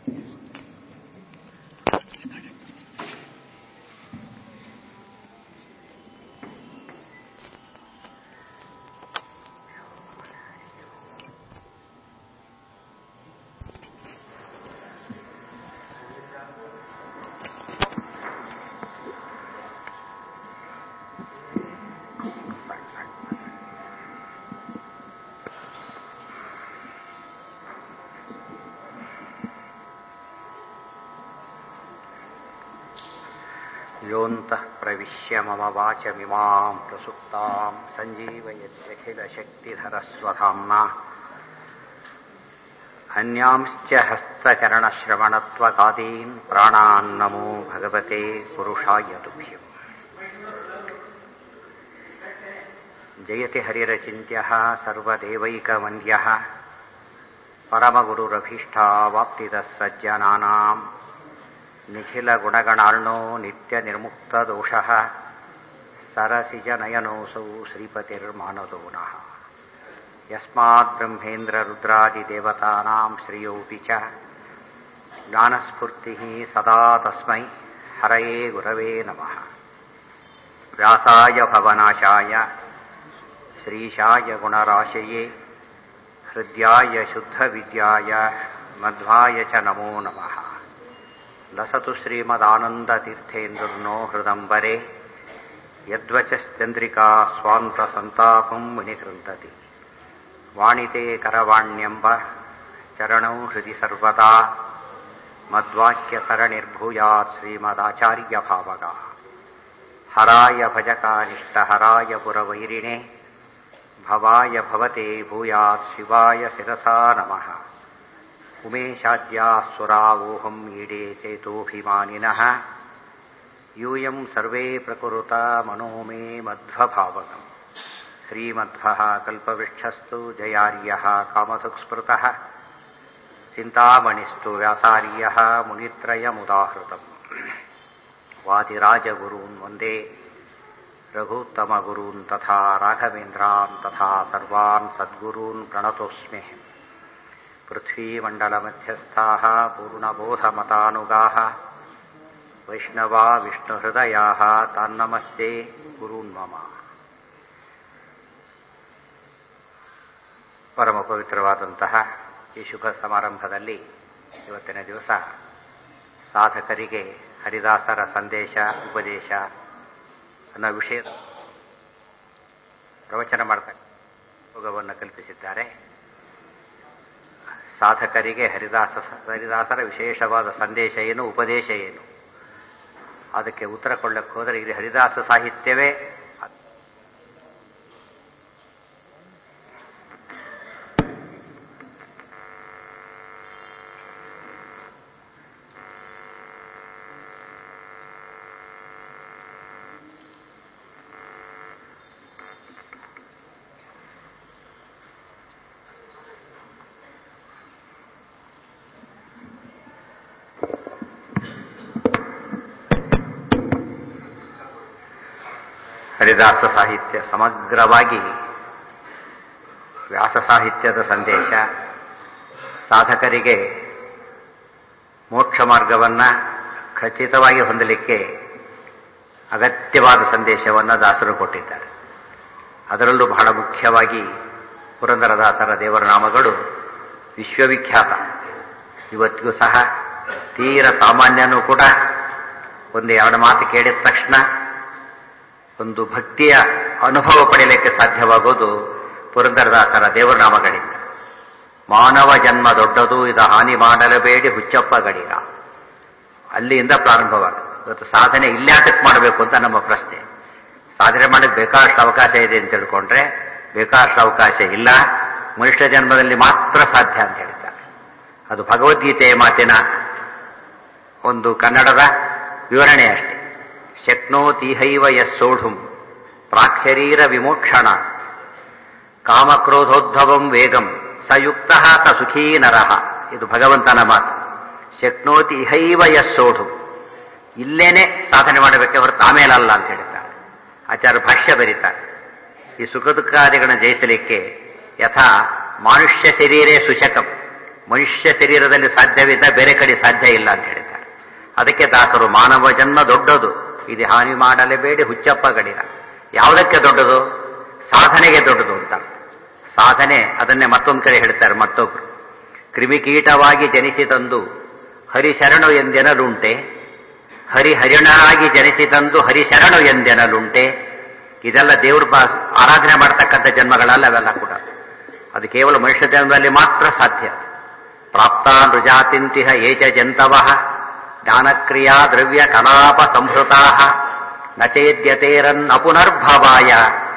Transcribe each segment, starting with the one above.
ಯೋಂತಃ ಪ್ರವಿಶ್ಯ ಮಮ ವಾಚಮಿಮಾಂ ಪ್ರಸುಪ್ತಾಂ ಸಂಜೀವಯತ್ಯಖಿಲಶಕ್ತಿಧರಸ್ವಧಾಮ್ನಾ ಅನ್ಯಾಂಶ್ಚ ಹಸ್ತಚರಣಶ್ರವಣತ್ವಗಾದೀನ್ ಪ್ರಾಣಾನ್ ನಮೋ ಭಗವತೆ ಪುರುಷಾಯ ತುಭ್ಯಂ. ಜಯತಿ ಹರಿರಚಿಂತ್ಯಃ ಸರ್ವದೇವೈಕವಂದ್ಯಃ ಪರಮಗುರುರಭೀಷ್ಟಾವಾಪ್ತಿದಃ ಸಜ್ಜನಾನಾಂ ನಿಖಿಲ ಗುಣಗಣಾರ್ಣೋ ನಿತ್ಯ ನಿರ್ಮುಕ್ತದೋಷಃ ಸರಸಿಜನಯನೋऽಸೌ ಶ್ರೀಪತಿರ್ಮಾನದೋ ನಃ. ಯಸ್ಮಾತ್ ಬ್ರಹ್ಮೇಂದ್ರ ರುದ್ರಾದಿದೇವತಾನಾಂ ಶ್ರೇಯೋಪಿ ಚ ಜ್ಞಾನಸ್ಫೂರ್ತಿಃ ಸದಾ ತಸ್ಮೈ ಹರಯೇ ಗುರವೇ ನಮಃ. ವ್ಯಾಸಾಯ ಭವನಾಶಾಯ ಶ್ರೀಶಾಯ ಗುಣರಾಶಯೇ ಹೃದ್ಯಾಯ ಶುದ್ಧವಿದ್ಯಾಯ ಮಧ್ವಾಯ ಚ ನಮೋ ನಮಃ. ಲಸತು ಶ್ರೀಮದಾನಂದತೀರ್ಥೇಂದುರ್ನೋ ಹೃದಂಬರೆ ಯದ್ವಚಶ್ಚಂದ್ರಿಕಾ ಸ್ವಾಂತ ಸಂತಾಪಂ ಮುನಿಕೃಂತತಿ. ವಾಣಿತೆ ಕರವಾಣ್ಯಂಬ ಚರಣೌ ಹೃದಿ ಸರ್ವದಾ ಮದ್ವಾಕ್ಯ ಸರಣಿರ್ಭೂಯಾತ್ ಶ್ರೀಮದಾಚಾರ್ಯ ಭಾವಗ. ಹರಾಯ ಭಜಕಾನಿಷ್ಟಹರಾಯ ಪುರವೈರಿಣೆ ಭವಾಯ ಭವತೆ ಭೂಯಾತ್ ಶಿವಾಯ ಶಿರಸಾ ನಮಃ. ಉಮೇಶಾದ್ಯಾಸುರಾವೋಹಂ ಈಡೇ ಚೇತೋಭಿಮಾನಿನಃ ಯೂಯಂ ಸರ್ವೇ ಪ್ರಕುರುತ ಮನೋ ಮೇ ಮಧ್ವಭಾವಗಂ. ಶ್ರೀಮಧ್ವಃ ಕಲ್ಪವೃಕ್ಷಸ್ತು ಜಯಾರ್ಯಃ ಕಾಮಧುಕ್ಸ್ಮೃತಃ ಚಿಂತಾಮಣಿಸ್ತು ವ್ಯಾಸಾರ್ಯಃ ಮುನಿತ್ರಯಮುದಾಹೃತಂ. ವಾದಿರಾಜಗುರೂನ್ ವಂದೇ ರಘೂತ್ತಮಗುರೂನ್ ತಥಾ ರಾಘವೇಂದ್ರಾನ್ ತಥಾ ಸರ್ವಾನ್ ಸದ್ಗುರೂನ್ ಪ್ರಣತೋಸ್ಮಿ. ಪೃಥ್ವೀಮಂಡಲಮಧ್ಯಸ್ಥಾಃ ಪೂರ್ಣಬೋಧಮತಾನುಗಾಃ ವೈಷ್ಣವಾ ವಿಷ್ಣುಹೃದಯಾಃ ತಾನ್ನಮಸ್ಯೆ ಗುರೂನ್ ಮಮ. ಪರಮ ಪವಿತ್ರವಾದಂತಹ ಈ ಶುಭ ಸಮಾರಂಭದಲ್ಲಿ ಇವತ್ತಿನ ದಿವಸ ಸಾಧಕರಿಗೆ ಹರಿದಾಸರ ಸಂದೇಶ ಉಪದೇಶ ಅನ್ನೋ ವಿಷಯದ ಪ್ರವಚನ ಮಾಡತಕ್ಕ ಯೋಗವನ್ನು ಕಲ್ಪಿಸಿದ್ದಾರೆ. ಸಾಧಕರಿಗೆ ಹರಿದಾಸರ ವಿಶೇಷವಾದ ಸಂದೇಶ ಏನು, ಉಪದೇಶ ಏನು, ಅದಕ್ಕೆ ಉತ್ತರ ಕೊಳ್ಳಕ್ಕೆ ಹೋದರೆ ಇದು ಹರಿದಾಸ ಸಾಹಿತ್ಯವೇ. ಹರಿದಾಸ ಸಾಹಿತ್ಯ ಸಮಗ್ರವಾಗಿ ವ್ಯಾಸ ಸಾಹಿತ್ಯದ ಸಂದೇಶ, ಸಾಧಕರಿಗೆ ಮೋಕ್ಷ ಮಾರ್ಗವನ್ನು ಖಚಿತವಾಗಿ ಹೊಂದಲಿಕ್ಕೆ ಅಗತ್ಯವಾದ ಸಂದೇಶವನ್ನು ದಾಸರು ಕೊಟ್ಟಿದ್ದಾರೆ. ಅದರಲ್ಲೂ ಬಹಳ ಮುಖ್ಯವಾಗಿ ಪುರಂದರದಾಸರ ದೇವರ ನಾಮಗಳು ವಿಶ್ವವಿಖ್ಯಾತ. ಇವತ್ತಿಗೂ ಸಹ ತೀರ ಸಾಮಾನ್ಯನೂ ಕೂಡ ಒಂದು ಎರಡು ಮಾತು ಕೇಳಿದ ತಕ್ಷಣ ಒಂದು ಭಕ್ತಿಯ ಅನುಭವ ಪಡೆಯಲಿಕ್ಕೆ ಸಾಧ್ಯವಾಗೋದು ಪುರಂದರದಾಸರ ದೇವರನಾಮಗಳಿಂದ. ಮಾನವ ಜನ್ಮ ದೊಡ್ಡದು, ಇದು ಹಾನಿ ಮಾಡಲೇಬೇಡಿ ಹುಚ್ಚಪ್ಪ ಗಡಿಗ, ಅಲ್ಲಿಂದ ಪ್ರಾರಂಭವಾಗುತ್ತೆ. ಇವತ್ತು ಸಾಧನೆ ಇಲ್ಲಾಟಕ್ಕೆ ಮಾಡಬೇಕು ಅಂತ ನಮ್ಮ ಪ್ರಶ್ನೆ. ಸಾಧನೆ ಮಾಡಕ್ಕೆ ಬೇಕಾದಷ್ಟು ಅವಕಾಶ ಇದೆ ಅಂತ ತಿಳ್ಕೊಂಡ್ರೆ ಬೇಕಾದಷ್ಟು ಅವಕಾಶ ಇಲ್ಲ, ಮನುಷ್ಯ ಜನ್ಮದಲ್ಲಿ ಮಾತ್ರ ಸಾಧ್ಯ ಅಂತ ಹೇಳ್ತಾರೆ. ಅದು ಭಗವದ್ಗೀತೆಯ ಮಾತಿನ ಒಂದು ಕನ್ನಡದ ವಿವರಣೆ ಅಷ್ಟೇ. ಶಕ್ನೋತಿಹೈವ ಯಸ್ಸೋಢುಂ ಪ್ರಾಕ್ಷರೀರ ವಿಮೋಕ್ಷಣ ಕಾಮಕ್ರೋಧೋದ್ಭವಂ ವೇಗಂ ಸಯುಕ್ತಃ ಸ ಸುಖೀ ನರಃ. ಇದು ಭಗವಂತನ ಮಾತು. ಶಕ್ನೋತಿ ಇಹೈವ ಯಸ್ಸೋಢುಂ, ಇಲ್ಲೇನೆ ಸಾಧನೆ ಮಾಡಬೇಕೆ ಹೊರತು ಆಮೇಲಲ್ಲ ಅಂತ ಹೇಳ್ತಾರೆ. ಆಚಾರ್ಯ ಭಾಷ್ಯ ಬರೀತಾರೆ, ಈ ಸುಖ ದುಃಖಾದಿಗಳನ್ನು ಜಯಿಸಲಿಕ್ಕೆ ಯಥಾ ಮನುಷ್ಯ ಶರೀರೇ ಸುಶಕಂ, ಮನುಷ್ಯ ಶರೀರದಲ್ಲಿ ಸಾಧ್ಯವಿದ್ದ ಬೇರೆ ಕಡೆ ಸಾಧ್ಯ ಇಲ್ಲ ಅಂತ ಹೇಳಿದ್ದಾರೆ. ಅದಕ್ಕೆ ದಾಸರು ಮಾನವ ಜನ್ಮ ದೊಡ್ಡದು, ಇದು ಹಾನಿ ಮಾಡಲೇಬೇಡಿ ಹುಚ್ಚಪ್ಪ ಗಡಿರ. ಯಾವುದಕ್ಕೆ ದೊಡ್ಡದು? ಸಾಧನೆಗೆ ದೊಡ್ಡದು ಅಂತ. ಸಾಧನೆ ಅದನ್ನೇ ಮತ್ತೊಂದು ಕಡೆ ಹೇಳ್ತಾರೆ ಮತ್ತೊಬ್ರು. ಕ್ರಿಮಿಕೀಟವಾಗಿ ಜನಿಸಿದಂದು ಹರಿಶರಣು ಎಂದೆನಲುಂಟೆ, ಹರಿಹರಿಣನಾಗಿ ಜನಿಸಿದಂದು ಹರಿಶರಣು ಎಂದೆನಲುಂಟೆ. ಇದೆಲ್ಲ ದೇವ್ರ ಆರಾಧನೆ ಮಾಡ್ತಕ್ಕಂಥ ಜನ್ಮಗಳಲ್ಲ ಅವೆಲ್ಲ ಕೂಡ. ಅದು ಕೇವಲ ಮನುಷ್ಯ ಜನ್ಮದಲ್ಲಿ ಮಾತ್ರ ಸಾಧ್ಯ. ಪ್ರಾಪ್ತ ನೃಜಾತಿಂತಿಹ ಏಚ ಜಂತವಃ ಜ್ಞಾನಕ್ರಿಯಾ ದ್ರವ್ಯ ಕಲಾಪ ಸಂಹೃತಾ ನಚೇದ್ಯತೇರನ್ ಅಪುನರ್ಭವಾಯ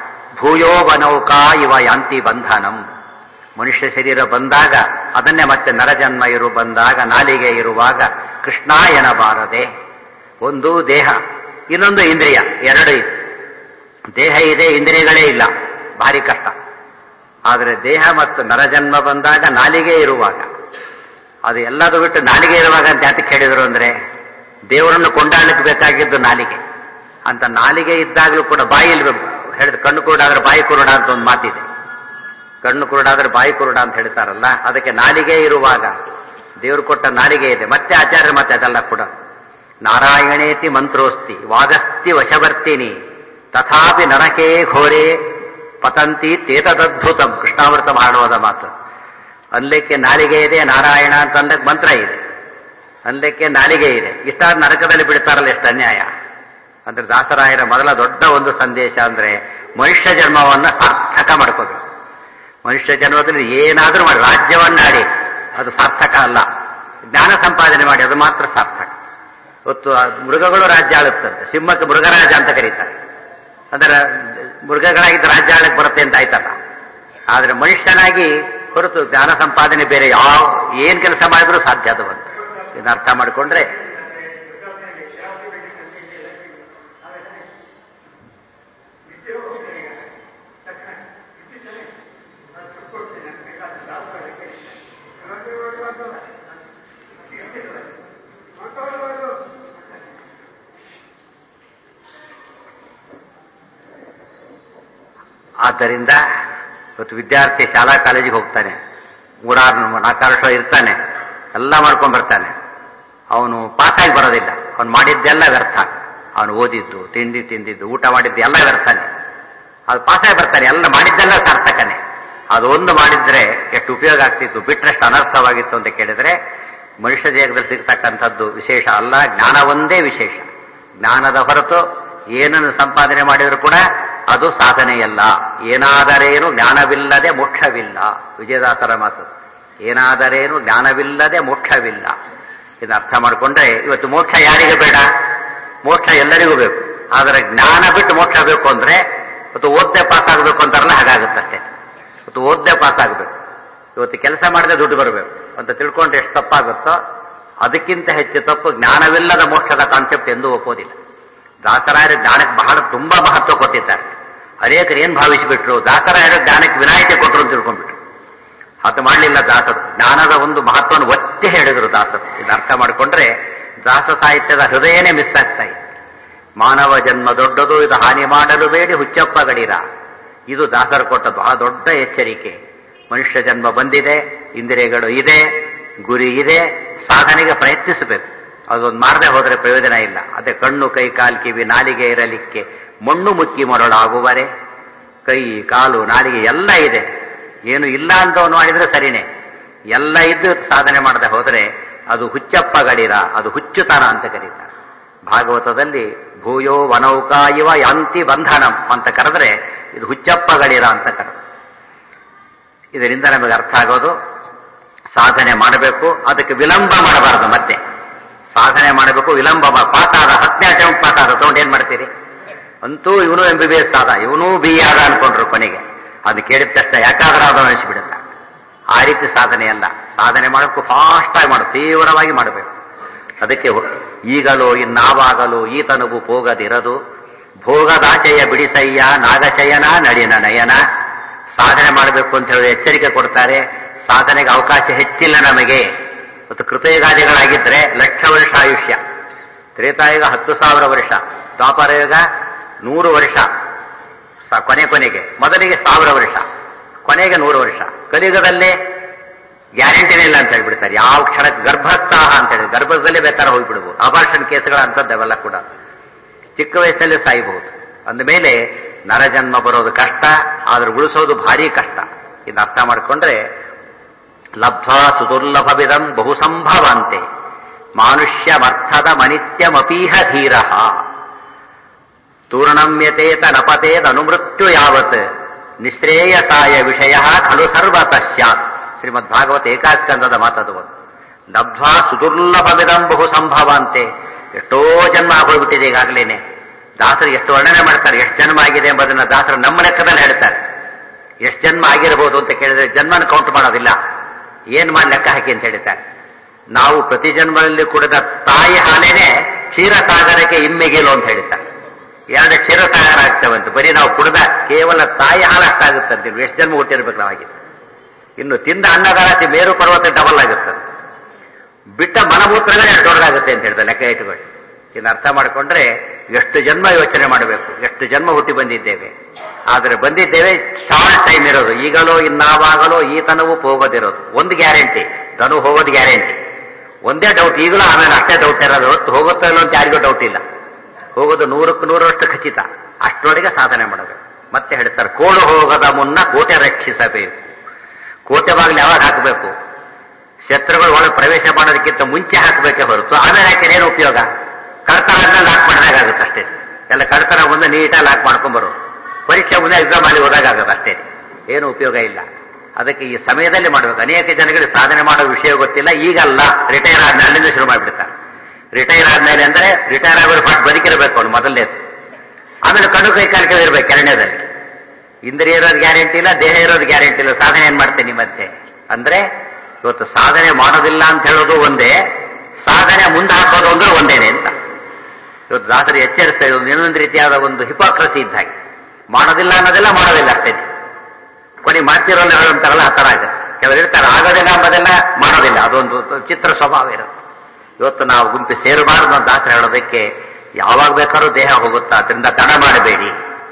ಭೂಯೋವನೌಕಾ ಇವ ಯಾಂತಿ ಬಂಧನಂ. ಮನುಷ್ಯ ಶರೀರ ಬಂದಾಗ ಅದನ್ನೇ ಮತ್ತೆ ನರಜನ್ಮ ಬಂದಾಗ ನಾಲಿಗೆ ಇರುವಾಗ ಕೃಷ್ಣ ಎನ್ನಬಾರದೆ. ಒಂದು ದೇಹ, ಇನ್ನೊಂದು ಇಂದ್ರಿಯ, ಎರಡು ಇದೆ. ದೇಹ ಇದೆ, ಇಂದ್ರಿಯಗಳೇ ಇಲ್ಲ, ಭಾರಿ ಕಷ್ಟ. ಆದರೆ ದೇಹ ಮತ್ತು ನರಜನ್ಮ ಬಂದಾಗ ನಾಲಿಗೆ ಇರುವಾಗ, ಅದು ಎಲ್ಲದೂ ಬಿಟ್ಟು ನಾಲಿಗೆ ಇರುವಾಗ ಅಂತ ಯಾತಕ್ಕೆ ಹೇಳಿದ್ರು ಅಂದ್ರೆ, ದೇವರನ್ನು ಕೊಂಡಾಡಲಿಕ್ಕೆ ಬೇಕಾಗಿದ್ದು ನಾಲಿಗೆ ಅಂತ. ನಾಲಿಗೆ ಇದ್ದಾಗಲೂ ಕೂಡ ಬಾಯಿಲಿ ಹೇಳಿದ ಕಣ್ಣು ಕುರುಡಾದ್ರೆ ಬಾಯಿ ಕುರುಡ ಅಂತ ಒಂದು ಮಾತಿದೆ. ಕಣ್ಣು ಕುರುಡಾದ್ರೆ ಬಾಯಿ ಕುರುಡ ಅಂತ ಹೇಳ್ತಾರಲ್ಲ, ಅದಕ್ಕೆ ನಾಲಿಗೆ ಇರುವಾಗ ದೇವರು ಕೊಟ್ಟ ನಾಲಿಗೆ ಇದೆ. ಮತ್ತೆ ಆಚಾರ್ಯ ಮತ್ತೆ ಅದೆಲ್ಲ ಕೂಡ ನಾರಾಯಣೇತಿ ಮಂತ್ರೋಸ್ತಿ ವಾಗಸ್ತಿ ವಶವರ್ತಿನಿ ತಥಾಪಿ ನರಕೇ ಘೋರೆ ಪತಂತಿ ತೇತದದ್ಭುತಂ. ಕೃಷ್ಣಾಮೃತ ಮಾಡುವುದ ಮಾತು. ಅನ್ಲಿಕ್ಕೆ ನಾಲಿಗೆ ಇದೆ, ನಾರಾಯಣ ಅಂತ ಅಂದಕ್ಕೆ ಮಂತ್ರ ಇದೆ, ಅನ್ಲಿಕ್ಕೆ ನಾಲಿಗೆ ಇದೆ. ಇಷ್ಟಾದ ನರಕದಲ್ಲಿ ಬಿಡ್ತಾರಲ್ಲ, ಎಷ್ಟು ಅನ್ಯಾಯ. ಅಂದ್ರೆ ದಾಸರಾಯರ ಮೊದಲ ದೊಡ್ಡ ಒಂದು ಸಂದೇಶ ಅಂದ್ರೆ ಮನುಷ್ಯ ಜನ್ಮವನ್ನ ಸಾರ್ಥಕ ಮಾಡ್ಕೋಬೇಕು. ಮನುಷ್ಯ ಜನ್ಮದಲ್ಲಿ ಏನಾದ್ರೂ ಮಾಡಿ, ರಾಜ್ಯವನ್ನಾಡಿ ಅದು ಸಾರ್ಥಕ ಅಲ್ಲ, ಜ್ಞಾನ ಸಂಪಾದನೆ ಮಾಡಿ ಅದು ಮಾತ್ರ ಸಾರ್ಥಕ. ಇವತ್ತು ಮೃಗಗಳು ರಾಜ್ಯ ಆಳುತ್ತಂತೆ, ಸಿಂಹಕ್ಕೆ ಮೃಗರಾಜ ಅಂತ ಕರೀತಾರೆ. ಅದರ ಮೃಗಗಳಾಗಿದ್ದ ರಾಜ್ಯ ಆಳಕ್ಕೆ ಬರುತ್ತೆ ಅಂತ ಆಯ್ತಲ್ಲ. ಆದ್ರೆ ಮನುಷ್ಯನಾಗಿ ಹೊರತು ಜ್ಞಾನ ಸಂಪಾದನೆ ಬೇರೆ ಏನ್ ಕೆಲಸ ಮಾಡಿದ್ರೂ ಸಾಧ್ಯ ಅದು ಬಂತು. ಇದನ್ನ ಅರ್ಥ ಮಾಡಿಕೊಂಡ್ರೆ ಆದ್ದರಿಂದ ಇವತ್ತು ವಿದ್ಯಾರ್ಥಿ ಶಾಲಾ ಕಾಲೇಜಿಗೆ ಹೋಗ್ತಾನೆ, 3-4 ವರ್ಷ ಇರ್ತಾನೆ, ಎಲ್ಲ ಮಾಡ್ಕೊಂಡ್ ಬರ್ತಾನೆ. ಅವನು ಪಾಸಾಗಿ ಬರೋದಿಲ್ಲ. ಅವನು ಮಾಡಿದ್ದೆಲ್ಲ ವ್ಯರ್ಥ. ಅವನು ಓದಿದ್ದು, ತಿಂದಿದ್ದು, ಊಟ ಮಾಡಿದ್ದು ಎಲ್ಲ ವ್ಯರ್ಥನೆ. ಅದು ಪಾಸಾಗಿ ಬರ್ತಾನೆ, ಎಲ್ಲ ಮಾಡಿದ್ದೆಲ್ಲ ಸಾರ್ಥಕನೇ. ಅದು ಒಂದು ಮಾಡಿದ್ರೆ ಎಷ್ಟು ಉಪಯೋಗ ಆಗ್ತಿತ್ತು, ಬಿಟ್ಟರೆಷ್ಟು ಅನರ್ಥವಾಗಿತ್ತು ಅಂತ ಕೇಳಿದ್ರೆ, ಮನುಷ್ಯ ದೇಹದಲ್ಲಿ ಸಿಗ್ತಕ್ಕಂಥದ್ದು ವಿಶೇಷ ಅಲ್ಲ, ಜ್ಞಾನ ಒಂದೇ ವಿಶೇಷ. ಜ್ಞಾನದ ಹೊರತು ಏನನ್ನು ಸಂಪಾದನೆ ಮಾಡಿದರೂ ಕೂಡ ಅದು ಸಾಧನೆಯಲ್ಲ. ಏನಾದರೇನು ಜ್ಞಾನವಿಲ್ಲದೆ ಮೋಕ್ಷವಿಲ್ಲ. ವಿಜಯದಾಸರ ಮಾತು, ಏನಾದರೇನು ಜ್ಞಾನವಿಲ್ಲದೆ ಮೋಕ್ಷವಿಲ್ಲ. ಇದನ್ನ ಅರ್ಥ ಮಾಡಿಕೊಂಡ್ರೆ ಇವತ್ತು ಮೋಕ್ಷ ಯಾರಿಗೆ ಬೇಡ? ಮೋಕ್ಷ ಎಲ್ಲರಿಗೂ ಬೇಕು. ಆದರೆ ಜ್ಞಾನ ಬಿಟ್ಟು ಮೋಕ್ಷ ಬೇಕು ಅಂದ್ರೆ ಇವತ್ತು ಓದ್ದೆ ಪಾಸ್ ಆಗಬೇಕು ಅಂತಾರಲ್ಲ, ಹಾಗಾಗುತ್ತಷ್ಟೇ. ಇವತ್ತು ಓದ್ದೆ ಪಾಸ್ ಆಗಬೇಕು, ಇವತ್ತು ಕೆಲಸ ಮಾಡದೆ ದುಡ್ಡು ಬರಬೇಕು ಅಂತ ತಿಳ್ಕೊಂಡ್ರೆ ಎಷ್ಟು ತಪ್ಪಾಗುತ್ತೋ ಅದಕ್ಕಿಂತ ಹೆಚ್ಚು ತಪ್ಪು ಜ್ಞಾನವಿಲ್ಲದ ಮೋಕ್ಷದ ಕಾನ್ಸೆಪ್ಟ್ ಎಂದೂ ಒಪ್ಪೋದಿಲ್ಲ. ದಾಸರಾಯರ ಜ್ಞಾನಕ್ಕೆ ಬಹಳ ತುಂಬಾ ಮಹತ್ವ ಕೊಟ್ಟಿದ್ದಾರೆ. ಅನೇಕರು ಏನ್ ಭಾವಿಸಿಬಿಟ್ರು, ದಾಸರಾಯರ ಜ್ಞಾನಕ್ಕೆ ವಿನಾಯಿತಿ ಕೊಟ್ಟರು ಅಂತ ತಿಳ್ಕೊಂಡ್ಬಿಟ್ರು. ಅದು ಮಾಡಲಿಲ್ಲ ದಾಸರು. ಜ್ಞಾನದ ಒಂದು ಮಹತ್ವವನ್ನು ಒತ್ತಿ ಹೇಳಿದರು ದಾಸರು. ಇದು ಅರ್ಥ ಮಾಡಿಕೊಂಡ್ರೆ ದಾಸ ಸಾಹಿತ್ಯದ ಹೃದಯನೇ ಮಿಸ್ ಆಗ್ತಾ ಇದೆ. ಮಾನವ ಜನ್ಮ ದೊಡ್ಡದು, ಇದು ಹಾನಿ ಮಾಡಲು ಬೇಡಿ ಹುಚ್ಚಪ್ಪ ಗಡಿರ. ಇದು ದಾಸರು ಕೊಟ್ಟ ಬಹಳ ದೊಡ್ಡ ಎಚ್ಚರಿಕೆ. ಮನುಷ್ಯ ಜನ್ಮ ಬಂದಿದೆ, ಇಂದ್ರಿಯಗಳು ಇದೆ, ಗುರಿ ಇದೆ, ಸಾಧನೆಗೆ ಪ್ರಯತ್ನಿಸಬೇಕು. ಅದೊಂದು ಮಾಡದೆ ಹೋದರೆ ಪ್ರಯೋಜನ ಇಲ್ಲ. ಅದೇ ಕಣ್ಣು ಕೈ ಕಾಲು ಕಿವಿ ನಾಲಿಗೆ ಇರಲಿಕ್ಕೆ ಮಣ್ಣು ಮುಕ್ಕಿ ಮರಳಾಗುವರೆ. ಕೈ ಕಾಲು ನಾಲಿಗೆ ಎಲ್ಲ ಇದೆ, ಏನು ಇಲ್ಲ ಅಂತವನು ಮಾಡಿದ್ರೆ ಸರಿನೇ. ಎಲ್ಲ ಇದ್ದು ಸಾಧನೆ ಮಾಡದೆ ಹೋದರೆ ಅದು ಹುಚ್ಚಪ್ಪ ಗಡಿರ, ಅದು ಹುಚ್ಚುತನ ಅಂತ ಕರೀತಾರೆ. ಭಾಗವತದಲ್ಲಿ ಭೂಯೋ ವನೌಕಾ ಇವ ಯಾಂತಿ ಬಂಧನಂ ಅಂತ ಕರೆದ್ರೆ ಇದು ಹುಚ್ಚಪ್ಪ ಗಡಿರ ಅಂತ ಕರೆದು. ಇದರಿಂದ ನಮಗೆ ಅರ್ಥ ಆಗೋದು, ಸಾಧನೆ ಮಾಡಬೇಕು, ಅದಕ್ಕೆ ವಿಳಂಬ ಮಾಡಬಾರದು. ಮತ್ತೆ ಸಾಧನೆ ಮಾಡಬೇಕು, ವಿಳಂಬ. ಪಾಸಾದ 10ನೇ ಅಟೆಂಪ್ಟ್ ಪಾಸಾದ ತಗೊಂಡು ಏನ್ ಮಾಡ್ತೀರಿ? ಅಂತೂ ಇವನು MBBS ಆದ, ಇವನೂ BA ಆದ ಅನ್ಕೊಂಡ್ರು. ಕೊನೆಗೆ ಅದು ಕೇಳಿದ ತಕ್ಷಣ ಯಾಕಾದ್ರೂ ಆದ ಅನಿಸ್ಬಿಡುತ್ತೆ. ಆ ರೀತಿ ಸಾಧನೆ ಅಲ್ಲ. ಸಾಧನೆ ಮಾಡಬೇಕು, ಫಾಸ್ಟ್ ಆಗಿ ಮಾಡು, ತೀವ್ರವಾಗಿ ಮಾಡಬೇಕು. ಅದಕ್ಕೆ ಈಗಲೋ ಇನ್ನಾವಾಗಲೋ ಈತನಗು ಹೋಗದಿರದು, ಭೋಗದಾಚೆಯ ಬಿಡಿಸಯ್ಯ ನಾಗಚಯನ ನಡಿನ ನಯನ. ಸಾಧನೆ ಮಾಡಬೇಕು ಅಂತ ಹೇಳಿ ಎಚ್ಚರಿಕೆ ಕೊಡ್ತಾರೆ. ಸಾಧನೆಗೆ ಅವಕಾಶ ಹೆಚ್ಚಿಲ್ಲ ನಮಗೆ. ಮತ್ತು ಕೃತಯುಗಾದಿಗಳಾಗಿದ್ರೆ 1,00,000 ವರ್ಷ ಆಯುಷ್ಯ, ತ್ರೇತಾಯುಗ 10,000 ವರ್ಷ, ದ್ವಾಪರಯುಗ 100 ವರ್ಷ, ಕೊನೆಗೆ ಮೊದಲಿಗೆ 1,000 ವರ್ಷ, ಕೊನೆಗೆ 100 ವರ್ಷ. ಕಲಿಯುಗದಲ್ಲಿ ಗ್ಯಾರಂಟಿನೇ ಇಲ್ಲ ಅಂತ ಹೇಳ್ಬಿಡ್ತಾರೆ. ಯಾವ ಕ್ಷಣಕ್ಕೆ ಗರ್ಭಸ್ಥಾಹ ಅಂತ ಹೇಳಿ ಗರ್ಭದಲ್ಲೇ ಬೇಕಾದ್ರೆ ಹೋಗ್ಬಿಡ್ಬೋದು. ಅಬಾರ್ಷನ್ ಕೇಸ್ಗಳ ಅಂಥದ್ದೆಲ್ಲ ಕೂಡ ಚಿಕ್ಕ ವಯಸ್ಸಲ್ಲೇ ಸಾಯಬಹುದು. ಅಂದಮೇಲೆ ನರಜನ್ಮ ಬರೋದು ಕಷ್ಟ, ಆದ್ರೆ ಉಳಿಸೋದು ಭಾರಿ ಕಷ್ಟ. ಇದು ಅರ್ಥ ಮಾಡಿಕೊಂಡ್ರೆ ಲಬ್ಧ್ವಾ ಸುದುರ್ಲಭವಿದಂ ಬಹು ಸಂಭವಂತೆ ಮಾನುಷ್ಯಮರ್ಥದ ಮನಿತ್ಯಮಪೀಹ ಧೀರ ತೂರ್ಣಮ್ಯತೇತ ನಪತೇದನುಮೃತ್ಯು ಯಾವತ್ ನಿಶ್ರೇಯಸಾಯ ವಿಷಯ ಖಲು ಸರ್ವತಃ ಸ್ಯಾತ್. ಶ್ರೀಮದ್ಭಾಗವತ ಏಕಾಸ್ಕಂದದ ಮಾತದು. ಲಬ್ಧ್ವಾ ಸುದುರ್ಲಭವಿದಂ ಬಹು ಸಂಭವಂತೆ. ಎಷ್ಟೋ ಜನ್ಮ ಆಗೋಗ್ಬಿಟ್ಟಿದೆ ಈಗಾಗಲೇನೆ. ದಾಸರು ಎಷ್ಟು ವರ್ಣನೆ ಮಾಡ್ತಾರೆ, ಎಷ್ಟು ಜನ್ಮ ಆಗಿದೆ ಎಂಬುದನ್ನು ದಾಸರು ನಮ್ಮ ಲೆಕ್ಕದಲ್ಲಿ ಹೇಳ್ತಾರೆ. ಎಷ್ಟು ಜನ್ಮ ಆಗಿರಬಹುದು ಅಂತ ಕೇಳಿದ್ರೆ ಜನ್ಮನ ಕೌಂಟ್ ಮಾಡೋದಿಲ್ಲ, ಏನ್ ಮಾಡಿ ಲೆಕ್ಕ ಹಾಕಿ ಅಂತ ಹೇಳ್ತಾರೆ. ನಾವು ಪ್ರತಿ ಜನ್ಮದಲ್ಲಿ ಕುಡಿದ ತಾಯಿ ಹಾಲೇನೆ ಕ್ಷೀರಸಾಗರಕ್ಕೆ ಇಮ್ಮೆಗೇಲು ಅಂತ ಹೇಳ್ತಾರೆ. ಎರಡು ಕ್ಷೀರಸಾಗರ ಆಗ್ತವಂತೆ ಬರೀ ನಾವು ಕುಡಿದ ಕೇವಲ ತಾಯಿ ಹಾಲು ಅಷ್ಟಾಗುತ್ತಂತೆ. ಎಷ್ಟು ಜನ್ಮ ಹುಟ್ಟಿರ್ಬೇಕು ನಾವಾಗಿದ್ದು. ಇನ್ನು ತಿಂದ ಅನ್ನದಾರಾಚಿ ಮೇರು ಪರ್ವತ ಡಬಲ್ ಆಗುತ್ತದೆ. ಬಿಟ್ಟ ಮಲಮೂತ್ರಗಳೇ ಎರಡು ದೊಡ್ಡದಾಗುತ್ತೆ ಅಂತ ಹೇಳ್ತಾರೆ ಲೆಕ್ಕ ಇಟ್ಟುಕೊಳ್ಳಿ. ಇನ್ನು ಅರ್ಥ ಮಾಡಿಕೊಂಡ್ರೆ ಎಷ್ಟು ಜನ್ಮ ಯೋಚನೆ ಮಾಡಬೇಕು, ಎಷ್ಟು ಜನ್ಮ ಹುಟ್ಟಿ ಬಂದಿದ್ದೇವೆ. ಆದರೆ ಬಂದಿದ್ದೇವೆ ಶಾರ್ಟ್ ಟೈಮ್ ಇರೋದು. ಈಗಲೋ ಇನ್ನಾವಾಗಲೋ ಈತನವೂ ಹೋಗೋದಿರೋದು. ಒಂದು ಗ್ಯಾರಂಟಿ, ತನು ಹೋಗೋದು ಗ್ಯಾರಂಟಿ. ಒಂದೇ ಡೌಟ್, ಈಗಲೂ ಆಮೇಲೆ ಅಷ್ಟೇ ಡೌಟ್ ಇರೋದು. ಹೊತ್ತು ಹೋಗುತ್ತೋ ಇಲ್ಲೋ ಅಂತ ಯಾರಿಗೂ ಡೌಟ್ ಇಲ್ಲ. ಹೋಗೋದು 100% ಖಚಿತ. ಅಷ್ಟರೊಳಗೆ ಸಾಧನೆ ಮಾಡಬೇಕು. ಮತ್ತೆ ಹೇಳ್ತಾರೆ, ಕೋಳು ಹೋಗದ ಮುನ್ನ ಕೋಟೆ ರಕ್ಷಿಸಬೇಕು. ಕೋಟೆ ಬಾಗಿಲು ಯಾವಾಗ ಹಾಕಬೇಕು? ಶತ್ರುಗಳು ಒಳಗೆ ಪ್ರವೇಶ ಮಾಡೋದಕ್ಕಿಂತ ಮುಂಚೆ ಹಾಕಬೇಕೇ ಹೊರತು ಆಮೇಲೆ ಹಾಕಿದ್ರೆ ಏನು ಉಪಯೋಗ? ಕಳ್ತನ ಆದ್ಮೇಲೆ ಲಾಕ್ ಮಾಡಿದಾಗುತ್ತೆ ಅಷ್ಟೇ. ಎಲ್ಲ ಕಳ್ತನ ಮುಂದೆ ನೀಟಾಗಿ ಲಾಕ್ ಮಾಡ್ಕೊಂಡ್ಬರು. ಪರೀಕ್ಷೆ ಮುಂದೆ ಎಕ್ಸಾಮ್ ಅಲ್ಲಿ ಹೋದಾಗುತ್ತೆ ಅಷ್ಟೇ, ಏನು ಉಪಯೋಗ ಇಲ್ಲ. ಅದಕ್ಕೆ ಈ ಸಮಯದಲ್ಲಿ ಮಾಡಬೇಕು. ಅನೇಕ ಜನಗಳಿಗೆ ಸಾಧನೆ ಮಾಡೋ ವಿಷಯ ಗೊತ್ತಿಲ್ಲ. ಈಗಲ್ಲ, ರಿಟೈರ್ ಆದ್ಮೇಲೆ ಅಲ್ಲಿಂದ ಶುರು ಮಾಡಿಬಿಡ್ತಾರೆ. ರಿಟೈರ್ ಆದ್ಮೇಲೆ ಅಂದ್ರೆ ರಿಟೈರ್ ಆಗೋರು ಫಸ್ಟ್ ಬದುಕಿರಬೇಕು ಅವನು ಮೊದಲನೇದು. ಆಮೇಲೆ ಕಣ್ಣು ಕೈ ಕಾಲಿಕೆ ಇರಬೇಕು ಎರಡನೇದಲ್ಲಿ. ಇಂದ್ರಿಯ ಇರೋದು ಗ್ಯಾರಂಟಿ ಇಲ್ಲ, ದೇಹ ಇರೋದು ಗ್ಯಾರಂಟಿ ಇಲ್ಲ. ಸಾಧನೆ ಏನ್ ಮಾಡ್ತೀನಿ ಮತ್ತೆ ಅಂದ್ರೆ ಇವತ್ತು ಸಾಧನೆ ಮಾಡೋದಿಲ್ಲ ಅಂತ ಹೇಳೋದು ಒಂದೇ, ಸಾಧನೆ ಮುಂದೆ ಹಾಕೋದು ಅಂದ್ರೆ ಒಂದೇನೆ ಅಂತ ಇವತ್ತು ದಾಸರು ಎಚ್ಚರಿಸ್ತಾ ಇರೋದು. ಇನ್ನೊಂದು ರೀತಿಯಾದ ಒಂದು ಹಿಪೋಕ್ರಸಿ ಇದ್ದ ಹಾಗೆ. ಮಾಡೋದಿಲ್ಲ ಅನ್ನೋದೆಲ್ಲ ಮಾಡೋದಿಲ್ಲ ಅಷ್ಟೇ. ಕೊನೆ ಮಾಡ್ತಿರೋಲ್ಲ ಹೇಳೋಂತಾರಲ್ಲ ಆ ತರ ಆಗ ಕೆಲವರು ಇರ್ತಾರೆ. ಆಗೋದಿಲ್ಲ ಅಂಬೋದೆಲ್ಲ ಮಾಡೋದಿಲ್ಲ. ಅದೊಂದು ಚಿತ್ರ ಸ್ವಭಾವ ಇರುತ್ತೆ. ಇವತ್ತು ನಾವು ಗುಂಪು ಸೇರಬಾರದು ಅಂತ ದಾಸರು ಹೇಳೋದಕ್ಕೆ ಯಾವಾಗ ಬೇಕಾದ್ರೂ ದೇಹ ಹೋಗುತ್ತಾ, ಅದರಿಂದ ತಡ ಮಾಡಬೇಡಿ.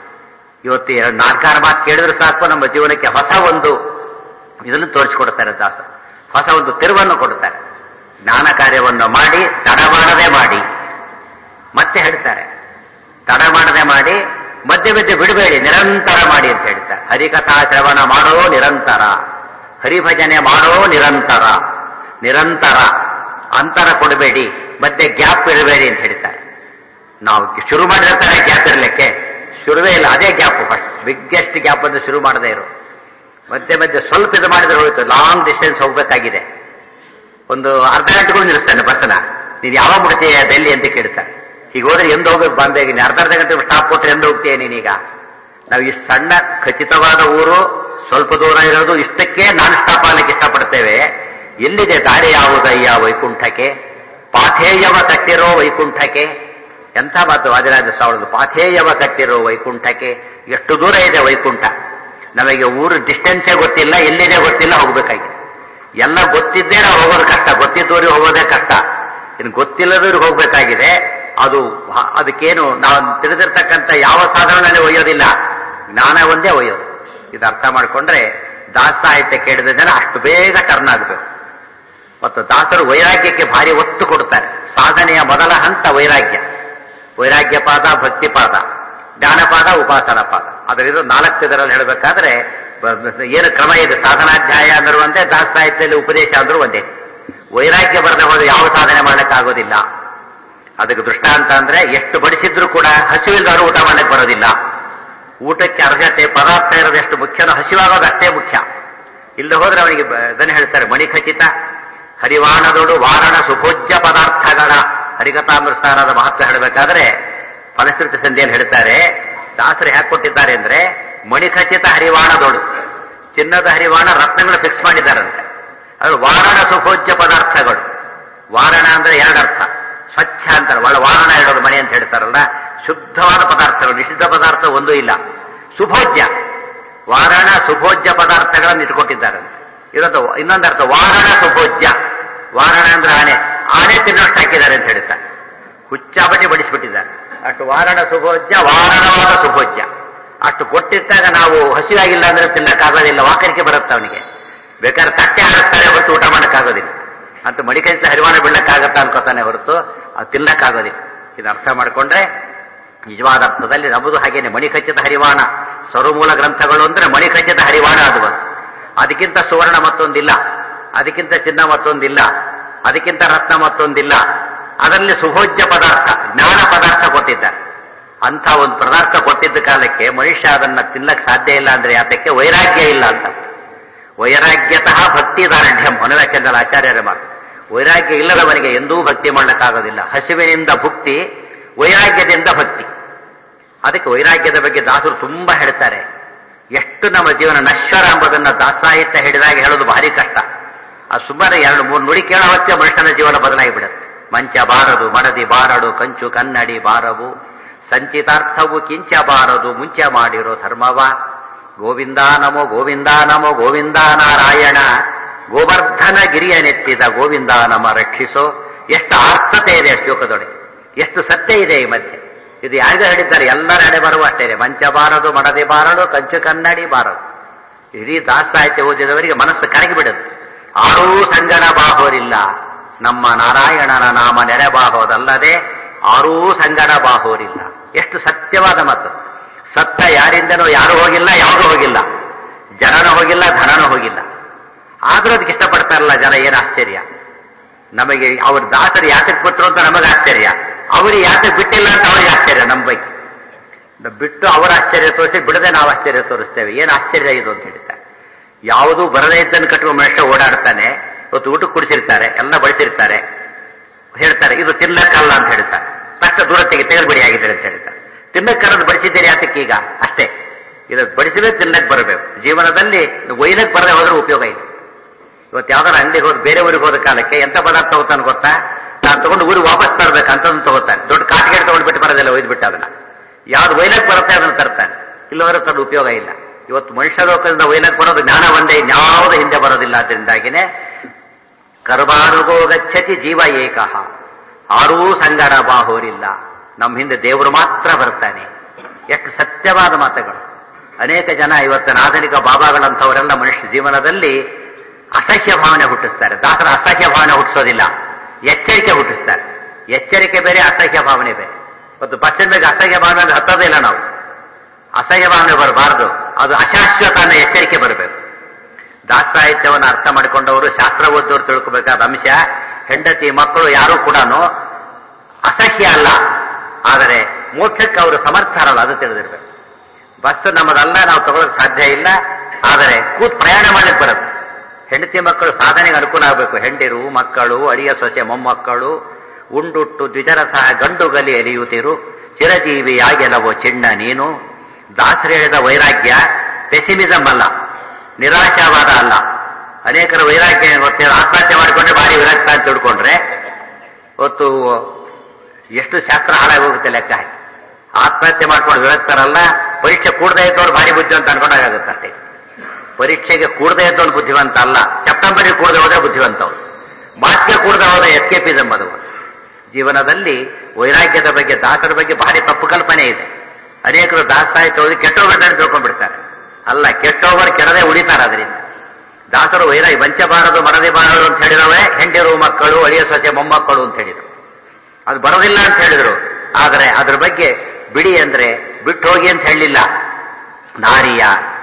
ಇವತ್ತು 4 ಮಾತು ಕೇಳಿದ್ರೆ ಸಾಕು ನಮ್ಮ ಜೀವನಕ್ಕೆ ಹೊಸ ಒಂದು ಇದನ್ನು ತೋರಿಸಿಕೊಡ್ತಾರೆ ದಾಸರು. ಹೊಸ ಒಂದು ತಿರುವನ್ನು ಕೊಡ್ತಾರೆ. ಜ್ಞಾನ ಕಾರ್ಯವನ್ನು ಮಾಡಿ ತಡ ಮಾಡದೆ ಮಾಡಿ. ಮತ್ತೆ ಹೇಳ್ತಾರೆ, ತಡ ಮಾಡದೆ ಮಾಡಿ, ಮಧ್ಯೆ ಮಧ್ಯೆ ಬಿಡಬೇಡಿ, ನಿರಂತರ ಮಾಡಿ ಅಂತ ಹೇಳ್ತಾರೆ. ಹರಿಕಥಾ ಶ್ರವಣ ಮಾಡೋ ನಿರಂತರ, ಹರಿಭಜನೆ ಮಾಡೋ ನಿರಂತರ. ನಿರಂತರ ಅಂತರ ಕೊಡಬೇಡಿ, ಮಧ್ಯೆ ಗ್ಯಾಪ್ ಇರಬೇಡಿ ಅಂತ ಹೇಳ್ತಾರೆ. ನಾವು ಶುರು ಮಾಡಿರ್ತಾರೆ ಗ್ಯಾಪ್ ಇರಲಿಕ್ಕೆ, ಶುರುವೇ ಇಲ್ಲ. ಅದೇ ಗ್ಯಾಪ್ ಫಸ್ಟ್ ಬಿಗ್ಗೆಸ್ಟ್ ಗ್ಯಾಪ್ ಅಂತ ಶುರು ಮಾಡದೇ ಇರೋ. ಮಧ್ಯೆ ಮಧ್ಯೆ ಸ್ವಲ್ಪ ಇದು ಮಾಡಿದ್ರೆ ಹೋಯ್ತು. ಲಾಂಗ್ ಡಿಸ್ಟೆನ್ಸ್ ಹೋಗ್ಬೇಕಾಗಿದೆ, ಒಂದು ಅರ್ಧ ಗಂಟೆಗೂ ನಿಲ್ಲಿಸ್ತಾನೆ ಬಸ್ನ. ನೀನು ಯಾವಾಗ ಬಿಡ್ತೀಯ ಡೆಲ್ಲಿ ಅಂತ ಕೇಳ್ತಾರೆ. ಈಗ ಹೋದ್ರೆ ಎಂದು ಹೋಗ್ಬೇಕು ಬಾಂಬೆಗೆ, ನೀನು ಅರ್ಧ ಗಂಟೆ ಸ್ಟಾಪ್ ಕೊಟ್ಟರೆ ಎಂದು ಹೋಗ್ತೀಯ ನೀನೀಗ? ನಾವು ಇಷ್ಟು ಸಣ್ಣ ಖಚಿತವಾದ ಊರು, ಸ್ವಲ್ಪ ದೂರ ಇರೋದು, ಇಷ್ಟಕ್ಕೆ ನಾನ್ ಸ್ಟಾಪ್ ಆಗ್ಲಿಕ್ಕೆ ಇಷ್ಟಪಡ್ತೇವೆ. ಎಲ್ಲಿದೆ ದಾರಿ ಯಾವುದಯ್ಯ ವೈಕುಂಠಕ್ಕೆ? ಪಾಥೇಯವ ಕಟ್ಟಿರೋ ವೈಕುಂಠಕ್ಕೆ. ಎಂಥ ಮಾತು ವಾದಿರಾಜ ಸ್ವಾಮಿಗಳು, ಪಾಥೇಯವ ಕಟ್ಟಿರೋ ವೈಕುಂಠಕ್ಕೆ. ಎಷ್ಟು ದೂರ ಇದೆ ವೈಕುಂಠ? ನಮಗೆ ಊರು ಡಿಸ್ಟೆನ್ಸೇ ಗೊತ್ತಿಲ್ಲ, ಎಲ್ಲಿದೆ ಗೊತ್ತಿಲ್ಲ, ಹೋಗ್ಬೇಕಾಗಿದೆ. ಎಲ್ಲ ಗೊತ್ತಿದ್ದೇ ನಾವು ಹೋಗೋದು ಕಷ್ಟ, ಗೊತ್ತಿದ್ದವ್ರಿಗೆ ಹೋಗೋದೇ ಕಷ್ಟ. ಇನ್ನು ಗೊತ್ತಿಲ್ಲದವ್ರಿಗೆ ಹೋಗ್ಬೇಕಾಗಿದೆ. ಅದಕ್ಕೇನು ನಾವು ತಿಳಿದಿರ್ತಕ್ಕಂಥ ಯಾವ ಸಾಧನದಲ್ಲಿ ಒಯ್ಯೋದಿಲ್ಲ, ಜ್ಞಾನ ಒಂದೇ ಒಯ್ಯೋದು. ಇದು ಅರ್ಥ ಮಾಡಿಕೊಂಡ್ರೆ ದಾಸ ಸಾಹಿತ್ಯ ಕೇಳಿದ ಜನ ಅಷ್ಟು ಬೇಗ ಟರ್ನ್ ಆಗಬೇಕು. ಮತ್ತು ದಾಸರು ವೈರಾಗ್ಯಕ್ಕೆ ಭಾರಿ ಒತ್ತು ಕೊಡ್ತಾರೆ. ಸಾಧನೆಯ ಮೊದಲ ಹಂತ ವೈರಾಗ್ಯ. ವೈರಾಗ್ಯಪಾದ, ಭಕ್ತಿಪಾದ, ಜ್ಞಾನಪಾದ, ಉಪಾಸನ ಪಾದ. ಅದರಿಂದ 4 ಇದರಲ್ಲಿ ಹೇಳಬೇಕಾದ್ರೆ ಏನು ಕ್ರಮ ಇದೆ? ಸಾಧನಾಧ್ಯಾಯ ಅಂದ್ರೂ ಒಂದೇ, ದಾಸ ಸಾಹಿತ್ಯದಲ್ಲಿ ಉಪದೇಶ ಅಂದ್ರೂ ಒಂದೇ. ವೈರಾಗ್ಯ ಬರದೆ ಹೋದ್ರೆ ಯಾವ ಸಾಧನೆ ಮಾಡಲಿಕ್ಕಾಗೋದಿಲ್ಲ. ಅದಕ್ಕೆ ದೃಷ್ಟಾಂತ ಅಂದ್ರೆ ಎಷ್ಟು ಬಡಿಸಿದ್ರು ಕೂಡ ಹಸಿವಿಲ್ಲದವರು ಊಟ ಮಾಡಲಿಕ್ಕೆ ಬರೋದಿಲ್ಲ. ಊಟಕ್ಕೆ ಅರ್ಹತೆ ಪದಾರ್ಥ ಇರೋದು ಎಷ್ಟು ಮುಖ್ಯನೋ ಹಸಿವಾಗೋದು ಅಷ್ಟೇ ಮುಖ್ಯ. ಇಲ್ಲಿ ಹೋದ್ರೆ ಅವನಿಗೆ ಅದನ್ನು ಹೇಳ್ತಾರೆ, ಮಣಿಖಚಿತ ಹರಿವಾಣದೋಡು ವಾರಣ ಸುಭೋಜ್ಯ ಪದಾರ್ಥಗಳ ಹರಿಕಥಾಮೃತಾರದ ಮಹತ್ವ ಹೇಳಬೇಕಾದ್ರೆ ಫಲಶ್ರುತಿ ಸಂಧಿಯಲ್ಲಿ ಹೇಳ್ತಾರೆ. ದಾಸರು ಹೇಗೆ ಕೊಟ್ಟಿದ್ದಾರೆ ಅಂದ್ರೆ, ಮಣಿಖಚಿತ ಹರಿವಾಣದೋಡು, ಚಿನ್ನದ ಹರಿವಾಣ ರತ್ನಗಳು ಫಿಕ್ಸ್ ಮಾಡಿದ್ದಾರಂತೆ. ಅದು ವಾರಣ ಸುಭೋಜ್ಯ ಪದಾರ್ಥಗಳು. ವಾರಣ ಅಂದ್ರೆ 2 ಅರ್ಥ. ಸ್ವಚ್ಛ ಅಂತಾರೆ, ಒಳ್ಳೆ ವಾರಣ ಇಡೋದು ಮನೆ ಅಂತ ಹೇಳ್ತಾರಲ್ಲ, ಶುದ್ಧವಾದ ಪದಾರ್ಥಗಳು, ನಿಷಿದ್ಧ ಪದಾರ್ಥ ಒಂದೂ ಇಲ್ಲ. ಸುಭೋಜ್ಯ, ವಾರಣ ಸುಭೋಜ್ಯ ಪದಾರ್ಥಗಳನ್ನು ಇಟ್ಕೊಟ್ಟಿದ್ದಾರಂತೆ. ಇರೋದು ಇನ್ನೊಂದು ಅರ್ಥ, ವಾರಣ ಸುಭೋಜ್ಯ. ವಾರಣ ಅಂದ್ರೆ ಆನೆ, ಆನೆ ತಿನ್ನೋಷ್ಟು ಹಾಕಿದ್ದಾರೆ ಅಂತ ಹೇಳ್ತಾರೆ. ಹುಚ್ಚಾಬಟ್ಟಿ ಬಡಿಸ್ಬಿಟ್ಟಿದ್ದಾರೆ. ಅಷ್ಟು ವಾರಣ ಸುಭೋಜ್ಯ, ವಾರಣವಾದ ಸುಭೋಜ್ಯ. ಅಷ್ಟು ಕೊಟ್ಟಿದ್ದಾಗ ನಾವು ಹಸಿವಾಗಿಲ್ಲ ಅಂದ್ರೆ ತಿನ್ನಕ್ಕಾಗೋದಿಲ್ಲ, ವಾಕರಿಕೆ ಬರುತ್ತೆ ಅವನಿಗೆ. ಬೇಕಾದ್ರೆ ತಟ್ಟೆ ಹಾರಿಸ್ತಾರೆ ಹೊರತು ಊಟ ಮಾಡೋಕ್ಕಾಗೋದಿಲ್ಲ. ಅಂತ ಮಣಿಕಂಚಲ ಹರಿವಾಣ ಬೀಳಕ್ಕಾಗತ್ತಾ ಅನ್ಕೋತಾನೆ ಹೊರತು ಅದು ತಿನ್ನಕ್ಕಾಗೋದಿಲ್ಲ. ಇದು ಅರ್ಥ ಮಾಡಿಕೊಂಡ್ರೆ ನಿಜವಾದ ಅರ್ಥದಲ್ಲಿ ನಮ್ಮದು ಹಾಗೇನೆ ಮಣಿಖಚಿತ ಹರಿವಾಣ. ಸರ್ವಮೂಲ ಗ್ರಂಥಗಳು ಅಂದ್ರೆ ಮಣಿಖಚಿತ ಹರಿವಾಣ ಅದು. ಅದಕ್ಕಿಂತ ಸುವರ್ಣ ಮತ್ತೊಂದಿಲ್ಲ, ಅದಕ್ಕಿಂತ ಚಿನ್ನ ಮತ್ತೊಂದಿಲ್ಲ, ಅದಕ್ಕಿಂತ ರತ್ನ ಮತ್ತೊಂದಿಲ್ಲ. ಅದರಲ್ಲಿ ಸುಭೋಜ್ಯ ಪದಾರ್ಥ, ಜ್ಞಾನ ಪದಾರ್ಥ ಕೊಟ್ಟಿದ್ದಾರೆ. ಅಂಥ ಒಂದು ಪದಾರ್ಥ ಕೊಟ್ಟಿದ್ದ ಕಾಲಕ್ಕೆ ಮನುಷ್ಯ ಅದನ್ನ ತಿನ್ನಕ್ಕೆ ಸಾಧ್ಯ ಇಲ್ಲ ಅಂದ್ರೆ ಯಾತಕ್ಕೆ? ವೈರಾಗ್ಯ ಇಲ್ಲ ಅಂತ. ವೈರಾಗ್ಯತಃ ಭಕ್ತಿ ದಾರ್ಢ್ಯಂ ಅನುವ್ಯಾಖ್ಯಾನದ ಆಚಾರ್ಯರ ಮಾತು. ವೈರಾಗ್ಯ ಇಲ್ಲದವನಿಗೆ ಎಂದೂ ಭಕ್ತಿ ಮಾಡಲಿಕ್ಕಾಗೋದಿಲ್ಲ. ಹಸಿವಿನಿಂದ ಭುಕ್ತಿ, ವೈರಾಗ್ಯದಿಂದ ಭಕ್ತಿ. ಅದಕ್ಕೆ ವೈರಾಗ್ಯದ ಬಗ್ಗೆ ದಾಸರು ತುಂಬಾ ಹೇಳ್ತಾರೆ. ಎಷ್ಟು ನಮ್ಮ ಜೀವನ ನಶ್ವರ ಎಂಬುದನ್ನ ದಾಸಾಹಿತ್ಯ ಹೇಳಿದಾಗ ಹೇಳೋದು ಭಾರಿ ಕಷ್ಟ. ಅದು ಸುಮಾರು 2-3 ನುಡಿ ಕೇಳೋ ಹೊತ್ತಿಗೆ ಮನುಷ್ಯನ ಜೀವನ ಬದಲಾಗಿ ಬಿಡುತ್ತೆ. ಮಂಚ ಬಾರದು, ಮಡದಿ ಬಾರಡು, ಕಂಚು ಕನ್ನಡಿ ಬಾರವು, ಸಂಚಿತಾರ್ಥವು ಕಿಂಚ ಬಾರದು, ಮುಂಚೆ ಮಾಡಿರೋ ಧರ್ಮವ. ಗೋವಿಂದ ನಮೋ ಗೋವಿಂದ ನಮೋ ಗೋವಿಂದ ನಾರಾಯಣ, ಗೋವರ್ಧನ ಗಿರಿಯನೆತ್ತಿದ ಗೋವಿಂದ ನಮ ರಕ್ಷಿಸೋ. ಎಷ್ಟು ಆರ್ಥತೆ ಇದೆ ಶ್ಲೋಕದೊಳಗೆ, ಎಷ್ಟು ಸತ್ಯ ಇದೆ ಈ ಮಧ್ಯೆ. ಇದು ಯಾರಿಗೂ ಹೇಳಿದ್ದಾರೆ, ಎಲ್ಲರ ಎಡೆ ಬರುವ ಅಷ್ಟೇ ಇದೆ. ಮಂಚ ಬಾರದು, ಮಡದಿ ಬಾರಡು, ಕಂಚು ಕನ್ನಡಿ ಬಾರದು. ಇಡೀ ದಾಸಾಹಿತ್ಯ ಓದಿದವರಿಗೆ ಮನಸ್ಸು ಕರಗಿಬಿಡುತ್ತೆ. ಆರೂ ಸಂಗನ ಬಾಹೋರಿಲ್ಲ, ನಮ್ಮ ನಾರಾಯಣನ ನಾಮ ನೆರೆಬಾಹೋದಲ್ಲದೆ ಆರೂ ಸಂಗನ ಬಾಹೋರಿಲ್ಲ. ಎಷ್ಟು ಸತ್ಯವಾದ ಮಾತು. ಸತ್ತ ಯಾರಿಂದನೂ ಯಾರು ಹೋಗಿಲ್ಲ, ಯಾವುದೂ ಹೋಗಿಲ್ಲ. ಜನನೂ ಹೋಗಿಲ್ಲ, ಧನನೂ ಹೋಗಿಲ್ಲ. ಆದ್ರೂ ಅದಕ್ಕೆ ಇಷ್ಟಪಡ್ತಾರಲ್ಲ ಜನ, ಏನು ಆಶ್ಚರ್ಯ. ನಮಗೆ ಅವ್ರ ದಾಸರು ಯಾತಕ್ಕೆ ಬಿಟ್ಟರು ಅಂತ ನಮಗೆ ಆಶ್ಚರ್ಯ, ಅವ್ರಿಗೆ ಯಾತಕ್ಕೆ ಬಿಟ್ಟಿಲ್ಲ ಅಂತ ಅವ್ರಿಗೆ ಆಶ್ಚರ್ಯ. ನಮ್ಮ ಬಗ್ಗೆ ಬಿಟ್ಟು ಅವರ ಆಶ್ಚರ್ಯ ತೋರಿಸಿ, ಬಿಡದೆ ನಾವು ಆಶ್ಚರ್ಯ ತೋರಿಸ್ತೇವೆ. ಏನು ಆಶ್ಚರ್ಯ ಇದು ಅಂತ ಹೇಳ್ತಾರೆ. ಯಾವುದೂ ಬರದೇ ಇದ್ದನ್ನು ಕಟ್ಟುವ ಮನುಷ್ಯ ಓಡಾಡ್ತಾನೆ. ಇವತ್ತು ಊಟಕ್ಕೆ ಕುಡಿಸಿರ್ತಾರೆ, ಎಲ್ಲ ಬಳಸಿರ್ತಾರೆ, ಹೇಳ್ತಾರೆ ಇದು ತಿನ್ನಕ್ಕಲ್ಲ ಅಂತ ಹೇಳ್ತಾರೆ. ತಕ್ಷಣ ದೂರ ತೆಗೆದುಬಿಡಿ ಆಗಿದ್ದಾರೆ ಅಂತ ಹೇಳ್ತಾರೆ. ತಿನ್ನಕ್ಕನ್ನೋದು ಬಡಿಸಿದ್ದೀರಿ ಯಾತಕ್ಕೆ ಈಗ ಅಷ್ಟೇ. ಇದು ಬಡಿಸಿದ್ರೆ ತಿನ್ನಕ್ಕೆ ಬರಬೇಕು. ಜೀವನದಲ್ಲಿ ಒಯ್ಲಕ್ಕೆ ಬರದೆ ಹೋದ್ರೆ ಉಪಯೋಗ ಇದೆ. ಇವತ್ತು ಯಾವ್ದಾರು ಅಂಗಡಿಗೆ ಹೋದ್, ಬೇರೆ ಊರಿಗೆ ಹೋದ ಕಾಲಕ್ಕೆ ಎಂತ ಪದಾರ್ಥ ತಗೋತಾನೆ ಗೊತ್ತಾ? ನಾನು ತಗೊಂಡು ಊರಿಗೆ ವಾಪಸ್ ತರಬೇಕು ಅಂತಂದು ತಗೋತಾನೆ. ದೊಡ್ಡ ಕಾಟ್ಗೇಟ್ ತಗೊಂಡ್ಬಿಟ್ಟು ಬರೋದಿಲ್ಲ, ಒಯ್ದ್ಬಿಟ್ಟು ಅದನ್ನ ಯಾವ್ದು ಒಯ್ಲಕ್ಕೆ ಬರುತ್ತೆ ಅದನ್ನು ತರ್ತಾನೆ. ಇಲ್ಲವರೆ ತನ್ನ ಉಪಯೋಗ ಇಲ್ಲ. ಇವತ್ತು ಮನುಷ್ಯ ಲೋಕದಿಂದ ಒಯ್ಲಕ್ಕೆ ಬರೋದು ಜ್ಞಾನ ಒಂದೇ, ಇನ್ಯಾವುದೂ ಹಿಂದೆ ಬರೋದಿಲ್ಲ. ಅದರಿಂದಾಗಿನೇ ಕರ್ಮಾನುಗೋ ಗಚ್ಚತಿ ಜೀವ ಏಕಃ, ಆರೂ ಸಂಗಡ ಬಾಹೋರಿಲ್ಲ. ನಮ್ಮ ಹಿಂದೆ ದೇವರು ಮಾತ್ರ ಬರ್ತಾನೆ. ಎಷ್ಟು ಸತ್ಯವಾದ ಮಾತುಗಳು. ಅನೇಕ ಜನ ಇವತ್ತಿನ ಆಧುನಿಕ ಬಾಬಾಗಳಂಥವರೆಲ್ಲ ಮನುಷ್ಯ ಜೀವನದಲ್ಲಿ ಅಸಹ್ಯ ಭಾವನೆ ಹುಟ್ಟಿಸ್ತಾರೆ. ದಾಸರ ಅಸಹ್ಯ ಭಾವನೆ ಹುಟ್ಟಿಸೋದಿಲ್ಲ, ಎಚ್ಚರಿಕೆ ಹುಟ್ಟಿಸ್ತಾರೆ. ಎಚ್ಚರಿಕೆ ಬೇರೆ, ಅಸಹ್ಯ ಭಾವನೆ ಬೇರೆ. ಇವತ್ತು ಬಸ್ಸಿನ ಮೇಲೆ ಅಸಹ್ಯ ಭಾವನೆ ಹತ್ತೋದೇ ಇಲ್ಲ ನಾವು. ಅಸಹ್ಯ ಭಾವನೆ ಬರಬಾರದು, ಅದು ಅಶಾಶ್ವತ ಅನ್ನೋ ಎಚ್ಚರಿಕೆ ಬರಬೇಕು. ದಾಸಾಹಿತ್ಯವನ್ನು ಅರ್ಥ ಮಾಡಿಕೊಂಡವರು, ಶಾಸ್ತ್ರ ಓದೋರು ತಿಳ್ಕೋಬೇಕಾದ ಅಂಶ, ಹೆಂಡತಿ ಮಕ್ಕಳು ಯಾರೂ ಕೂಡ ಅಸಹ್ಯ ಅಲ್ಲ, ಆದರೆ ಮೋಕ್ಷಕ್ಕೆ ಅವರು ಸಮರ್ಥರಲ್ಲ, ಅದು ತಿಳಿದಿರ್ಬೇಕು. ಬಸ್ ನಮ್ಮದಲ್ಲ, ನಾವು ತಗೊಳ್ಳೋಕೆ ಸಾಧ್ಯ ಇಲ್ಲ, ಆದರೆ ಕೂತ್ ಪ್ರಯಾಣ ಮಾಡಲಿಕ್ಕೆ ಬರುತ್ತೆ. ಹೆಂಡತಿ ಮಕ್ಕಳು ಸಾಧನೆಗೆ ಅನುಕೂಲ ಆಗಬೇಕು. ಹೆಂಡಿರು, ಮಕ್ಕಳು, ಅಳಿಯ ಸೊಸೆ, ಮೊಮ್ಮಕ್ಕಳು ಉಂಡುಟ್ಟು ದ್ವಿಜರಸ ಗಂಡುಗಲಿ ಎಲಿಯುತ್ತಿರು, ಚಿರಜೀವಿಯಾಗೆಲವೋ ಚಿಣ್ಣ ನೀನು. ದಾಸರು ಹೇಳಿದ ವೈರಾಗ್ಯ ಪೆಸಿಮಿಸಮ್ ಅಲ್ಲ, ನಿರಾಶಾವಾದ ಅಲ್ಲ. ಅನೇಕರು ವೈರಾಗ್ಯ ಗೊತ್ತೇಳಿ ಆತ್ಮಹತ್ಯೆ ಮಾಡಿಕೊಂಡ್ರೆ ಭಾರಿ ವಿರಕ್ತ ಅಂತ ತಿಳ್ಕೊಂಡ್ರೆ ಇವತ್ತು ಎಷ್ಟು ಶಾಸ್ತ್ರ ಹಾಳಾಗಿ ಹೋಗುತ್ತೆ ಲೆಕ್ಕ ಹಾಕಿ. ಆತ್ಮಹತ್ಯೆ ಮಾಡ್ಕೊಂಡು ವಿರಕ್ತರಲ್ಲ, ಪರೀಕ್ಷೆ ಕೂಡದೇ ಇದ್ದವ್ರು ಭಾರಿ ಬುದ್ಧಿವಂತ ಅನ್ಕೊಂಡಾಗುತ್ತೆ ಅಷ್ಟೇ. ಪರೀಕ್ಷೆಗೆ ಕೂಡದೇ ಇದ್ದವ್ರು ಬುದ್ಧಿವಂತ ಅಲ್ಲ, ಸೆಪ್ಟೆಂಬರ್ಗೆ ಕೂಡದೆ ಹೋದ್ರೆ ಬುದ್ಧಿವಂತವ್ರು. ಮಾರ್ಚ್ಗೆ ಕೂಡದೆ ಹೋದ್ರೆ ಎಸ್ಕೇಪಿಸಮ್ ಅದು. ಜೀವನದಲ್ಲಿ ವೈರಾಗ್ಯದ ಬಗ್ಗೆ, ದಾಸರ ಬಗ್ಗೆ ಭಾರಿ ತಪ್ಪು ಕಲ್ಪನೆ ಇದೆ. ಅನೇಕರು ದಾಸಾಹಿತ್ಯ ಓದಿ ಕೆಟ್ಟೋಗ್ಬಿಡ್ತಾರೆ ತಿಳ್ಕೊಂಡ್ಬಿಡ್ತಾರೆ. ಅಲ್ಲ, ಕೆಟ್ಟೋಗರು ಕೆಡದೆ ಉಳಿತಾರೆ. ಅದರಿಂದ ದಾಸರು ವೈರಾಗ್ಯ ಬಂಚಬಾರದು, ಮರದಿ ಬಾರದು ಅಂತ ಹೇಳಿದವೇ ಹೆಂಡಿರು, ಮಕ್ಕಳು, ಅಳಿಯ ಸೊಸೆ, ಮೊಮ್ಮಕ್ಕಳು ಅಂತ ಹೇಳಿದರು. ಅದು ಬರೋದಿಲ್ಲ ಅಂತ ಹೇಳಿದ್ರು. ಆದರೆ ಅದ್ರ ಬಗ್ಗೆ ಬಿಡಿ ಅಂದ್ರೆ ಬಿಟ್ಟು ಹೋಗಿ ಅಂತ ಹೇಳಲಿಲ್ಲ. ನಾರಿಯ,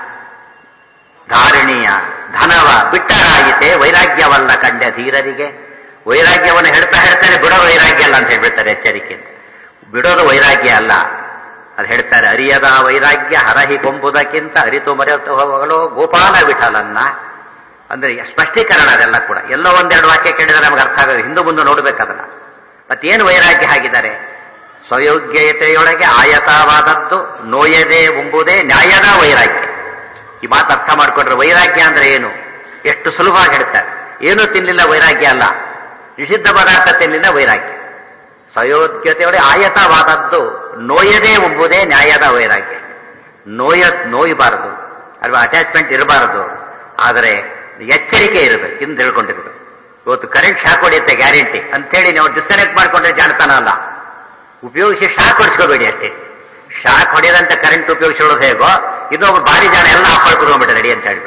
ಧಾರಿಣಿಯ, ಧನವ ಬಿಟ್ಟರಾಯಿತೆ ವೈರಾಗ್ಯವಲ್ಲ ಕಂಡ ಧೀರರಿಗೆ. ವೈರಾಗ್ಯವನ್ನು ಹೇಳ್ತಾನೆ, ಬಿಡೋ ವೈರಾಗ್ಯ ಅಲ್ಲ ಅಂತ ಹೇಳ್ಬಿಡ್ತಾರೆ ಎಚ್ಚರಿಕೆ. ಬಿಡೋದು ವೈರಾಗ್ಯ ಅಲ್ಲ, ಅದು ಹೇಳ್ತಾರೆ. ಅರಿಯದ ವೈರಾಗ್ಯ ಹರಹಿ ಕೊಂಬುದಕ್ಕಿಂತ ಅರಿತು ಮರೆತುಗಳು ಗೋಪಾಲ ವಿಠಲನ್ನ. ಅಂದ್ರೆ ಸ್ಪಷ್ಟೀಕರಣ ಅದೆಲ್ಲ ಕೂಡ. ಎಲ್ಲೋ ಒಂದೆರಡು ವಾಕ್ಯ ಕೇಳಿದ್ರೆ ನಮ್ಗೆ ಅರ್ಥ ಆಗೋದು, ಹಿಂದೂ ಮುಂದೆ ನೋಡ್ಬೇಕದನ್ನ. ಮತ್ತೇನು ವೈರಾಗ್ಯ ಹಾಕಿದ್ದಾರೆ? ಸ್ವಯೋಗ್ಯತೆಯೊಳಗೆ ಆಯತವಾದದ್ದು ನೋಯದೆ ಎಂಬುದೇ ನ್ಯಾಯದ ವೈರಾಗ್ಯ. ಈ ಮಾತು ಅರ್ಥ ಮಾಡ್ಕೊಂಡ್ರೆ ವೈರಾಗ್ಯ ಅಂದ್ರೆ ಏನು ಎಷ್ಟು ಸುಲಭವಾಗಿ ಹೇಳ್ತಾರೆ. ಏನೂ ತಿನ್ನಲಿಲ್ಲ ವೈರಾಗ್ಯ ಅಲ್ಲ, ನಿಷಿದ್ಧ ಪದಾರ್ಥ ತಿನ್ನಲಿಲ್ಲ ವೈರಾಗ್ಯ. ಸ್ವಯೋಗ್ಯತೆಯೊಳಗೆ ಆಯತವಾದದ್ದು ನೋಯದೆ ಎಂಬುದೇ ನ್ಯಾಯದ ವೈರಾಗ್ಯ. ನೋಯಬಾರದು ಅಲ್ವಾ, ಅಟ್ಯಾಚ್ಮೆಂಟ್ ಇರಬಾರದು, ಆದರೆ ಎಚ್ಚರಿಕೆ ಇರಬೇಕು, ಇಂದು ತಿಳ್ಕೊಂಡಿರ್ಬೇಕು. ಇವತ್ತು ಕರೆಂಟ್ ಶಾಕ್ ಹೊಡೆಯುತ್ತೆ ಗ್ಯಾರಂಟಿ ಅಂತೇಳಿ ನಾವು ಡಿಸ್ಕನೆಕ್ಟ್ ಮಾಡ್ಕೊಂಡ್ರೆ ಜಾಣತನ ಅಲ್ಲ. ಉಪಯೋಗಿಸಿ ಶಾಕ್ ಹೊಡಿಸ್ಕೋಬೇಡಿ ಅಷ್ಟೇ. ಶಾಕ್ ಹೊಡೆಯದಂತ ಕರೆಂಟ್ ಉಪಯೋಗಿಸೋದು ಹೇಗೋ, ಇನ್ನೊಬ್ರು ಭಾರಿ ಜನ ಎಲ್ಲ ಆಫ್ ಮಾಡ್ಕೊಂಡ್ಬಿಟ್ಟು ರೆಡಿ ಅಂತ ಹೇಳ್ಬಿಟ್ಟು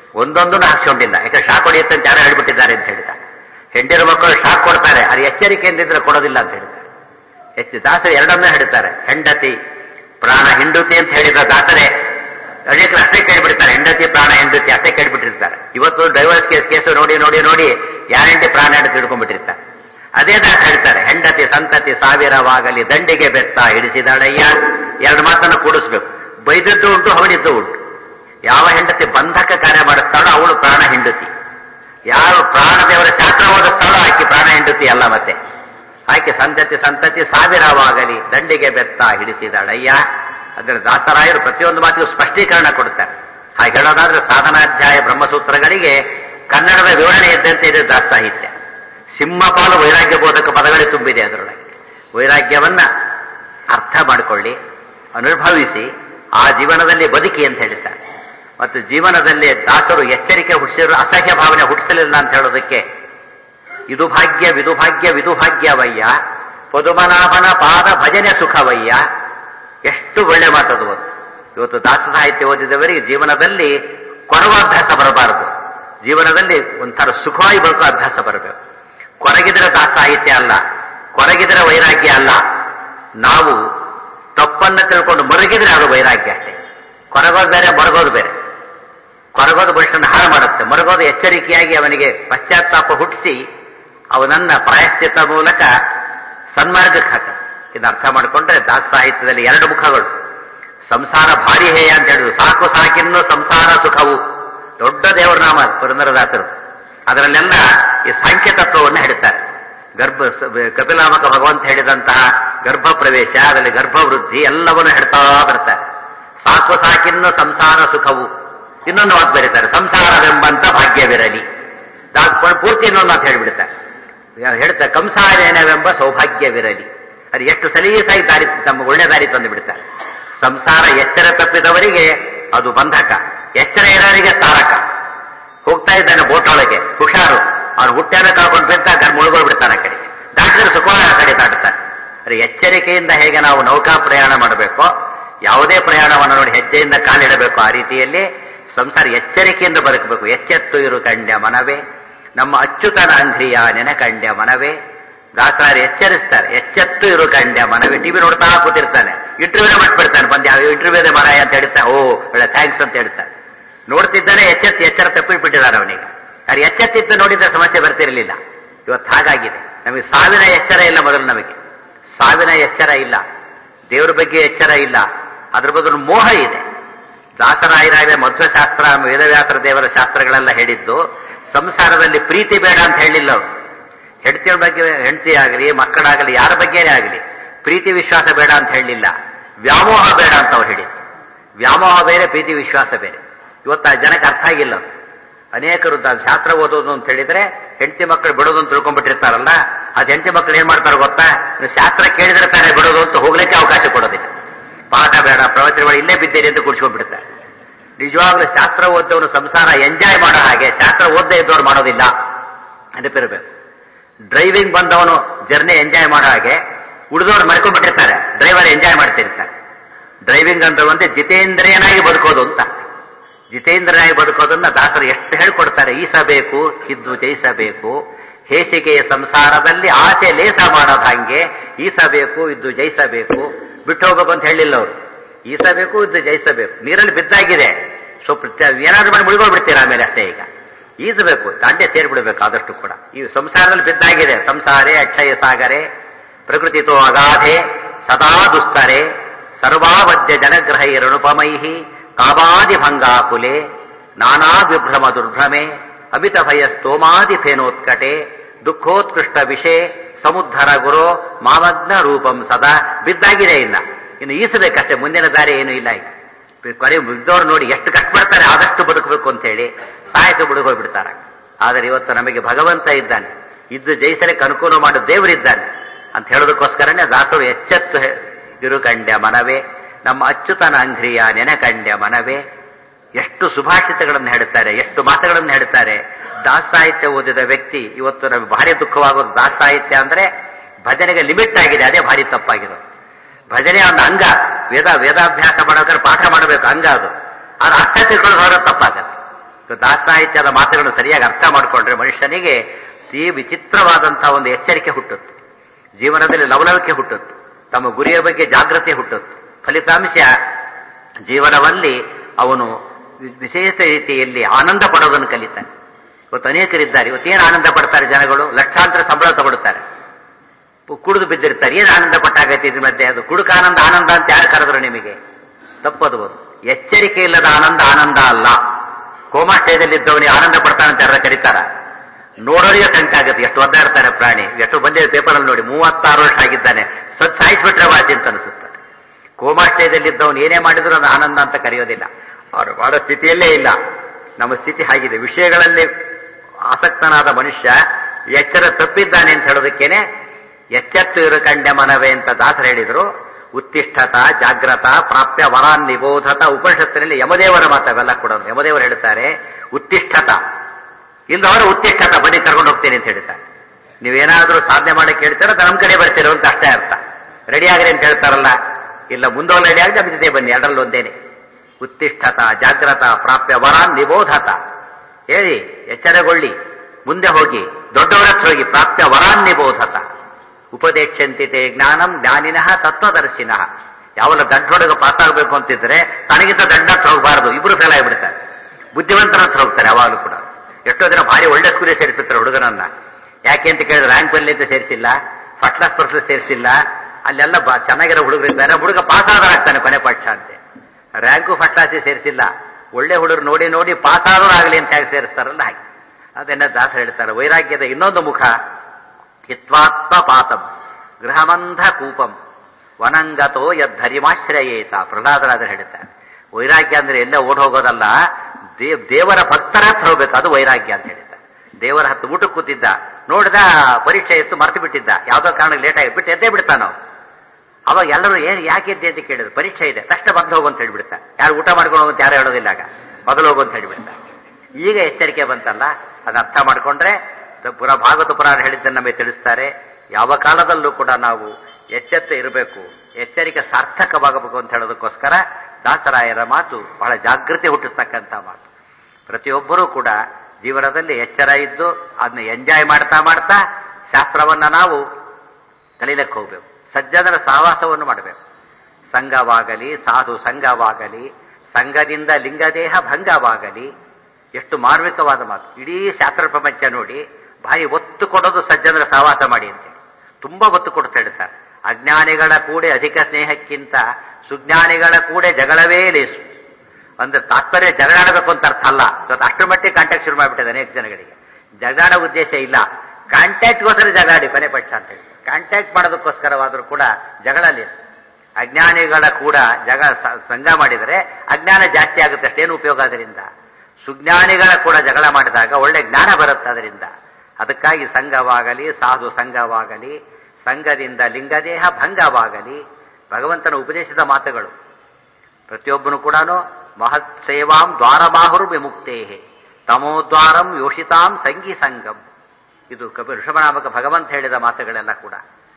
ಒಂದೊಂದನ್ನು ಹಾಕ್ಸ್ಕೊಂಡಿಲ್ಲ. ಯಾಕಂದ್ರೆ ಶಾಕ್ ಹೊಡೆಯುತ್ತೆ ಅಂತ ಯಾರೋ ಹೇಳ್ಬಿಟ್ಟಿದ್ದಾರೆ ಅಂತ ಹೇಳಿದ. ಹೆಂಡಿರ ಮಕ್ಕಳು ಶಾಕ್ ಕೊಡ್ತಾರೆ, ಅದು ಎಚ್ಚರಿಕೆಯಿಂದಿದ್ರೆ ಕೊಡೋದಿಲ್ಲ ಅಂತ ಹೇಳ್ತಾರೆ. ದಾಸರು ಎರಡನ್ನೇ ಹೇಳ್ತಾರೆ. ಹೆಂಡತಿ ಪ್ರಾಣ ಹಿಂಡುತಿ ಅಂತ ಹೇಳಿದ ದಾಸರೇ ಅನೇಕರು ಅಷ್ಟೇ ಕೇಳ್ಬಿಡ್ತಾರೆ. ಹೆಂಡತಿ ಪ್ರಾಣ ಹಿಂಡುತಿ ಅಷ್ಟೇ ಕೇಳ್ಬಿಟ್ಟಿರ್ತಾರೆ. ಇವತ್ತು ಡೈವರ್ಸ್ ಕೇಸು ನೋಡಿ ನೋಡಿ ನೋಡಿ ಯಾರೆಂಟಿ ಪ್ರಾಣ ಅಂತ ತಿಳ್ಕೊಂಡ್ಬಿಟ್ಟಿರ್ತಾರೆ. ಅದೇ ದಾಸ ಹೇಳ್ತಾರೆ, ಹೆಂಡತಿ ಸಂತತಿ ಸಾವಿರವಾಗಲಿ ದಂಡಿಗೆ ಬೆತ್ತ ಹಿಡಿಸಿದಳಯ್ಯ. ಎರಡು ಮಾತನ್ನು ಕೂಡಿಸ್ಬೇಕು. ಬೈದದ್ದು ಉಂಟು, ಅವಳಿದ್ದು ಉಂಟು. ಯಾವ ಹೆಂಡತಿ ಬಂಧಕ ಕಾರ್ಯ ಮಾಡಿಸ್ತಾಳೋ ಅವಳು ಪ್ರಾಣ ಹಿಂಡುತಿ. ಯಾರು ಪ್ರಾಣದೇವರ ಶಾಸ್ತ್ರ ಓದಿಸ್ತಾಳೋ ಆಕೆ ಪ್ರಾಣ ಹಿಂಡುತಿ ಅಲ್ಲ. ಮತ್ತೆ ಆಕೆ ಸಂತತಿ ಸಂತತಿ ಸಾವಿರವಾಗಲಿ ದಂಡಿಗೆ ಬೆತ್ತ ಹಿಡಿಸಿದಳಯ್ಯ. ಅದರ ದಾಸರಾಯರು ಪ್ರತಿಯೊಂದು ಮಾತಿಗೂ ಸ್ಪಷ್ಟೀಕರಣ ಕೊಡುತ್ತಾರೆ. ಹಾಗೆ ಹೇಳೋದಾದ್ರೆ ಸಾಧನಾಧ್ಯಾಯ ಬ್ರಹ್ಮಸೂತ್ರಗಳಿಗೆ ಕನ್ನಡದ ವಿವರಣೆ ಇದ್ದಂತೆ ಇದೆ ದಾಸ ಸಾಹಿತ್ಯ. ಸಿಂಹಪಾಲು ವೈರಾಗ್ಯ ಬೋಧಕ ಪದಗಳೇ ತುಂಬಿದೆ ಅದರೊಳಗೆ. ವೈರಾಗ್ಯವನ್ನ ಅರ್ಥ ಮಾಡಿಕೊಳ್ಳಿ, ಅನುಭವಿಸಿ, ಆ ಜೀವನದಲ್ಲಿ ಬದುಕಿ ಅಂತ ಹೇಳ್ತಾರೆ. ಮತ್ತು ಜೀವನದಲ್ಲಿ ದಾಸರು ಎಚ್ಚರಿಕೆ ಹುಟ್ಟಿಸಿದ್ರು, ಅಸಹ್ಯ ಭಾವನೆ ಹುಟ್ಟಿಸಲಿಲ್ಲ ಅಂತ ಹೇಳೋದಕ್ಕೆ ಇದು ಭಾಗ್ಯ ವಿದುಭಾಗ್ಯ ವಿದುಭಾಗ್ಯವಯ್ಯ ಪದುಮನಾಭನ ಪಾದ ಭಜನೆ ಸುಖವಯ್ಯ. ಎಷ್ಟು ಒಳ್ಳೆ ಮಾತದು. ಇವತ್ತು ದಾಸ ಸಾಹಿತ್ಯ ಓದಿದವರಿಗೆ ಜೀವನದಲ್ಲಿ ಕೊರವ ಅಭ್ಯಾಸ ಬರಬಾರದು. ಜೀವನದಲ್ಲಿ ಒಂಥರ ಸುಖವಾಗಿ ಬದುಕೋ ಅಭ್ಯಾಸ ಬರಬೇಕು. ಕೊರಗಿದ್ರೆ ದಾಸ ಸಾಹಿತ್ಯ ಅಲ್ಲ, ಕೊರಗಿದ್ರೆ ವೈರಾಗ್ಯ ಅಲ್ಲ. ನಾವು ತಪ್ಪನ್ನು ತಿಳ್ಕೊಂಡು ಮರುಗಿದ್ರೆ ಅದು ವೈರಾಗ್ಯ ಅಷ್ಟೇ. ಕೊರಗೋದು ಬೇರೆ, ಮರಗೋದು ಬೇರೆ. ಕೊರಗೋದು ಮನುಷ್ಯನ ಹಾಳು ಮಾಡುತ್ತೆ, ಮರಗೋದು ಎಚ್ಚರಿಕೆಯಾಗಿ ಅವನಿಗೆ ಪಶ್ಚಾತ್ತಾಪ ಹುಟ್ಟಿಸಿ ಅವನನ್ನ ಪ್ರಾಯಶ್ಚಿತ್ತ ಮೂಲಕ ಸನ್ಮಾರ್ಗಕ್ಕೆ ಹಾಕ. ಇದು ಅರ್ಥ ಮಾಡಿಕೊಂಡ್ರೆ ದಾಸ ಸಾಹಿತ್ಯದಲ್ಲಿ ಎರಡು ಮುಖಗಳು. ಸಂಸಾರ ಭಾರಿ ಹೇಯ ಅಂತ ಹೇಳಿದ್ರು. ಸಾಕು ಸಾಕಿನ್ನು ಸಂಸಾರ ಸುಖವು ದೊಡ್ಡ ದೇವರ ನಾಮ ಪುರಂದರದಾಸರು. ಅದರಲ್ಲೆಲ್ಲ ಈ ಸಾಂಖ್ಯ ತತ್ವವನ್ನು ಹೇಳ್ತಾರೆ. ಕಪಿಲಾಮಕ ಭಗವಂತ ಹೇಳಿದಂತಹ ಗರ್ಭ ಪ್ರವೇಶ, ಅದರಲ್ಲಿ ಗರ್ಭವೃದ್ಧಿ ಎಲ್ಲವನ್ನು ಹೇಳ್ತಾ ಬರ್ತಾರೆ. ಸಾಕು ಸಾಕಿನ್ನು ಸಂಸಾರ ಸುಖವು. ಇನ್ನೊಂದು ಮಾತು ಬರೀತಾರೆ, ಸಂಸಾರವೆಂಬಂತ ಭಾಗ್ಯವಿರಲಿ. ಪೂರ್ತಿ ಇನ್ನೊಂದು ಮಾತು ಹೇಳಿಬಿಡ್ತಾರೆ. ಹೇಳ್ತಾರೆ ಕಂಸಾರೇನವೆಂಬ ಸೌಭಾಗ್ಯವಿರಲಿ. ಅದು ಎಷ್ಟು ಸಲೀಸಾಗಿ ದಾರಿ ತಮ್ಮ ಒಳ್ಳೆ ದಾರಿ ತಂದು ಬಿಡ್ತಾರೆ. ಸಂಸಾರ ಎಚ್ಚರ ತಪ್ಪಿದವರಿಗೆ ಅದು ಬಂಧಕ, ಎಚ್ಚರ ಇರೋರಿಗೆ ತಾರಕ. ಹೋಗ್ತಾ ಇದ್ದಾನೆ ಬೋಟೊಳಗೆ, ಹುಷಾರು, ಅವ್ನು ಹುಟ್ಟಾನ ಕಳ್ಕೊಂಡು ಬಿಡ್ತಾರೆ, ಮುಳುಗೋಗ್ಬಿಡ್ತಾನೆ. ಆ ಕಡೆ ದಾಟಿದ್ರೆ ಸುಖವಾಗಿ ಆ ಕಡೆ ದಾಟುತ್ತಾರೆ. ಅರೆ ಎಚ್ಚರಿಕೆಯಿಂದ ಹೇಗೆ ನಾವು ನೌಕಾ ಪ್ರಯಾಣ ಮಾಡಬೇಕೋ, ಯಾವುದೇ ಪ್ರಯಾಣವನ್ನು ನೋಡಿ ಹೆಜ್ಜೆಯಿಂದ ಕಾಲಿಡಬೇಕು, ಆ ರೀತಿಯಲ್ಲಿ ಸಂಸಾರ ಎಚ್ಚರಿಕೆಯಿಂದ ಬದುಕಬೇಕು. ಎಚ್ಚೆತ್ತು ಇರು ಕಂಡ್ಯ ಮನವೇ ನಮ್ಮ ಅಚ್ಯುತನ ಅಂಧ್ರಿಯ ನೆನ ಕಂಡ್ಯ ಮನವೇ. ದಾಸರಾರು ಎಚ್ಚರಿಸ್ತಾರೆ, ಎಚ್ಚೆತ್ತು ಇರು ಕಂಡ್ಯ ಮನವೇ. ಟಿವಿ ನೋಡ್ತಾ ಕೂತಿರ್ತಾನೆ, ಇಂಟರ್ವ್ಯೂನೇ ಮಾಡ್ಬಿಡ್ತಾನೆ. ಬಂದು ಇಂಟರ್ವ್ಯೂದೇ ಮಾರಾಯ ಅಂತ ಹೇಳ್ತಾ, ಓ ಒಳ್ಳೆ ಥ್ಯಾಂಕ್ಸ್ ಅಂತ ಹೇಳ್ತಾನೆ. ನೋಡ್ತಿದ್ದಾನೆ, ಎಚ್ಚರ ತಪ್ಪಿಬಿಟ್ಟಿದ್ದಾರೆ ಅವನಿಗೆ. ಅದು ಎಚ್ಚೆತ್ತಿದ್ದು ನೋಡಿದ್ರೆ ಸಮಸ್ಯೆ ಬರ್ತಿರಲಿಲ್ಲ. ಇವತ್ತು ಹಾಗಾಗಿದೆ. ನಮಗೆ ಸಾವಿನ ಎಚ್ಚರ ಇಲ್ಲ. ಮೊದಲು ನಮಗೆ ಸಾವಿನ ಎಚ್ಚರ ಇಲ್ಲ, ದೇವರ ಬಗ್ಗೆ ಎಚ್ಚರ ಇಲ್ಲ, ಅದ್ರ ಬದಲು ಮೋಹ ಇದೆ. ದಾಸರಾಯರಾಗಲೇ ಮಧ್ವಶಾಸ್ತ್ರ, ವೇದವ್ಯಾಸರ ದೇವರ ಶಾಸ್ತ್ರಗಳೆಲ್ಲ ಹೇಳಿದ್ದು ಸಂಸಾರದಲ್ಲಿ ಪ್ರೀತಿ ಬೇಡ ಅಂತ ಹೇಳಿಲ್ಲ ಅವರು. ಹೆಂಡತಿಯ ಬಗ್ಗೆ, ಹೆಂಡತಿ ಆಗಲಿ ಮಕ್ಕಳಾಗಲಿ ಯಾರ ಬಗ್ಗೆನೇ ಆಗಲಿ ಪ್ರೀತಿ ವಿಶ್ವಾಸ ಬೇಡ ಅಂತ ಹೇಳಲಿಲ್ಲ, ವ್ಯಾಮೋಹ ಬೇಡ ಅಂತ ಅವ್ರು ಹೇಳಿದ್ರು. ವ್ಯಾಮೋಹ ಬೇರೆ, ಪ್ರೀತಿ ವಿಶ್ವಾಸ ಬೇರೆ. ಇವತ್ತು ಆ ಜನಕ್ಕೆ ಅರ್ಥ ಆಗಿಲ್ಲ. ಅನೇಕರು ಶಾಸ್ತ್ರ ಓದೋದು ಅಂತ ಹೇಳಿದ್ರೆ ಹೆಂಡತಿ ಮಕ್ಕಳು ಬಿಡೋದು ಅಂತ ತಿಳ್ಕೊಂಡ್ಬಿಟ್ಟಿರ್ತಾರಲ್ಲ, ಅದು ಹೆಂಡತಿ ಮಕ್ಕಳು ಏನ್ ಮಾಡ್ತಾರೆ ಗೊತ್ತಾ, ಶಾಸ್ತ್ರ ಕೇಳಿದ್ರೆ ತಾನೇ ಬಿಡೋದು ಅಂತ ಹೋಗ್ಲಿಕ್ಕೆ ಅವಕಾಶ ಕೊಡೋದಿಲ್ಲ. ಪಾಠ ಬೇಡ, ಪ್ರವಚನಗಳು ಇಲ್ಲೇ ಬಿದ್ದೀರಿ ಅಂತ ಕೂಡ್ಸ್ಕೊಂಡ್ಬಿಡ್ತಾರೆ. ನಿಜವಾಗ್ಲೂ ಶಾಸ್ತ್ರ ಓದ್ದವನು ಸಂಸಾರ ಎಂಜಾಯ್ ಮಾಡೋ ಹಾಗೆ ಶಾಸ್ತ್ರ ಓದದೇ ಇದ್ದವ್ರು ಮಾಡೋದಿಲ್ಲ. ನೆನಪಿರಬೇಕು. ಡ್ರೈವಿಂಗ್ ಬಂದವನು ಜರ್ನಿ ಎಂಜಾಯ್ ಮಾಡೋ ಹಾಗೆ ಉಳಿದವ್ರು ಮರ್ಕೊಂಡ್ಬಿಟ್ಟಿರ್ತಾರೆ, ಡ್ರೈವರ್ ಎಂಜಾಯ್ ಮಾಡ್ತಿರ್ತಾರೆ. ಡ್ರೈವಿಂಗ್ ಅಂದ್ರೆ ಜಿತೇಂದ್ರಿಯನಾಗಿ ಬದುಕೋದು ಅಂತ. ಜಿತೇಂದ್ರನಾಗಿ ಬದುಕೋದನ್ನ ದಾಸರು ಎಷ್ಟು ಹೇಳ್ಕೊಡ್ತಾರೆ. ಈಸಬೇಕು ಇದ್ದು ಜಯಿಸಬೇಕು, ಹೇಸಿಗೆಯ ಸಂಸಾರದಲ್ಲಿ ಆಸೆ ಲೇಸ ಮಾಡೋದು ಹಂಗೆ. ಈಸಬೇಕು ಇದ್ದು ಜಯಿಸಬೇಕು, ಬಿಟ್ಟು ಹೋಗ್ಬೇಕು ಅಂತ ಹೇಳಿಲ್ಲ ಅವರು. ಈಸಬೇಕು ಇದ್ದು ಜಯಿಸಬೇಕು. ನೀರಲ್ಲಿ ಬಿದ್ದಾಗಿದೆ, ಸ್ವಲ್ಪ ಏನಾದ್ರೂ ಮಾಡಿ ಮುಳುಗೋಗ್ಬಿಡ್ತೀರಾ ಆಮೇಲೆ ಅಷ್ಟೇ. ಈಗ ಈಸಬೇಕು, ದಾಂಡೆ ಸೇರ್ಬಿಡ್ಬೇಕು ಆದಷ್ಟು ಕೂಡ. ಈ ಸಂಸಾರದಲ್ಲಿ ಬಿದ್ದಾಗಿದೆ. ಸಂಸಾರೇ ಅಕ್ಷಯ ಸಾಗರೆ ಪ್ರಕೃತಿತೋ ಅಗಾಧೆ ಸದಾ ದುಸ್ತರೆ ಸರ್ವಾವದ್ಯ ಜನಗ್ರಹೈರನುಪಮೈಹಿ ಕಾಮಾದಿ ಭಂಗಾಕುಲೆ ನಾನಾ ವಿಭ್ರಮ ದುರ್ಭ್ರಮೆ ಅಮಿತ ಭಯ ಸ್ತೋಮಾದಿ ಫೇನೋತ್ಕಟೆ ದುಃಖೋತ್ಕೃಷ್ಟ ವಿಷಯ ಸಮುದ್ಧರ ಗುರು ಮಾಮಗ್ನ ರೂಪಂ ಸದಾ. ಬಿದ್ದಾಗಿದೆ, ಇನ್ನು ಈಸಬೇಕಷ್ಟೇ, ಮುಂದಿನ ದಾರಿ ಏನೂ ಇಲ್ಲ. ಈಗ ಕೊನೆ ಬಿದ್ದವ್ರು ನೋಡಿ ಎಷ್ಟು ಕಷ್ಟಪಡ್ತಾರೆ ಆದಷ್ಟು ಬದುಕಬೇಕು ಅಂತ ಹೇಳಿ ಸಾಯಕ್ಕೆ ಬಿಡುಗೋಗ್ಬಿಡ್ತಾರೆ. ಆದರೆ ಇವತ್ತು ನಮಗೆ ಭಗವಂತ ಇದ್ದಾನೆ, ಇದ್ದು ಜಯಿಸಲಿಕ್ಕೆ ಅನುಕೂಲ ಮಾಡೋ ದೇವರಿದ್ದಾನೆ ಅಂತ ಹೇಳೋದಕ್ಕೋಸ್ಕರನೇ ದಾಸರು ಎಚ್ಚೆತ್ತು ಇರು ಕಂಡ್ಯ ಮನವೇ ನಮ್ಮ ಅಚ್ಯುತನ ಅಂಘ್ರಿಯ ನೆನೆ ಕಂಡ್ಯ ಮನವೇ. ಎಷ್ಟು ಸುಭಾಷಿತಗಳನ್ನು ಹೇಳುತ್ತಾರೆ, ಎಷ್ಟು ಮಾತುಗಳನ್ನು ಹೇಳುತ್ತಾರೆ. ದಾಸ ಸಾಹಿತ್ಯ ಓದಿದ ವ್ಯಕ್ತಿ ಇವತ್ತು ನಮಗೆ ಭಾರಿ ದುಃಖವಾಗೋದು. ದಾಸ ಸಾಹಿತ್ಯ ಅಂದ್ರೆ ಭಜನೆಗೆ ಲಿಮಿಟ್ ಆಗಿದೆ, ಅದೇ ಭಾರಿ ತಪ್ಪಾಗಿರೋದು. ಭಜನೆ ಒಂದು ಅಂಗ, ವೇದಾಭ್ಯಾಸ ಮಾಡೋಕೆ ಪಾಠ ಮಾಡಬೇಕು, ಅಂಗ ಅದು. ಅದು ಅರ್ಥ ತಿಳ್ಕೊಂಡು ಹೋದ್ರೆ ತಪ್ಪಾಗತ್ತೆ. ದಾಸಾಹಿತ್ಯದ ಮಾತುಗಳನ್ನು ಸರಿಯಾಗಿ ಅರ್ಥ ಮಾಡಿಕೊಂಡ್ರೆ ಮನುಷ್ಯನಿಗೆ ಈ ವಿಚಿತ್ರವಾದಂತಹ ಒಂದು ಎಚ್ಚರಿಕೆ ಹುಟ್ಟುತ್ತೆ, ಜೀವನದಲ್ಲಿ ಲವಲವಿಕೆ ಹುಟ್ಟುತ್ತೆ, ತಮ್ಮ ಗುರಿಯ ಬಗ್ಗೆ ಜಾಗೃತಿ ಹುಟ್ಟುತ್ತೆ. ಫಲಿತಾಂಶ ಜೀವನದಲ್ಲಿ ಅವನು ವಿಶೇಷ ರೀತಿಯಲ್ಲಿ ಆನಂದ ಪಡೋದನ್ನು ಕಲಿತಾನೆ. ಇವತ್ತು ಅನೇಕರಿದ್ದಾರೆ, ಇವತ್ತೇನು ಆನಂದ ಪಡ್ತಾರೆ ಜನಗಳು, ಲಕ್ಷಾಂತರ ಸಂಬಳ ತಗೊಳ್ತಾರೆ, ಕುಡಿದು ಬಿದ್ದಿರ್ತಾರೆ. ಏನು ಆನಂದ ಪಟ್ಟಾಗೈತೆ ಇದ್ರ ಮಧ್ಯೆ? ಅದು ಕುಡುಕ ಆನಂದ ಆನಂದ ಅಂತ ಯಾರು ಕರೆದ್ರು ನಿಮಗೆ? ತಪ್ಪದು. ಎಚ್ಚರಿಕೆ ಇಲ್ಲದ ಆನಂದ ಆನಂದ ಅಲ್ಲ. ಕೋಮಾಶ್ರಯದಲ್ಲಿದ್ದವನಿಗೆ ಆನಂದ ಪಡ್ತಾನಂತ ಯಾರ ಕರೀತಾರ? ನೋಡೋರಿಗೆ ಸಂಖ್ಯೆ ಆಗುತ್ತೆ, ಎಷ್ಟು ಒದ್ದಾಡ್ತಾನೆ ಪ್ರಾಣಿ. ಎಷ್ಟು ಬಂದಿದೆ ಪೇಪರಲ್ಲಿ ನೋಡಿ, 36 ವರ್ಷ ಆಗಿದ್ದಾನೆ, ಸಾಯಿಸ್ಬಿಟ್ರೆ ವಾಸಿ ಅಂತ ಅನಿಸುತ್ತೆ. ಕೋಮಾಶ್ರಯದಲ್ಲಿದ್ದವನು ಏನೇ ಮಾಡಿದ್ರು ಅದು ಆನಂದ ಅಂತ ಕರೆಯೋದಿಲ್ಲ. ಅವರು ಮಾಡೋ ಸ್ಥಿತಿಯಲ್ಲೇ ಇಲ್ಲ. ನಮ್ಮ ಸ್ಥಿತಿ ಹಾಗಿದೆ. ವಿಷಯಗಳಲ್ಲಿ ಆಸಕ್ತನಾದ ಮನುಷ್ಯ ಎಚ್ಚರ ತಪ್ಪಿದ್ದಾನೆ ಅಂತ ಹೇಳೋದಕ್ಕೇನೆ ಎಚ್ಚೆತ್ತು ಇರು ಕಂಡೆ ಮನವೇ ಅಂತ ದಾಸರು ಹೇಳಿದ್ರು. ಉತ್ತಿಷ್ಠತ ಜಾಗ್ರತ ಪ್ರಾಪ್ಯ ವರಾನ್ ನಿಬೋಧತ. ಉಪನಿಷತ್ತಿನಲ್ಲಿ ಯಮದೇವರ ಮಾತವೆಲ್ಲ ಕೂಡ ಯಮದೇವರು ಹೇಳ್ತಾರೆ ಉತ್ತಿಷ್ಠತ. ಇಲ್ಲದವರು ಉತ್ತಿಷ್ಠತ, ಬನ್ನಿ ಕರ್ಕೊಂಡು ಹೋಗ್ತೀನಿ ಅಂತ ಹೇಳ್ತಾರೆ. ನೀವೇನಾದ್ರೂ ಸಾಧನೆ ಮಾಡಕ್ಕೆ ಹೇಳ್ತಾರೋ ನಮ್ಮ ಕಡೆ ಬರ್ತೀರೋ ಅಂತ ಅಷ್ಟೇ ಅರ್ಥ. ರೆಡಿ ಆಗ್ರಿ ಅಂತ ಹೇಳ್ತಾರಲ್ಲ, ಇಲ್ಲ ಮುಂದೋಗಿ ರೆಡಿ ಆಗಿ ನಮ್ಮ ಜೊತೆ ಬನ್ನಿ, ಅದರಲ್ಲಿ ಒಂದೇನೆ. ಉತ್ತಿಷ್ಠತ ಜಾಗ್ರತ ಪ್ರಾಪ್ಯ ವರಾನ್ ನಿಬೋಧತ. ಹೇಳಿ ಎಚ್ಚರಗೊಳ್ಳಿ, ಮುಂದೆ ಹೋಗಿ, ದೊಡ್ಡವರ ಹತ್ರ ಹೋಗಿ. ಪ್ರಾಪ್ಯ ವರಾನ್ ನಿಬೋಧತ. ಉಪದೇಶಂತಿತೆ ಜ್ಞಾನಂ ಜ್ಞಾನಿನಃ ತತ್ವದರ್ಶಿನಃ. ಯಾವಲ್ಲ ದಡ್ಡ ಹುಡುಗ ಪಾಸ್ ಆಗಬೇಕು ಅಂತಿದ್ರೆ ತನಗಿಂತ ದಡ್ಡ ಹತ್ರ ಹೋಗಬಾರದು, ಇಬ್ರು ಫೇಲ್ ಆಗಿಬಿಡ್ತಾರೆ. ಬುದ್ಧಿವಂತರ ಹತ್ರ ಹೋಗ್ತಾರೆ ಯಾವಾಗಲೂ ಕೂಡ. ಎಷ್ಟೋ ಜನ ಭಾರಿ ಒಳ್ಳೆ ಸ್ಕೂಲೇ ಸೇರಿಸುತ್ತಾರೆ ಹುಡುಗನನ್ನ. ಯಾಕೆ ಅಂತ ಕೇಳಿದ್ರೆ ರ್ಯಾಂಕ್ ಬರಲಿ ಅಂತ ಸೇರಿಸಿಲ್ಲ, ಫಸ್ಟ್ ಕ್ಲಾಸ್ ಪರ್ಸೆಂಟ್ ಸೇರಿಸಿಲ್ಲ. ಅಲ್ಲೆಲ್ಲ ಚೆನ್ನಾಗಿರೋ ಹುಡುಗರಿದ್ದಾರೆ, ಹುಡುಗ ಪಾಸ್ ಆದರಾಗ್ತಾನೆ ಕೊನೆ ಪಕ್ಷ ಅಂತೆ. ರ್ಯಾಂಕು ಫಸ್ಟ್ ಕ್ಲಾಸಿಗೆ ಸೇರಿಸಿಲ್ಲ, ಒಳ್ಳೆ ಹುಡುಗರು ನೋಡಿ ನೋಡಿ ಪಾಸ್ ಆದರೂ ಆಗಲಿ ಅಂತ ಹೇಗೆ ಸೇರಿಸ್ತಾರಲ್ಲ ಹಾಗೆ. ಅದನ್ನ ದಾಸ ಹೇಳ್ತಾರೆ. ವೈರಾಗ್ಯದ ಇನ್ನೊಂದು ಮುಖ ಹಿತ್ವಾತ್ಮ ಪಾತಂ ಗೃಹಮಂಧ ಕೂಪಂ ವನಂಗತೋ ಯದ್ಧರಿಮಾಶ್ರಯೇತ. ಪ್ರಹ್ಲಾದರಾಜರು ಹೇಳ್ತಾರೆ, ವೈರಾಗ್ಯ ಅಂದ್ರೆ ಎಲ್ಲ ಓಡ್ ಹೋಗೋದಲ್ಲ, ದೇವರ ಭಕ್ತರ ಹತ್ರ ಹೋಗ್ಬೇಕು, ಅದು ವೈರಾಗ್ಯ ಅಂತ ಹೇಳ್ತಾರೆ. ದೇವರ ಹತ್ತು ಊಟಕ್ಕೆ ಕೂತಿದ್ದ, ನೋಡಿದ ಪರೀಕ್ಷೆ ಇತ್ತು, ಮರ್ತು ಬಿಟ್ಟಿದ್ದ, ಯಾವ್ದೋ ಕಾರಣಕ್ಕೆ ಲೇಟ್ ಆಗಿ ಬಿಟ್ಟು ಎದ್ದೇ ಬಿಡ್ತಾನೋ. ಅವಾಗ ಎಲ್ಲರೂ ಏನು ಯಾಕೆ ಎದ್ದೆ ಅಂತ ಕೇಳಿದ್ರು, ಪರೀಕ್ಷೆ ಇದೆ ತಕ್ಷಣ ಮೊದಲು ಹೋಗು ಅಂತ ಹೇಳ್ಬಿಡ್ತಾರೆ. ಯಾರು ಊಟ ಮಾಡ್ಕೊಂಡು ಹೋಗಂತ ಯಾರು ಹೇಳೋದಿಲ್ಲ, ಆಗ ಮೊದಲು ಹೋಗು ಅಂತ ಹೇಳ್ಬಿಡ್ತಾರೆ. ಈಗ ಎಚ್ಚರಿಕೆ ಬಂತಲ್ಲ, ಅದು ಅರ್ಥ ಮಾಡ್ಕೊಂಡ್ರೆ ಭಾಗವತ ಪುರಾಣ ಹೇಳಿದ್ದನ್ನು ನಮಗೆ ತಿಳಿಸ್ತಾರೆ. ಯಾವ ಕಾಲದಲ್ಲೂ ಕೂಡ ನಾವು ಎಚ್ಚೆತ್ತು ಇರಬೇಕು, ಎಚ್ಚರಿಕೆ ಸಾರ್ಥಕವಾಗಬೇಕು ಅಂತ ಹೇಳೋದಕ್ಕೋಸ್ಕರ ದಾಸರಾಯರ ಮಾತು ಬಹಳ ಜಾಗೃತಿ ಹುಟ್ಟಿಸ್ತಕ್ಕಂಥ ಮಾತು. ಪ್ರತಿಯೊಬ್ಬರೂ ಕೂಡ ಜೀವನದಲ್ಲಿ ಎಚ್ಚರ ಇದ್ದು ಅದನ್ನ ಎಂಜಾಯ್ ಮಾಡ್ತಾ ಮಾಡ್ತಾ ಶಾಸ್ತ್ರವನ್ನ ನಾವು ಕಲೀಲಕ್ಕೆ ಹೋಗ್ಬೇಕು. ಸಜ್ಜನರ ಸಹವಾಸವನ್ನು ಮಾಡಬೇಕು. ಸಂಘವಾಗಲಿ, ಸಾಧು ಸಂಘವಾಗಲಿ, ಸಂಘದಿಂದ ಲಿಂಗದೇಹ ಭಂಗವಾಗಲಿ. ಎಷ್ಟು ಮಾರ್ಮಿಕವಾದ ಮಾತು. ಇಡೀ ಶಾಸ್ತ್ರ ಪ್ರಪಂಚ ನೋಡಿ ಭಾರಿ ಒತ್ತು ಕೊಡೋದು ಸಜ್ಜನರ ಸಹವಾಸ ಮಾಡಿ ಅಂತೇಳಿ ತುಂಬಾ ಒತ್ತು ಕೊಡ್ತಾ ಹೇಳ್ತಾರೆ. ಅಜ್ಞಾನಿಗಳ ಕೂಡೆ ಅಧಿಕ ಸ್ನೇಹಕ್ಕಿಂತ ಸುಜ್ಞಾನಿಗಳ ಕೂಡೆ ಜಗಳವೇ ಲೇಸು. ಅಂದ್ರೆ ತಾತ್ಪರ್ಯ ಜಗಳಾಡಬೇಕು ಅಂತ ಅರ್ಥ ಅಲ್ಲ. ಅಷ್ಟರ ಮಟ್ಟಿಗೆ ಕಾಂಟ್ಯಾಕ್ಟ್ ಶುರು ಮಾಡಿಬಿಟ್ಟಿದೆ ಅನೇಕ ಜನಗಳಿಗೆ. ಜಗಳಾಡೋ ಉದ್ದೇಶ ಇಲ್ಲ, ಕಾಂಟ್ಯಾಕ್ಟ್ಗೋಸ್ಕರ ಜಗಳಾಡಿ ಕೊನೆ ಪಕ್ಷ ಅಂತ ಹೇಳಿ. ಕಾಂಟ್ಯಾಕ್ಟ್ ಮಾಡೋದಕ್ಕೋಸ್ಕರವಾದ್ರೂ ಕೂಡ ಜಗಳ ಲೇಸು. ಅಜ್ಞಾನಿಗಳ ಕೂಡ ಸಂಘ ಮಾಡಿದರೆ ಅಜ್ಞಾನ ಜಾಸ್ತಿ ಆಗುತ್ತೆ, ಅಷ್ಟೇನು ಉಪಯೋಗ ಅದರಿಂದ. ಸುಜ್ಞಾನಿಗಳ ಕೂಡ ಜಗಳ ಮಾಡಿದಾಗ ಒಳ್ಳೆ ಜ್ಞಾನ ಬರುತ್ತೆ ಅದರಿಂದ. ಅದಕ್ಕಾಗಿ ಸಂಘವಾಗಲಿ, ಸಾಧು ಸಂಘವಾಗಲಿ, ಸಂಘದಿಂದ ಲಿಂಗದೇಹ ಭಂಗವಾಗಲಿ. ಭಗವಂತನ ಉಪದೇಶದ ಮಾತುಗಳು. ಪ್ರತಿಯೊಬ್ಬನು ಕೂಡ ಮಹತ್ ಸೇವಾಂ ದ್ವಾರಮಾಹುರು ವಿಮುಕ್ತೇಹೆ ತಮೋದ್ವಾರಂ ಯೋಷಿತಾಂ ಸಂಗಿ ಸಂಗಂ. ಇದು ಕವಿ ಋಷಭನಾಮಕ ಭಗವಂತ ಹೇಳಿದ ಮಾತುಗಳೆಲ್ಲ ಕೂಡ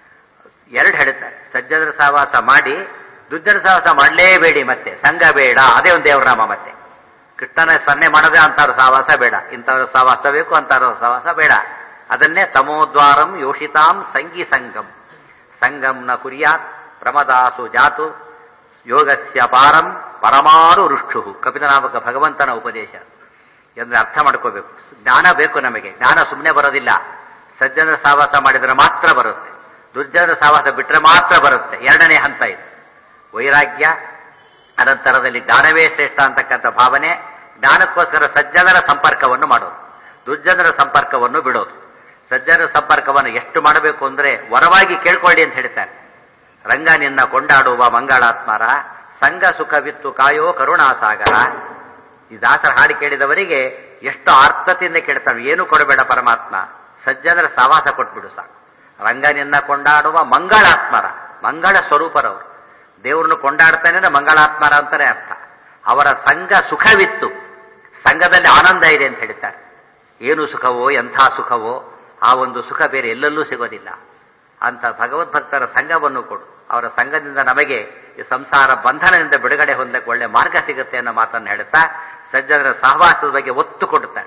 ಎರಡು ಹೇಳ್ತಾರೆ. ಸಜ್ಜನರ ಸಹವಾಸ ಮಾಡಿ, ದುರ್ಜನ ಸಹವಾಸ ಮಾಡಲೇಬೇಡಿ. ಮತ್ತೆ ಸಂಘ ಬೇಡ, ಅದೇ ಒಂದು ದೇವರ ನಾಮ. ಮತ್ತೆ ಕೃಷ್ಣನ ಸ್ಮರಣೆ ಮಾಡದೆ ಅಂತಾರು ಸಹವಾಸ ಬೇಡ, ಇಂಥವ್ರ ಸಹವಾಸ ಬೇಕು, ಅಂತಾರ ಸಹವಾಸ ಬೇಡ. ಅದನ್ನೇ ತಮೋದ್ವಾರಂ ಯೋಷಿತಾಂ ಸಂಗಿ ಸಂಗಂ. ಸಂಗಂ ನ ಕುರ್ಯಾತ್ ಪ್ರಮದಾಸು ಜಾತು ಯೋಗಸ್ಯ ಪಾರಂ ಪರಮಾರು ಋಕ್ಷು. ಕಪಿಲನಾಮಕ ಭಗವಂತನ ಉಪದೇಶ ಎಂದು ಅರ್ಥ ಮಾಡ್ಕೋಬೇಕು. ಜ್ಞಾನ ಬೇಕು ನಮಗೆ. ಜ್ಞಾನ ಸುಮ್ಮನೆ ಬರೋದಿಲ್ಲ. ಸಜ್ಜನರ ಸಹವಾಸ ಮಾಡಿದರೆ ಮಾತ್ರ ಬರುತ್ತೆ, ದುರ್ಜನರ ಸಹವಾಸ ಬಿಟ್ಟರೆ ಮಾತ್ರ ಬರುತ್ತೆ. ಎರಡನೇ ಹಂತ ಇದು ವೈರಾಗ್ಯ. ಅನಂತರದಲ್ಲಿ ಜ್ಞಾನವೇ ಶ್ರೇಷ್ಠ ಅಂತಕ್ಕಂಥ ಭಾವನೆ. ಜ್ಞಾನಕ್ಕೋಸ್ಕರ ಸಜ್ಜನರ ಸಂಪರ್ಕವನ್ನು ಮಾಡೋದು, ದುರ್ಜನರ ಸಂಪರ್ಕವನ್ನು ಬಿಡೋದು. ಸಜ್ಜನರ ಸಂಪರ್ಕವನ್ನು ಎಷ್ಟು ಮಾಡಬೇಕು ಅಂದ್ರೆ ವರವಾಗಿ ಕೇಳ್ಕೊಳ್ಳಿ ಅಂತ ಹೇಳ್ತಾರೆ. ರಂಗ ನಿನ್ನ ಕೊಂಡಾಡುವ ಮಂಗಳಾತ್ಮರ ಸಂಘ ಸುಖವಿತ್ತು ಕಾಯೋ ಕರುಣಾಸಾಗರ. ಈ ದಾಸರ ಹಾಡು ಕೇಳಿದವರಿಗೆ ಎಷ್ಟು ಆರ್ಥತೆಯಿಂದ ಕೇಳ್ತಾನೆ. ಏನು ಕೊಡಬೇಡ ಪರಮಾತ್ಮ, ಸಜ್ಜನರ ಸಹವಾಸ ಕೊಟ್ಬಿಡು ಸಾಕು. ರಂಗ ನಿನ್ನ ಕೊಂಡಾಡುವ ಮಂಗಳಾತ್ಮರ, ಮಂಗಳ ಸ್ವರೂಪರವರು. ದೇವ್ರನ್ನು ಕೊಂಡಾಡ್ತಾನೆ ಅಂದ್ರೆ ಮಂಗಳಾತ್ಮರ ಅಂತಾನೆ ಅರ್ಥ. ಅವರ ಸಂಘ ಸುಖವಿತ್ತು, ಸಂಘದಲ್ಲಿ ಆನಂದ ಇದೆ ಅಂತ ಹೇಳ್ತಾರೆ. ಏನು ಸುಖವೋ, ಎಂಥ ಸುಖವೋ, ಆ ಒಂದು ಸುಖ ಬೇರೆ ಎಲ್ಲೆಲ್ಲೂ ಸಿಗೋದಿಲ್ಲ. ಅಂತ ಭಗವದ್ಭಕ್ತರ ಸಂಘವನ್ನು ಕೊಡು. ಅವರ ಸಂಘದಿಂದ ನಮಗೆ ಈ ಸಂಸಾರ ಬಂಧನದಿಂದ ಬಿಡುಗಡೆ ಹೊಂದಕ್ಕೆ ಒಳ್ಳೆ ಮಾರ್ಗ ಸಿಗುತ್ತೆ ಅನ್ನೋ ಮಾತನ್ನು ಹೇಳ್ತಾ ಸಜ್ಜನರ ಸಹವಾಸದ ಬಗ್ಗೆ ಒತ್ತು ಕೊಡುತ್ತಾರೆ.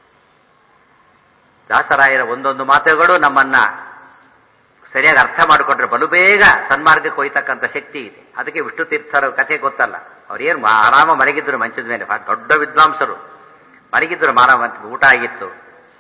ದಾಸರಾಯರ ಒಂದೊಂದು ಮಾತುಗಳು ನಮ್ಮನ್ನ ಸರಿಯಾಗಿ ಅರ್ಥ ಮಾಡಿಕೊಂಡ್ರೆ ಬಲು ಬೇಗ ಸನ್ಮಾರ್ಗಕ್ಕೆ ಹೋಯ್ತಕ್ಕಂಥ ಶಕ್ತಿ ಇದೆ. ಅದಕ್ಕೆ ವಿಷ್ಣು ತೀರ್ಥರ ಕಥೆ ಗೊತ್ತಲ್ಲ. ಅವ್ರೇನು ಆರಾಮ ಮಲಗಿದ್ರು ಮಂಚದ ಮೇಲೆ, ದೊಡ್ಡ ವಿದ್ವಾಂಸರು ಮಲಗಿದ್ರು. ಊಟ ಆಗಿತ್ತು,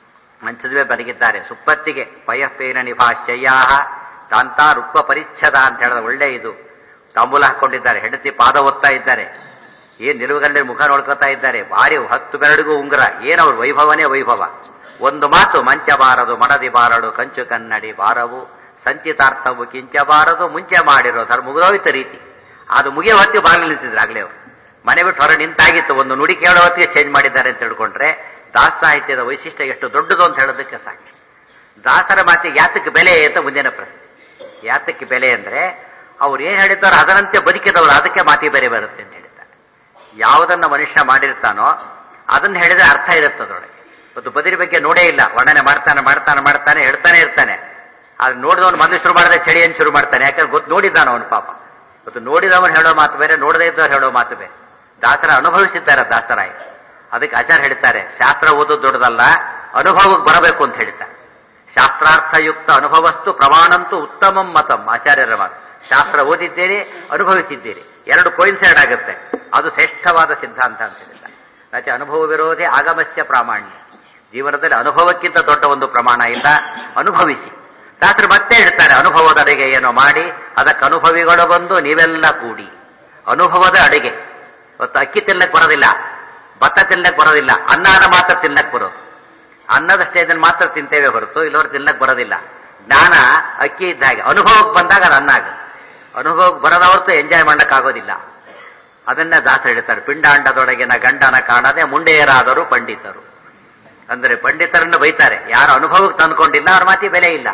ಮಂಚದ ಮೇಲೆ ಮಲಗಿದ್ದಾರೆ. ಸುಪ್ಪತ್ತಿಗೆ ಪಯಃಪೇನ ನಿಭಾಶ್ಚಯ್ಯಾ ತಾಂತ ರೂಪ ಪರಿಚ್ಛದ ಅಂತ ಹೇಳಿದ ಒಳ್ಳೆ ಇದು ತಾಂಬೂಲ ಹಾಕೊಂಡಿದ್ದಾರೆ. ಹೆಂಡತಿ ಪಾದ ಒತ್ತಾ ಇದ್ದಾರೆ. ಏನ್ ನಿಲುವುಗಲ್ಲೇ ಮುಖ ನೋಡ್ಕೊತಾ ಇದ್ದಾರೆ. ಭಾರಿ 10 ಬೆರಡಿಗೂ ಉಂಗುರ. ಏನವ್ರ ವೈಭವನೇ ವೈಭವ. ಒಂದು ಮಾತು, ಮಂಚ ಬಾರದು ಮಡದಿ ಬಾರಡು ಕಂಚು ಕನ್ನಡಿ ಬಾರವು ಸಂಚಿತಾರ್ಥವು ಕಿಂಚಬಾರದು ಮುಂಚೆ ಮಾಡಿರೋ ಧರ್ಮ ಮುಗಿದೋಯ್ತ ರೀತಿ. ಅದು ಮುಗಿಯೋ ಹೊತ್ತಿಗೆ ಬಾಗಿಲು ನಿಂತಿದ್ರು ಆಗ್ಲೇ ಅವರು. ಮನೆ ಬಿಟ್ಟು ಹೊರ ನಿಂತಾಗಿತ್ತು. ಒಂದು ನುಡಿ ಕೇಳೋ ಹೊತ್ತಿಗೆ ಚೇಂಜ್ ಮಾಡಿದ್ದಾರೆ ಅಂತ ತಿಳ್ಕೊಂಡ್ರೆ ದಾಸ ಸಾಹಿತ್ಯದ ವೈಶಿಷ್ಟ್ಯ ಎಷ್ಟು ದೊಡ್ಡದು ಅಂತ ಹೇಳೋದಕ್ಕೆ ಸಾಕು. ದಾಸರ ಮಾತಿಗೆ ಯಾತಕ್ಕೆ ಬೆಲೆ ಅಂತ ಮುಂದಿನ ಪ್ರಶ್ನೆ. ಯಾತಕ್ಕೆ ಬೆಲೆ ಅಂದ್ರೆ ಅವ್ರು ಏನ್ ಹೇಳಿದ್ದಾರೋ ಅದರಂತೆ ಬದುಕಿದವರು, ಅದಕ್ಕೆ ಮಾತಿ ಬೇರೆ ಬರುತ್ತೆ ಅಂತ ಹೇಳಿದ್ದಾರೆ. ಯಾವುದನ್ನ ಮನುಷ್ಯ ಮಾಡಿರ್ತಾನೋ ಅದನ್ನ ಹೇಳಿದ್ರೆ ಅರ್ಥ ಇರುತ್ತೆ ಅದರೊಳಗೆ. ಇವತ್ತು ಬದಿರಿ ಬಗ್ಗೆ ನೋಡೇ ಇಲ್ಲ, ವರ್ಣನೆ ಮಾಡ್ತಾನೆ ಮಾಡ್ತಾನೆ ಮಾಡ್ತಾನೆ ಹೇಳ್ತಾನೆ ಇರ್ತಾನೆ. ಆದ್ರೆ ನೋಡಿದವನು ಮೊದಲು ಶುರು ಮಾಡಿದ್ರೆ ಚಳಿಯನ್ನು ಶುರು ಮಾಡ್ತಾನೆ. ಯಾಕಂದ್ರೆ ಗೊತ್ತು ನೋಡಿದ್ದಾನ ಅವನು ಪಾಪ. ಇವತ್ತು ನೋಡಿದವನು ಹೇಳೋ ಮಾತು ಬೇರೆ, ನೋಡದೇ ಇದ್ದವ್ರು ಹೇಳೋ ಮಾತು ಬೇರೆ. ದಾಸರ ಅನುಭವಿಸಿದ್ದಾರೆ ದಾಸರಾಯ. ಅದಕ್ಕೆ ಆಚಾರ್ಯ ಹೇಳ್ತಾರೆ, ಶಾಸ್ತ್ರ ಓದೋದು ದೊಡ್ಡದಲ್ಲ, ಅನುಭವಕ್ಕೆ ಬರಬೇಕು ಅಂತ ಹೇಳ್ತಾರೆ. ಶಾಸ್ತ್ರಾರ್ಥಯುಕ್ತ ಅನುಭವಸ್ತು ಪ್ರಮಾಣಂತೂ ಉತ್ತಮಂ ಮತಂ. ಆಚಾರ್ಯರ ಮಾತು. ಶಾಸ್ತ್ರ ಓದಿದ್ದೀರಿ, ಅನುಭವಿಸಿದ್ದೀರಿ, ಎರಡು ಕೋಯಿನ್ಸೈಡ್ ಆಗುತ್ತೆ. ಅದು ಶ್ರೇಷ್ಠವಾದ ಸಿದ್ಧಾಂತ ಅಂತ ಹೇಳ್ತಾರೆ. ಮತ್ತೆ ಅನುಭವ ವಿರೋಧಿ ಆಗಮಸ್ಯ ಪ್ರಾಮಾಣ್ಯ. ಜೀವನದಲ್ಲಿ ಅನುಭವಕ್ಕಿಂತ ದೊಡ್ಡ ಒಂದು ಪ್ರಮಾಣ ಇಲ್ಲ. ಅನುಭವಿಸಿ. ಶಾಸ್ತ್ರ ಮತ್ತೆ ಹೇಳ್ತಾರೆ, ಅನುಭವದ ಅಡಿಗೆ ಏನೋ ಮಾಡಿ ಅದಕ್ಕೆ ಅನುಭವಿಗಳು ಬಂದು ನೀವೆಲ್ಲ ಕೂಡಿ. ಅನುಭವದ ಅಡಿಗೆ. ಇವತ್ತು ಅಕ್ಕಿ ತಿನ್ನಕ್ ಬರೋದಿಲ್ಲ, ಭತ್ತ ತಿನ್ನಕ್ ಬರೋದಿಲ್ಲ, ಅನ್ನದ ಮಾತ್ರ ತಿನ್ನಕ್ ಬರೋದು. ಅನ್ನದ ಸ್ಟೇಜಲ್ಲಿ ಮಾತ್ರ ತಿಂತೇವೆ ಹೊರತು ಇಲ್ಲವರು ತಿನ್ನಕ್ ಬರೋದಿಲ್ಲ. ಜ್ಞಾನ ಅಕ್ಕಿ ಇದ್ದ ಹಾಗೆ, ಅನುಭವಕ್ಕೆ ಬಂದಾಗ ಅದು ಅನ್ನ ಆಗುತ್ತೆ. ಅನುಭವಕ್ಕೆ ಬರದ ಹೊರತು ಎಂಜಾಯ್ ಮಾಡಕ್ಕಾಗೋದಿಲ್ಲ. ಅದನ್ನ ದಾಸ ಹೇಳ್ತಾರೆ, ಪಿಂಡಾಂಡದೊಳಗಿನ ಗಂಡನ ಕಾಣದೆ ಮುಂಡೆಯರಾದರೂ ಪಂಡಿತರು. ಅಂದ್ರೆ ಪಂಡಿತರನ್ನು ಬೈತಾರೆ, ಯಾರು ಅನುಭವಕ್ಕೆ ತಂದ್ಕೊಂಡಿಲ್ಲ ಅವ್ರ ಮಾತಿ ಬೆಲೆ ಇಲ್ಲ.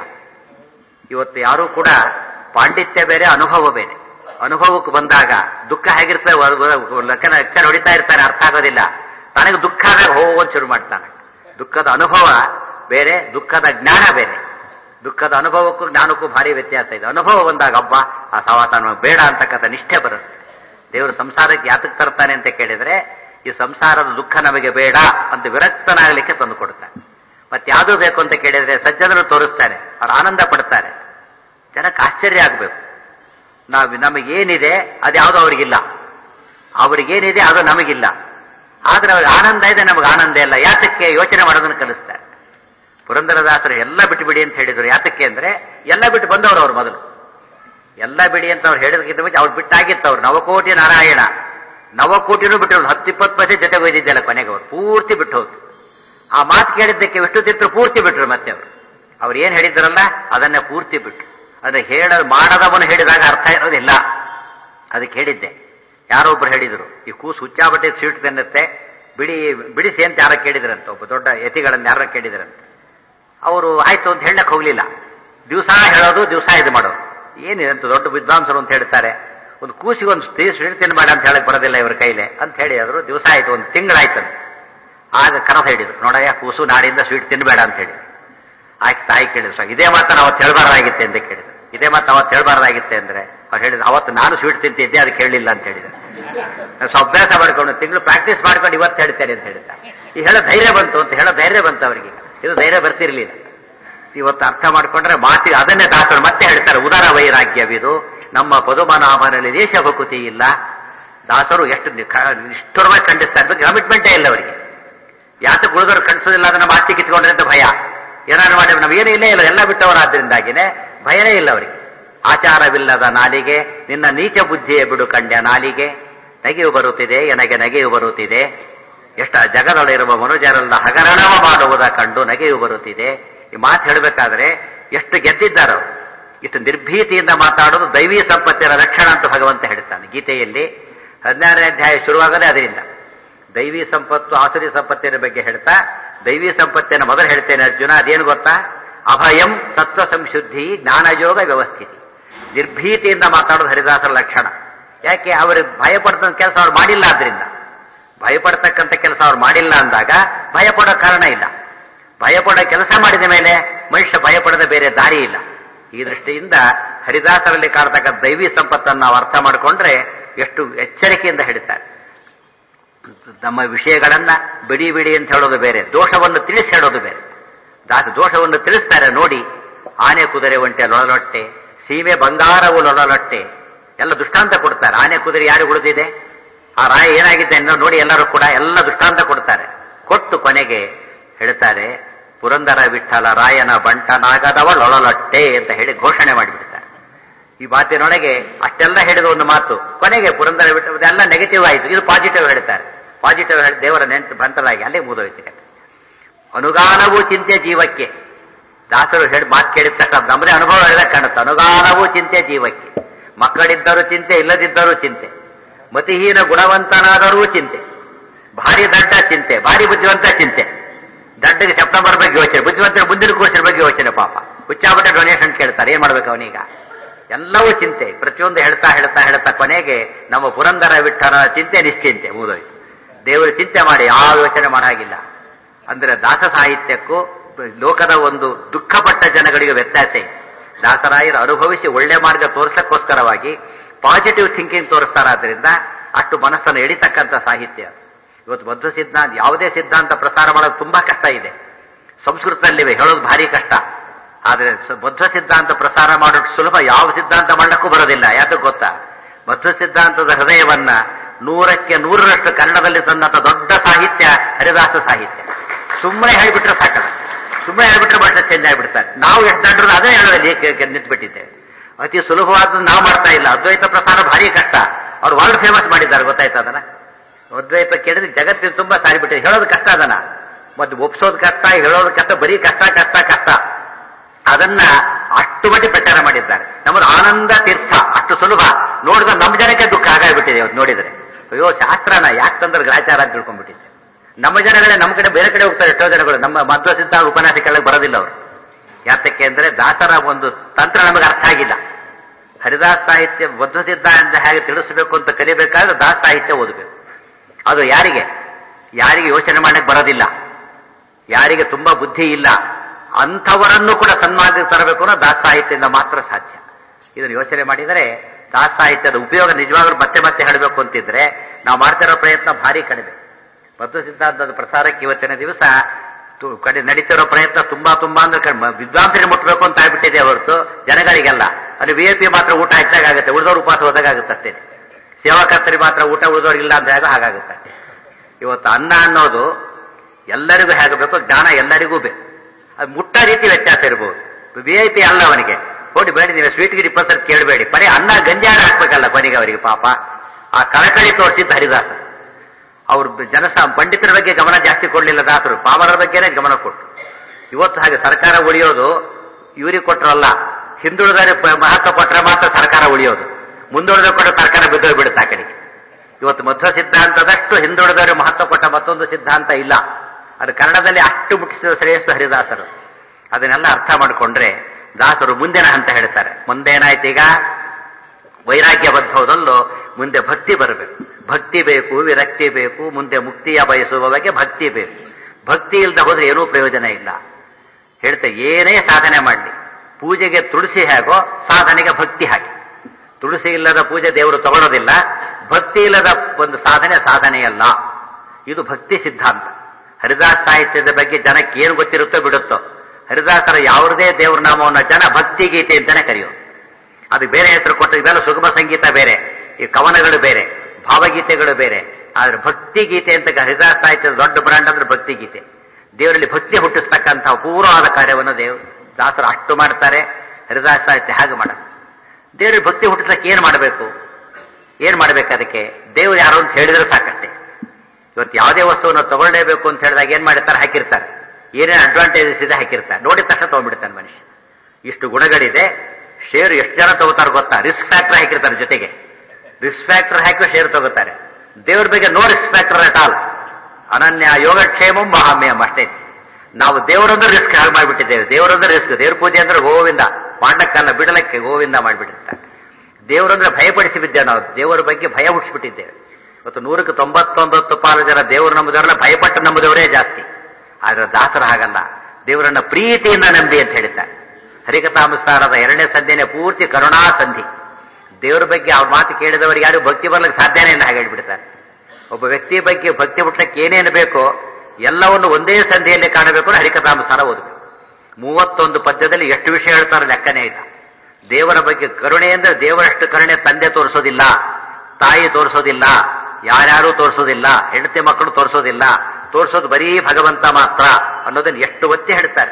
ಇವತ್ತು ಯಾರೂ ಕೂಡ ಪಾಂಡಿತ್ಯ ಬೇರೆ, ಅನುಭವ ಬೇರೆ. ಅನುಭವಕ್ಕೆ ಬಂದಾಗ ದುಃಖ ಹೇಗಿರ್ತದೆ, ಅಕ್ಷರ ಹೊಡಿತಾ ಇರ್ತಾರೆ, ಅರ್ಥ ಆಗೋದಿಲ್ಲ. ನನಗೆ ದುಃಖ ಆದಾಗ ಹೋಗೋದು ಶುರು ಮಾಡ್ತಾನೆ. ದುಃಖದ ಅನುಭವ ಬೇರೆ, ದುಃಖದ ಜ್ಞಾನ ಬೇರೆ. ದುಃಖದ ಅನುಭವಕ್ಕೂ ಜ್ಞಾನಕ್ಕೂ ಭಾರಿ ವ್ಯತ್ಯಾಸ ಇದೆ. ಅನುಭವ ಬಂದಾಗ ಹಬ್ಬ ಆ ಸವಾಸ ನಮಗೆ ಬೇಡ ಅಂತಕ್ಕಂಥ ನಿಷ್ಠೆ ಬರುತ್ತೆ. ದೇವರು ಸಂಸಾರಕ್ಕೆ ಯಾತಕ್ಕೆ ತರ್ತಾನೆ ಅಂತ ಕೇಳಿದ್ರೆ, ಈ ಸಂಸಾರದ ದುಃಖ ನಮಗೆ ಬೇಡ ಅಂತ ವಿರಕ್ತನಾಗಲಿಕ್ಕೆ ತಂದು ಕೊಡ್ತಾನೆ. ಮತ್ತೆ ಯಾವುದು ಬೇಕು ಅಂತ ಕೇಳಿದ್ರೆ ಸಜ್ಜನರು ತೋರಿಸ್ತಾರೆ, ಅವ್ರು ಆನಂದ ಪಡ್ತಾರೆ. ಜನಕ್ಕೆ ಆಶ್ಚರ್ಯ ಆಗಬೇಕು. ನಮಗೇನಿದೆ ಅದ್ಯಾವುದೋ ಅವ್ರಿಗಿಲ್ಲ, ಅವ್ರಿಗೇನಿದೆ ಅದು ನಮಗಿಲ್ಲ. ಆದ್ರೆ ಅವ್ರಿಗೆ ಆನಂದ ಇದೆ, ನಮಗೆ ಆನಂದ ಇಲ್ಲ. ಯಾತಕ್ಕೆ? ಯೋಚನೆ ಮಾಡೋದನ್ನು ಕಲಿಸ್ತಾರೆ. ಪುರಂದರದಾಸರು ಎಲ್ಲ ಬಿಟ್ಟು ಬಿಡಿ ಅಂತ ಹೇಳಿದ್ರು. ಯಾತಕ್ಕೆ ಅಂದ್ರೆ ಎಲ್ಲ ಬಿಟ್ಟು ಬಂದವರು ಅವ್ರು ಮೊದಲು. ಎಲ್ಲ ಬಿಡಿ ಅಂತ ಅವ್ರು ಹೇಳಿದಕ್ಕಿಂತ ಮುಂಚೆ ಅವ್ರು ಬಿಟ್ಟಾಗಿತ್ತು. ಅವ್ರು ನವಕೋಟಿ ನಾರಾಯಣ, ನವಕೋಟಿನೂ ಬಿಟ್ಟು 10-20% ಜೊತೆ ಒಯ್ದಿದ್ದೆಲ್ಲ ಕೊನೆಗೆ ಅವ್ರು ಪೂರ್ತಿ ಬಿಟ್ಟು ಹೋದ್ರು. ಆ ಮಾತು ಕೇಳಿದ್ದಕ್ಕೆ ವಿಷ್ಣು ತೀರ್ಥರು ಪೂರ್ತಿ ಬಿಟ್ರು. ಮತ್ತೆ ಅವ್ರು ಏನ್ ಹೇಳಿದ್ರಲ್ಲ ಅದನ್ನೇ ಪೂರ್ತಿ ಬಿಟ್ರು. ಅಂದ್ರೆ ಮಾಡದವನು ಹೇಳಿದಾಗ ಅರ್ಥ ಇರೋದಿಲ್ಲ. ಅದಕ್ಕೆ ಹೇಳಿದ್ದೆ, ಯಾರೊಬ್ರು ಹೇಳಿದ್ರು, ಈ ಕೂಸು ಹುಚ್ಚಾಬಟ್ಟೆ ಸ್ವೀಟ್ ತಿನ್ನುತ್ತೆ, ಬಿಡಿಸಿ ಅಂತ ಯಾರ ಕೇಳಿದ್ರಂತೆ. ಒಬ್ಬ ದೊಡ್ಡ ಯತಿಗಳನ್ನ ಯಾರ ಕೇಳಿದ್ರಂತೆ. ಅವರು ಆಯ್ತು ಅಂತ ಹೇಳಕ್ ಹೋಗ್ಲಿಲ್ಲ. ದಿವಸ ಹೇಳೋದು, ದಿವಸ ಇದು ಮಾಡೋದು. ಏನಿದಂತ ದೊಡ್ಡ ವಿದ್ವಾಂಸರು ಅಂತ ಹೇಳ್ತಾರೆ. ಒಂದು ಕೂಸಿಗೆ ಒಂದು ಸ್ವೀಟ್ ತಿನ್ಬೇಡ ಅಂತ ಹೇಳಕ್ ಬರೋದಿಲ್ಲ ಇವ್ರ ಕೈಲೆ ಅಂತ ಹೇಳಿ ಆದ್ರು. ದಿವಸ ಆಯ್ತು, ಒಂದು ತಿಂಗಳಾಯ್ತಂತ. ಆಗ ಕನಸ ಹೇಳಿದ್ರು, ನೋಡಯ್ಯ ಕೂಸು ನಾಡಿಂದ ಸ್ವೀಟ್ ತಿನ್ಬೇಡ ಅಂತ ಹೇಳಿ. ಆಯ್ತು ತಾಯಿ ಕೇಳಿದ್ರು, ಇದೇ ಮಾತನ್ನು ಅವತ್ತು ಹೇಳ್ಬಾರ್ದಾಗಿತ್ತೆ ಅಂತ ಕೇಳಿದ್ರು. ಇದೇ ಮಾತು ಅವತ್ತು ಹೇಳ್ಬಾರ್ದಾಗಿತ್ತೆ ಅಂದ್ರೆ ಅವ್ರು ಹೇಳಿದ್ರು, ಅವತ್ತು ನಾನು ಸ್ವೀಟ್ ತಿಂತಿದ್ದೆ, ಅದಕ್ಕೆ ಹೇಳಿಲ್ಲ ಅಂತ ಹೇಳಿದ್ರು. ಅಭ್ಯಾಸ ಮಾಡ್ಕೊಂಡು ತಿಂಗಳು ಪ್ರಾಕ್ಟೀಸ್ ಮಾಡ್ಕೊಂಡು ಇವತ್ತು ಹೇಳ್ತೇನೆ ಅಂತ ಹೇಳಿದ್ದ. ಈ ಹೇಳೋ ಧೈರ್ಯ ಬಂತು ಅಂತ ಹೇಳೋ ಧೈರ್ಯ ಬಂತು ಅವರಿಗೆ. ಇದು ಧೈರ್ಯ ಬರ್ತಿರ್ಲಿಲ್ಲ. ಇವತ್ತು ಅರ್ಥ ಮಾಡ್ಕೊಂಡ್ರೆ ಮಾತಿ ಅದನ್ನೇ ದಾಸರು ಮತ್ತೆ ಹೇಳ್ತಾರೆ, ಉದಾರ ವೈರಾಗ್ಯವಿದು ನಮ್ಮ ಪದುಮನಾಭನಲ್ಲಿ ದೇಶಭಕುತಿ ಇಲ್ಲ. ದಾಸರು ಎಷ್ಟು ನಿಷ್ಠುರವಾಗಿ ಖಂಡಿಸ್ತಾ ಇರ್ಬೇಕು. ಕಮಿಟ್ಮೆಂಟೇ ಇಲ್ಲ ಅವರಿಗೆ. ಯಾತಕ್ಕೆ ಉಳಿದವರು ಖಂಡಿಸೋದಿಲ್ಲ, ಅದನ್ನ ಮಾತಿ ಕಿತ್ಕೊಂಡ್ರೆ ಅಂತ ಭಯ. ಏನಾದ್ರು ಮಾಡಿ ನಾವೇನೇ ಇಲ್ಲೇ ಇಲ್ಲ, ಎಲ್ಲ ಬಿಟ್ಟವರಾದ್ರಿಂದಾಗಿನೇ ಭಯನೇ ಇಲ್ಲ ಅವರಿಗೆ. ಆಚಾರವಿಲ್ಲದ ನಾಲಿಗೆ ನಿನ್ನ ನೀಚ ಬುದ್ಧಿಯ ಬಿಡು ಕಂಡ್ಯ ನಾಲಿಗೆ, ನಗೆಯು ಬರುತ್ತಿದೆ ಎನಗೆ ನಗೆಯು ಬರುತ್ತಿದೆ. ಎಷ್ಟ ಜಗದಲ್ಲಿರುವ ಮನುಜರೆಲ್ಲ ಹಗರಣವ ಮಾಡುವುದ ಕಂಡು ನಗೆಯು ಬರುತ್ತಿದೆ. ಈ ಮಾತು ಹೇಳಬೇಕಾದ್ರೆ ಎಷ್ಟು ಗೆದ್ದಿದ್ದಾರೆ ಅವರು. ಇಷ್ಟು ನಿರ್ಭೀತಿಯಿಂದ ಮಾತಾಡೋದು ದೈವೀ ಸಂಪತ್ತಿನ ಲಕ್ಷಣ ಅಂತ ಭಗವಂತ ಹೇಳ್ತಾನೆ ಗೀತೆಯಲ್ಲಿ. 16ನೇ ಅಧ್ಯಾಯ ಶುರುವಾಗದೆ ಅದರಿಂದ ದೈವೀ ಸಂಪತ್ತು ಆಸುರಿ ಸಂಪತ್ತಿನ ಬಗ್ಗೆ ಹೇಳ್ತಾ, ದೈವೀ ಸಂಪತ್ತಿನ ಮೊದಲು ಹೇಳ್ತೇನೆ ಅರ್ಜುನ, ಅದೇನು ಗೊತ್ತಾ? ಅಭಯಂ ಸತ್ವ ಸಂಶುದ್ಧಿ ಜ್ಞಾನಯೋಗ ವ್ಯವಸ್ಥಿತಿ. ನಿರ್ಭೀತಿಯಿಂದ ಮಾತಾಡೋದು ಹರಿದಾಸರ ಲಕ್ಷಣ. ಯಾಕೆ? ಅವರು ಭಯಪಡ್ತಕ್ಕಂಥ ಕೆಲಸ ಅವ್ರು ಮಾಡಿಲ್ಲ. ಆದ್ರಿಂದ ಭಯಪಡ್ತಕ್ಕಂಥ ಕೆಲಸ ಅವ್ರು ಮಾಡಿಲ್ಲ ಅಂದಾಗ ಭಯಪಡೋ ಕಾರಣ ಇಲ್ಲ. ಭಯಪಡೋ ಕೆಲಸ ಮಾಡಿದ ಮೇಲೆ ಮನುಷ್ಯ ಭಯಪಡದ ಬೇರೆ ದಾರಿ ಇಲ್ಲ. ಈ ದೃಷ್ಟಿಯಿಂದ ಹರಿದಾಸರಲ್ಲಿ ಕಾಣತಕ್ಕ ದೈವೀ ಸಂಪತ್ತನ್ನು ನಾವು ಅರ್ಥ ಮಾಡಿಕೊಂಡ್ರೆ ಎಷ್ಟು ಎಚ್ಚರಿಕೆಯಿಂದ ಹೇಳ್ತಾರೆ. ನಮ್ಮ ವಿಷಯಗಳನ್ನ ಬಿಡಿ ಬಿಡಿ ಅಂತ ಹೇಳೋದು ಬೇರೆ, ದೋಷವನ್ನು ತಿಳಿಸಿ ಹೇಳೋದು ಬೇರೆ. ದೋಷವನ್ನು ತಿಳಿಸ್ತಾರೆ ನೋಡಿ. ಆನೆ ಕುದುರೆ ಒಂಟೆ ಲೊಳಲೊಟ್ಟೆ, ಸೀಮೆ ಬಂಗಾರವು ಲೊಳಲೊಟ್ಟೆ ಎಲ್ಲ ದೃಷ್ಟಾಂತ ಕೊಡ್ತಾರೆ. ಆನೆ ಕುದುರೆ ಯಾರು ಉಳಿದಿದೆ, ಆ ರಾಯ ಏನಾಗಿದೆ ಅನ್ನೋ ನೋಡಿ ಎಲ್ಲರೂ ಕೂಡ ಎಲ್ಲ ದೃಷ್ಟಾಂತ ಕೊಡ್ತಾರೆ. ಕೊಟ್ಟು ಕೊನೆಗೆ ಹೇಳ್ತಾರೆ, ಪುರಂದರ ವಿಠಲ ರಾಯನ ಬಂಟನಾಗದವ ಲೊಳಲೊಟ್ಟೆ ಅಂತ ಹೇಳಿ ಘೋಷಣೆ ಮಾಡಿಬಿಡ್ತಾರೆ. ಈ ಮಾತಿನೊಳಗೆ ಅಷ್ಟೆಲ್ಲ ಹೇಳಿದ ಒಂದು ಮಾತು ಕೊನೆಗೆ ಪುರಂದರ ವಿಠಲ ಎಲ್ಲ ನೆಗೆಟಿವ್ ಆಯಿತು, ಇದು ಪಾಸಿಟಿವ್ ಹೇಳ್ತಾರೆ. ಪಾಸಿಟಿವ್ ಹೇಳಿ ದೇವರ ನೆಂಟು ಬಂಟಲಾಗಿ ಅಲ್ಲೇ ಮುಗಿದೋಯ್ತು. ಅನುಗಾನವೂ ಚಿಂತೆ ಜೀವಕ್ಕೆ. ದಾಸರು ಹೇಳಿ ಮಾತು ಕೇಳಿದ ತಕ್ಷಣ ನಮ್ಮದೇ ಅನುಭವ ಹೇಳಿದಾಗ ಕಾಣುತ್ತೆ. ಅನುಗಾನವೂ ಚಿಂತೆ ಜೀವಕ್ಕೆ. ಮಕ್ಕಳಿದ್ದರೂ ಚಿಂತೆ, ಇಲ್ಲದಿದ್ದರೂ ಚಿಂತೆ. ಮತಿಹೀನ ಗುಣವಂತನಾದರೂ ಚಿಂತೆ. ಭಾರಿ ದಡ್ಡ ಚಿಂತೆ, ಭಾರಿ ಬುದ್ಧಿವಂತ ಚಿಂತೆ. ದಡ್ಡಗೆ ಸೆಪ್ಟೆಂಬರ್ ಬಗ್ಗೆ ಯೋಚನೆ, ಬುದ್ಧಿವಂತರ ಮುಂದಿನ ಕೋರ್ಸಿನ ಬಗ್ಗೆ ಯೋಚನೆ. ಪಾಪ ಹುಚ್ಚಾಬಟ್ಟ ಡೊನೇಷನ್ ಕೇಳ್ತಾರೆ, ಏನ್ ಮಾಡ್ಬೇಕು ಅವನೀಗ? ಎಲ್ಲವೂ ಚಿಂತೆ. ಪ್ರತಿಯೊಂದು ಹೇಳ್ತಾ ಹೇಳ್ತಾ ಹೇಳ್ತಾ ಕೊನೆಗೆ ನಮ್ಮ ಪುರಂದರ ವಿಠಲ ಚಿಂತೆ ನಿಶ್ಚಿಂತೆ ಮುಗಿದೋಯ್ತು. ದೇವರು ಚಿಂತೆ ಮಾಡಿ ಯಾವ ಯೋಚನೆ ಮಾಡಾಗಿಲ್ಲ. ಅಂದ್ರೆ ದಾಸ ಸಾಹಿತ್ಯಕ್ಕೂ ಲೋಕದ ಒಂದು ದುಃಖಪಟ್ಟ ಜನಗಳಿಗೆ ವ್ಯತ್ಯಾಸ ಇದೆ. ದಾಸರಾಯರು ಅನುಭವಿಸಿ ಒಳ್ಳೆ ಮಾರ್ಗ ತೋರಿಸಕ್ಕೋಸ್ಕರವಾಗಿ ಪಾಸಿಟಿವ್ ಥಿಂಕಿಂಗ್ ತೋರಿಸ್ತಾರಾದ್ರಿಂದ ಅಷ್ಟು ಮನಸ್ಸನ್ನು ಎಳಿತಕ್ಕಂಥ ಸಾಹಿತ್ಯ. ಇವತ್ತು ಮಧ್ವ ಸಿದ್ಧಾಂತ, ಯಾವುದೇ ಸಿದ್ಧಾಂತ ಪ್ರಸಾರ ಮಾಡೋದು ತುಂಬಾ ಕಷ್ಟ ಇದೆ. ಸಂಸ್ಕೃತದಲ್ಲಿವೆ, ಹೇಳೋದು ಭಾರಿ ಕಷ್ಟ. ಆದರೆ ಮಧ್ವ ಸಿದ್ಧಾಂತ ಪ್ರಸಾರ ಮಾಡೋದು ಸುಲಭ. ಯಾವ ಸಿದ್ಧಾಂತ ಮಾಡಕ್ಕೂ ಬರೋದಿಲ್ಲ. ಯಾತಕ್ಕೆ ಗೊತ್ತಾ? ಮಧ್ವ ಸಿದ್ಧಾಂತದ ಹೃದಯವನ್ನ 100ಕ್ಕೆ 100ರಷ್ಟು ಕನ್ನಡದಲ್ಲಿ ತಂದಂತ ದೊಡ್ಡ ಸಾಹಿತ್ಯ ಹರಿದಾಸ ಸಾಹಿತ್ಯ. ಸುಮ್ಮನೆ ಹೇಳಿಬಿಟ್ರೆ ಸಾಕಲ್ಲ, ಸುಮ್ಮನೆ ಹೇಳ್ಬಿಟ್ರೆ ಬಹಳ ಚೇಂಜ್ ಆಗಿಬಿಡ್ತಾರೆ. ನಾವು ಎಷ್ಟು ದೊಡ್ಡದು ಅದೇ ಹೇಳೋದಲ್ಲಿ ನಿಂತುಬಿಟ್ಟಿದ್ದೇವೆ. ಅತಿ ಸುಲಭವಾದದ್ದು ನಾವು ಮಾಡ್ತಾ ಇಲ್ಲ. ಅದ್ವೈತ ಪ್ರಸಾರ ಭಾರಿ ಕಷ್ಟ. ಅವ್ರು ವರ್ಲ್ಡ್ ಫೇಮಸ್ ಮಾಡಿದ್ದಾರೆ, ಗೊತ್ತಾಯ್ತು ಅದನ್ನ. ಅದ್ವೈತ ಕೇಳಿದ್ರೆ ಜಗತ್ತಿನ ತುಂಬಾ ಸಾರಿಬಿಟ್ಟಿದೆ. ಹೇಳೋದು ಕಷ್ಟ ಅದನ್ನ, ಮತ್ತೆ ಒಪ್ಸೋದು ಕಷ್ಟ, ಹೇಳೋದು ಕಷ್ಟ, ಬರೀ ಕಷ್ಟ ಕಷ್ಟ ಕಷ್ಟ. ಅದನ್ನ ಅಷ್ಟು ಮಟ್ಟಿ ಪ್ರಚಾರ ಮಾಡಿದ್ದಾರೆ. ನಮ್ಮದು ಆನಂದ ತೀರ್ಥ ಅಷ್ಟು ಸುಲಭ. ನೋಡಿದ್ರೆ ನಮ್ಮ ಜನಕ್ಕೆ ದುಃಖ ಆಗಾಗ್ಬಿಟ್ಟಿದೆ ಇವತ್ತು ನೋಡಿದ್ರೆ. ಅಯ್ಯೋ ಶಾಸ್ತ್ರನ ಯಾಕೆ ತಂದ್ರೆ ಗ್ರಾಚಾರ ಅಂತ ತಿಳ್ಕೊಂಡ್ಬಿಟ್ಟಿದೆ. ನಮ್ಮ ಜನಗಳೇ ನಮ್ಮ ಕಡೆ ಬೇರೆ ಕಡೆ ಹೋಗ್ತಾರೆ ಎಷ್ಟೋ ಜನಗಳು. ನಮ್ಮ ಮಧ್ವ ಸಿದ್ಧಾಂತ ಉಪನ್ಯಾಸ ಕೆಳಗೆ ಬರೋದಿಲ್ಲ ಅವರು. ಯಾತಕ್ಕೆ ಅಂದ್ರೆ ದಾಸರ ಒಂದು ತಂತ್ರ ನಮಗೆ ಅರ್ಥ ಆಗಿಲ್ಲ. ಹರಿದಾಸ ಸಾಹಿತ್ಯ ಮಧ್ವ ಸಿದ್ಧಾಂತ ಹೇಗೆ ತಿಳಿಸಬೇಕು ಅಂತ ಕಲಿಬೇಕಾದ್ರೆ ದಾಸ ಸಾಹಿತ್ಯ ಓದಬೇಕು. ಅದು ಯಾರಿಗೆ ಯೋಚನೆ ಮಾಡಕ್ಕೆ ಬರೋದಿಲ್ಲ, ಯಾರಿಗೆ ತುಂಬಾ ಬುದ್ಧಿ ಇಲ್ಲ ಅಂಥವರನ್ನು ಕೂಡ ಸನ್ಮಾರ್ಗಕ್ಕೆ ತರಬೇಕು ಅನ್ನೋ ದಾಸ ಸಾಹಿತ್ಯದಿಂದ ಮಾತ್ರ ಸಾಧ್ಯ. ಇದನ್ನು ಯೋಚನೆ ಮಾಡಿದರೆ ದಾಸ ಸಾಹಿತ್ಯದ ಉಪಯೋಗ ನಿಜವಾಗ್ಲೂ ಮತ್ತೆ ಮತ್ತೆ ಹೇಳಬೇಕು ಅಂತಿದ್ರೆ ನಾವು ಮಾಡ್ತಿರೋ ಪ್ರಯತ್ನ ಭಾರಿ ಕಡಿಮೆ. ಮಧ್ವ ಸಿದ್ಧಾಂತದ ಪ್ರಸಾರಕ್ಕೆ ಇವತ್ತಿನ ದಿವಸ ನಡೀತಿರೋ ಪ್ರಯತ್ನ ತುಂಬಾ ಅಂದ್ರೆ ವಿದ್ವಾಂಸರಿಗೆ ಮುಟ್ಟಬೇಕು ಅಂತ ಆಗ್ಬಿಟ್ಟಿದೆ ಹೊರತು ಜನಗಳಿಗೆಲ್ಲ. ಅದು VIP ಮಾತ್ರ ಊಟ ಹೆಚ್ಚಾಗುತ್ತೆ, ಉಳಿದವ್ರು ಉಪವಾಸ ಹೋದಾಗುತ್ತೆ ಅಷ್ಟೇ. ಸೇವಾಕರ್ತರಿಗೆ ಮಾತ್ರ ಊಟ, ಉಳಿದವ್ರಿಗಿಲ್ಲ ಅಂತ ಹಾಗಾಗುತ್ತೆ. ಇವತ್ತು ಅನ್ನ ಅನ್ನೋದು ಎಲ್ಲರಿಗೂ ಹೇಗಬೇಕು, ಜ್ಞಾನ ಎಲ್ಲರಿಗೂ ಬೇಕು. ಅದು ಮುಟ್ಟ ರೀತಿ ವ್ಯತ್ಯಾಸ ಇರಬಹುದು. VIP ಅಲ್ಲ ಅವನಿಗೆ. ನೋಡಿ ಬೇಡಿ, ನೀವು ಸ್ವೀಟ್ಗೆ 20 ಕೇಳಬೇಡಿ, ಬರೀ ಅನ್ನ ಗಂಜಾಡ ಹಾಕ್ಬೇಕಲ್ಲ ಕೊನೆಗೆ ಅವರಿಗೆ. ಪಾಪ ಆ ಕಳಕಳಿ ತೋರಿಸಿದ್ದ ಹರಿದಾಸ. ಅವ್ರು ಪಂಡಿತರ ಬಗ್ಗೆ ಗಮನ ಜಾಸ್ತಿ ಕೊಡ್ಲಿಲ್ಲ ದಾಸರು, ಪಾಮರರ ಬಗ್ಗೆನೇ ಗಮನ ಕೊಟ್ಟರು. ಇವತ್ತು ಹಾಗೆ ಸರ್ಕಾರ ಉಳಿಯೋದು ಇವರಿಗೆ ಕೊಟ್ಟರಲ್ಲ, ಹಿಂದುಳಿದವರಿಗೆ ಮಹತ್ವ ಕೊಟ್ಟರೆ ಮಾತ್ರ ಸರ್ಕಾರ ಉಳಿಯೋದು. ಮುಂದುಳಿದ ಕೊಟ್ಟರೆ ಸರ್ಕಾರ ಬಿದ್ದೋಗ್ಬಿಡುತ್ತೆ ಆ ಕಡೆಗೆ. ಇವತ್ತು ಮಧ್ವ ಸಿದ್ಧಾಂತದಷ್ಟು ಹಿಂದುಳಿದವರಿಗೆ ಮಹತ್ವ ಕೊಟ್ಟ ಮತ್ತೊಂದು ಸಿದ್ಧಾಂತ ಇಲ್ಲ. ಅದು ಕನ್ನಡದಲ್ಲಿ ಅಷ್ಟು ಮುಟ್ಟಿಸಿದ ಶ್ರೇಷ್ಠ ಹರಿದಾಸರು. ಅದನ್ನೆಲ್ಲ ಅರ್ಥ ಮಾಡಿಕೊಂಡ್ರೆ ದಾಸರು ಮುಂದಿನ ಹಂತ ಹೇಳ್ತಾರೆ. ಮುಂದೇನಾಯ್ತು ಈಗ? ವೈರಾಗ್ಯ ಬದ್ಧದಲ್ಲೂ ಮುಂದೆ ಭಕ್ತಿ ಬರಬೇಕು. ಭಕ್ತಿ ಬೇಕು, ವಿರಕ್ತಿ ಬೇಕು. ಮುಂದೆ ಮುಕ್ತಿಯ ಬಯಸುವವರಿಗೆ ಭಕ್ತಿ ಬೇಕು. ಭಕ್ತಿ ಇಲ್ಲದ ಹೋದ್ರೆ ಏನೂ ಪ್ರಯೋಜನ ಇಲ್ಲ. ಹೇಳ್ತಾ ಏನೇ ಸಾಧನೆ ಮಾಡಲಿ, ಪೂಜೆಗೆ ತುಳಸಿ ಹೇಗೋ ಸಾಧನೆಗೆ ಭಕ್ತಿ ಹಾಗೆ. ತುಳಸಿ ಇಲ್ಲದ ಪೂಜೆ ದೇವರು ತಗೊಳ್ಳೋದಿಲ್ಲ. ಭಕ್ತಿ ಇಲ್ಲದ ಒಂದು ಸಾಧನೆಯಲ್ಲ. ಇದು ಭಕ್ತಿ ಸಿದ್ಧಾಂತ. ಹರಿದಾಸ ಸಾಹಿತ್ಯದ ಬಗ್ಗೆ ಜನಕ್ಕೆ ಏನು ಗೊತ್ತಿರುತ್ತೋ ಬಿಡುತ್ತೋ, ಹರಿದಾಸರ ಯಾವುದೇ ದೇವ್ರ ನಾಮವನ್ನು ಜನ ಭಕ್ತಿ ಗೀತೆ ಅಂತಾನೆ ಕರೆಯೋದು. ಅದು ಬೇರೆ ಹೆಸರು ಕೊಟ್ಟು ಇವೆಲ್ಲ ಸುಗಮ ಸಂಗೀತ ಬೇರೆ, ಈ ಕವನಗಳು ಬೇರೆ, ಭಾವಗೀತೆಗಳು ಬೇರೆ. ಆದ್ರೆ ಭಕ್ತಿ ಗೀತೆ ಅಂತ ಹರಿದಾಸ ಸಾಹಿತ್ಯದ ದೊಡ್ಡ ಬ್ರಾಂಡ್ ಅಂದ್ರೆ ಭಕ್ತಿ ಗೀತೆ. ದೇವರಲ್ಲಿ ಭಕ್ತಿ ಹುಟ್ಟಿಸ್ತಕ್ಕಂತಹ ಪೂರ್ವವಾದ ಕಾರ್ಯವನ್ನು ದಾಸರು ಅಷ್ಟು ಮಾಡ್ತಾರೆ. ಹರಿದಾಸ ಸಾಹಿತ್ಯ ಹಾಗೆ ಮಾಡೋದು. ದೇವರಿಗೆ ಭಕ್ತಿ ಹುಟ್ಟಿಸಕ್ಕೆ ಏನ್ ಮಾಡಬೇಕು? ಅದಕ್ಕೆ ದೇವರು ಯಾರು ಅಂತ ಹೇಳಿದ್ರೆ ಸಾಕಷ್ಟೇ. ಇವತ್ತು ಯಾವುದೇ ವಸ್ತುವನ್ನು ತಗೊಳ್ಳೇಬೇಕು ಅಂತ ಹೇಳಿದಾಗ ಏನ್ ಮಾಡಿರ್ತಾರೆ, ಹಾಕಿರ್ತಾರೆ. ಏನೇನು ಅಡ್ವಾಂಟೇಜಸ್ ಇದೆ ಹಾಕಿರ್ತಾರೆ. ನೋಡಿದ ತಕ್ಷಣ ತಗೊಂಡ್ಬಿಡ್ತಾನೆ ಮನುಷ್ಯ. ಇಷ್ಟು ಗುಣಗಳಿದೆ, ಶೇರ್ ಎಷ್ಟು ಜನ ತಗೋತಾರೆ ಗೊತ್ತಾ? ರಿಸ್ಕ್ ಫ್ಯಾಕ್ಟರ್ ಹಾಕಿರ್ತಾರೆ ಜೊತೆಗೆ. ರಿಸ್ಕ್ ಫ್ಯಾಕ್ಟರ್ ಹಾಕಿ ಶೇರ್ ತಗೋತಾರೆ. ದೇವ್ರ ಬಗ್ಗೆ no risk factor at all. ಅನನ್ಯ ಯೋಗಕ್ಷೇಮಂ ಮಹಾಮ್ಯಂ ಅಷ್ಟೇ. ನಾವು ದೇವರೊಂದು ರಿಸ್ಕ್ ಹಾಳು ಮಾಡಿಬಿಟ್ಟಿದ್ದೇವೆ. ದೇವರೊಂದು ರಿಸ್ಕ್. ದೇವ್ರ ಪೂಜೆ ಅಂದ್ರೆ ಗೋವಿಂದ, ಪಾಂಡಕ್ಕಲ್ಲ ಬಿಡಲಕ್ಕೆ ಗೋವಿಂದ ಮಾಡಿಬಿಟ್ಟಿರ್ತಾರೆ. ದೇವರಂದ್ರೆ ಭಯಪಡಿಸಿ ಬಿದ್ದೇವೆ ನಾವು. ದೇವರ ಬಗ್ಗೆ ಭಯ ಹುಟ್ಟಿಸ್ಬಿಟ್ಟಿದ್ದೇವೆ. ಇವತ್ತು 100ಕ್ಕೆ 99 ಜನ ದೇವರು ನಂಬುದವರನ್ನ ಭಯಪಟ್ಟು ನಂಬುದವರೇ ಜಾಸ್ತಿ. ಆದ್ರೆ ದಾಸರು ಹಾಗಲ್ಲ. ದೇವರನ್ನ ಪ್ರೀತಿಯಿಂದ ನಂಬಿ ಅಂತ ಹೇಳ್ತಾರೆ. ಹರಿಕಥಾಮೃತಾರದ 2ನೇ ಸಂಧಿನೇ ಪೂರ್ತಿ ಕರುಣಾ ಸಂಧಿ. ದೇವರ ಬಗ್ಗೆ ಅವ್ರ ಮಾತು ಕೇಳಿದವರಿಗೆ ಯಾರು ಭಕ್ತಿ ಬರ್ಲಿಕ್ಕೆ ಸಾಧ್ಯನೇ ಇಲ್ಲ ಹಾಗೆ ಹೇಳ್ಬಿಡ್ತಾರೆ. ಒಬ್ಬ ವ್ಯಕ್ತಿ ಬಗ್ಗೆ ಭಕ್ತಿ ಹುಟ್ಟಕ್ಕೆ ಏನೇನು ಬೇಕೋ ಎಲ್ಲವನ್ನು ಒಂದೇ ಸಂಧಿಯಲ್ಲಿ ಕಾಣಬೇಕು ಅಂದ್ರೆ ಹರಿಕಥಾಮಸಾರ ಓದಬೇಕು. 31 ಪದ್ಯದಲ್ಲಿ ಎಷ್ಟು ವಿಷಯ ಹೇಳ್ತಾರೆ ಲೆಕ್ಕನೇ ಇಲ್ಲ. ದೇವರ ಬಗ್ಗೆ ಕರುಣೆ ಅಂದ್ರೆ ದೇವರಷ್ಟು ಕರುಣೆ ತಂದೆ ತೋರಿಸೋದಿಲ್ಲ, ತಾಯಿ ತೋರಿಸೋದಿಲ್ಲ, ಯಾರ್ಯಾರೂ ತೋರಿಸೋದಿಲ್ಲ, ಹೆಂಡತಿ ಮಕ್ಕಳು ತೋರಿಸೋದಿಲ್ಲ, ತೋರಿಸೋದು ಬರೀ ಭಗವಂತ ಮಾತ್ರ ಅನ್ನೋದನ್ನು ಎಷ್ಟು ಒತ್ತಿ ಹೇಳ್ತಾರೆ.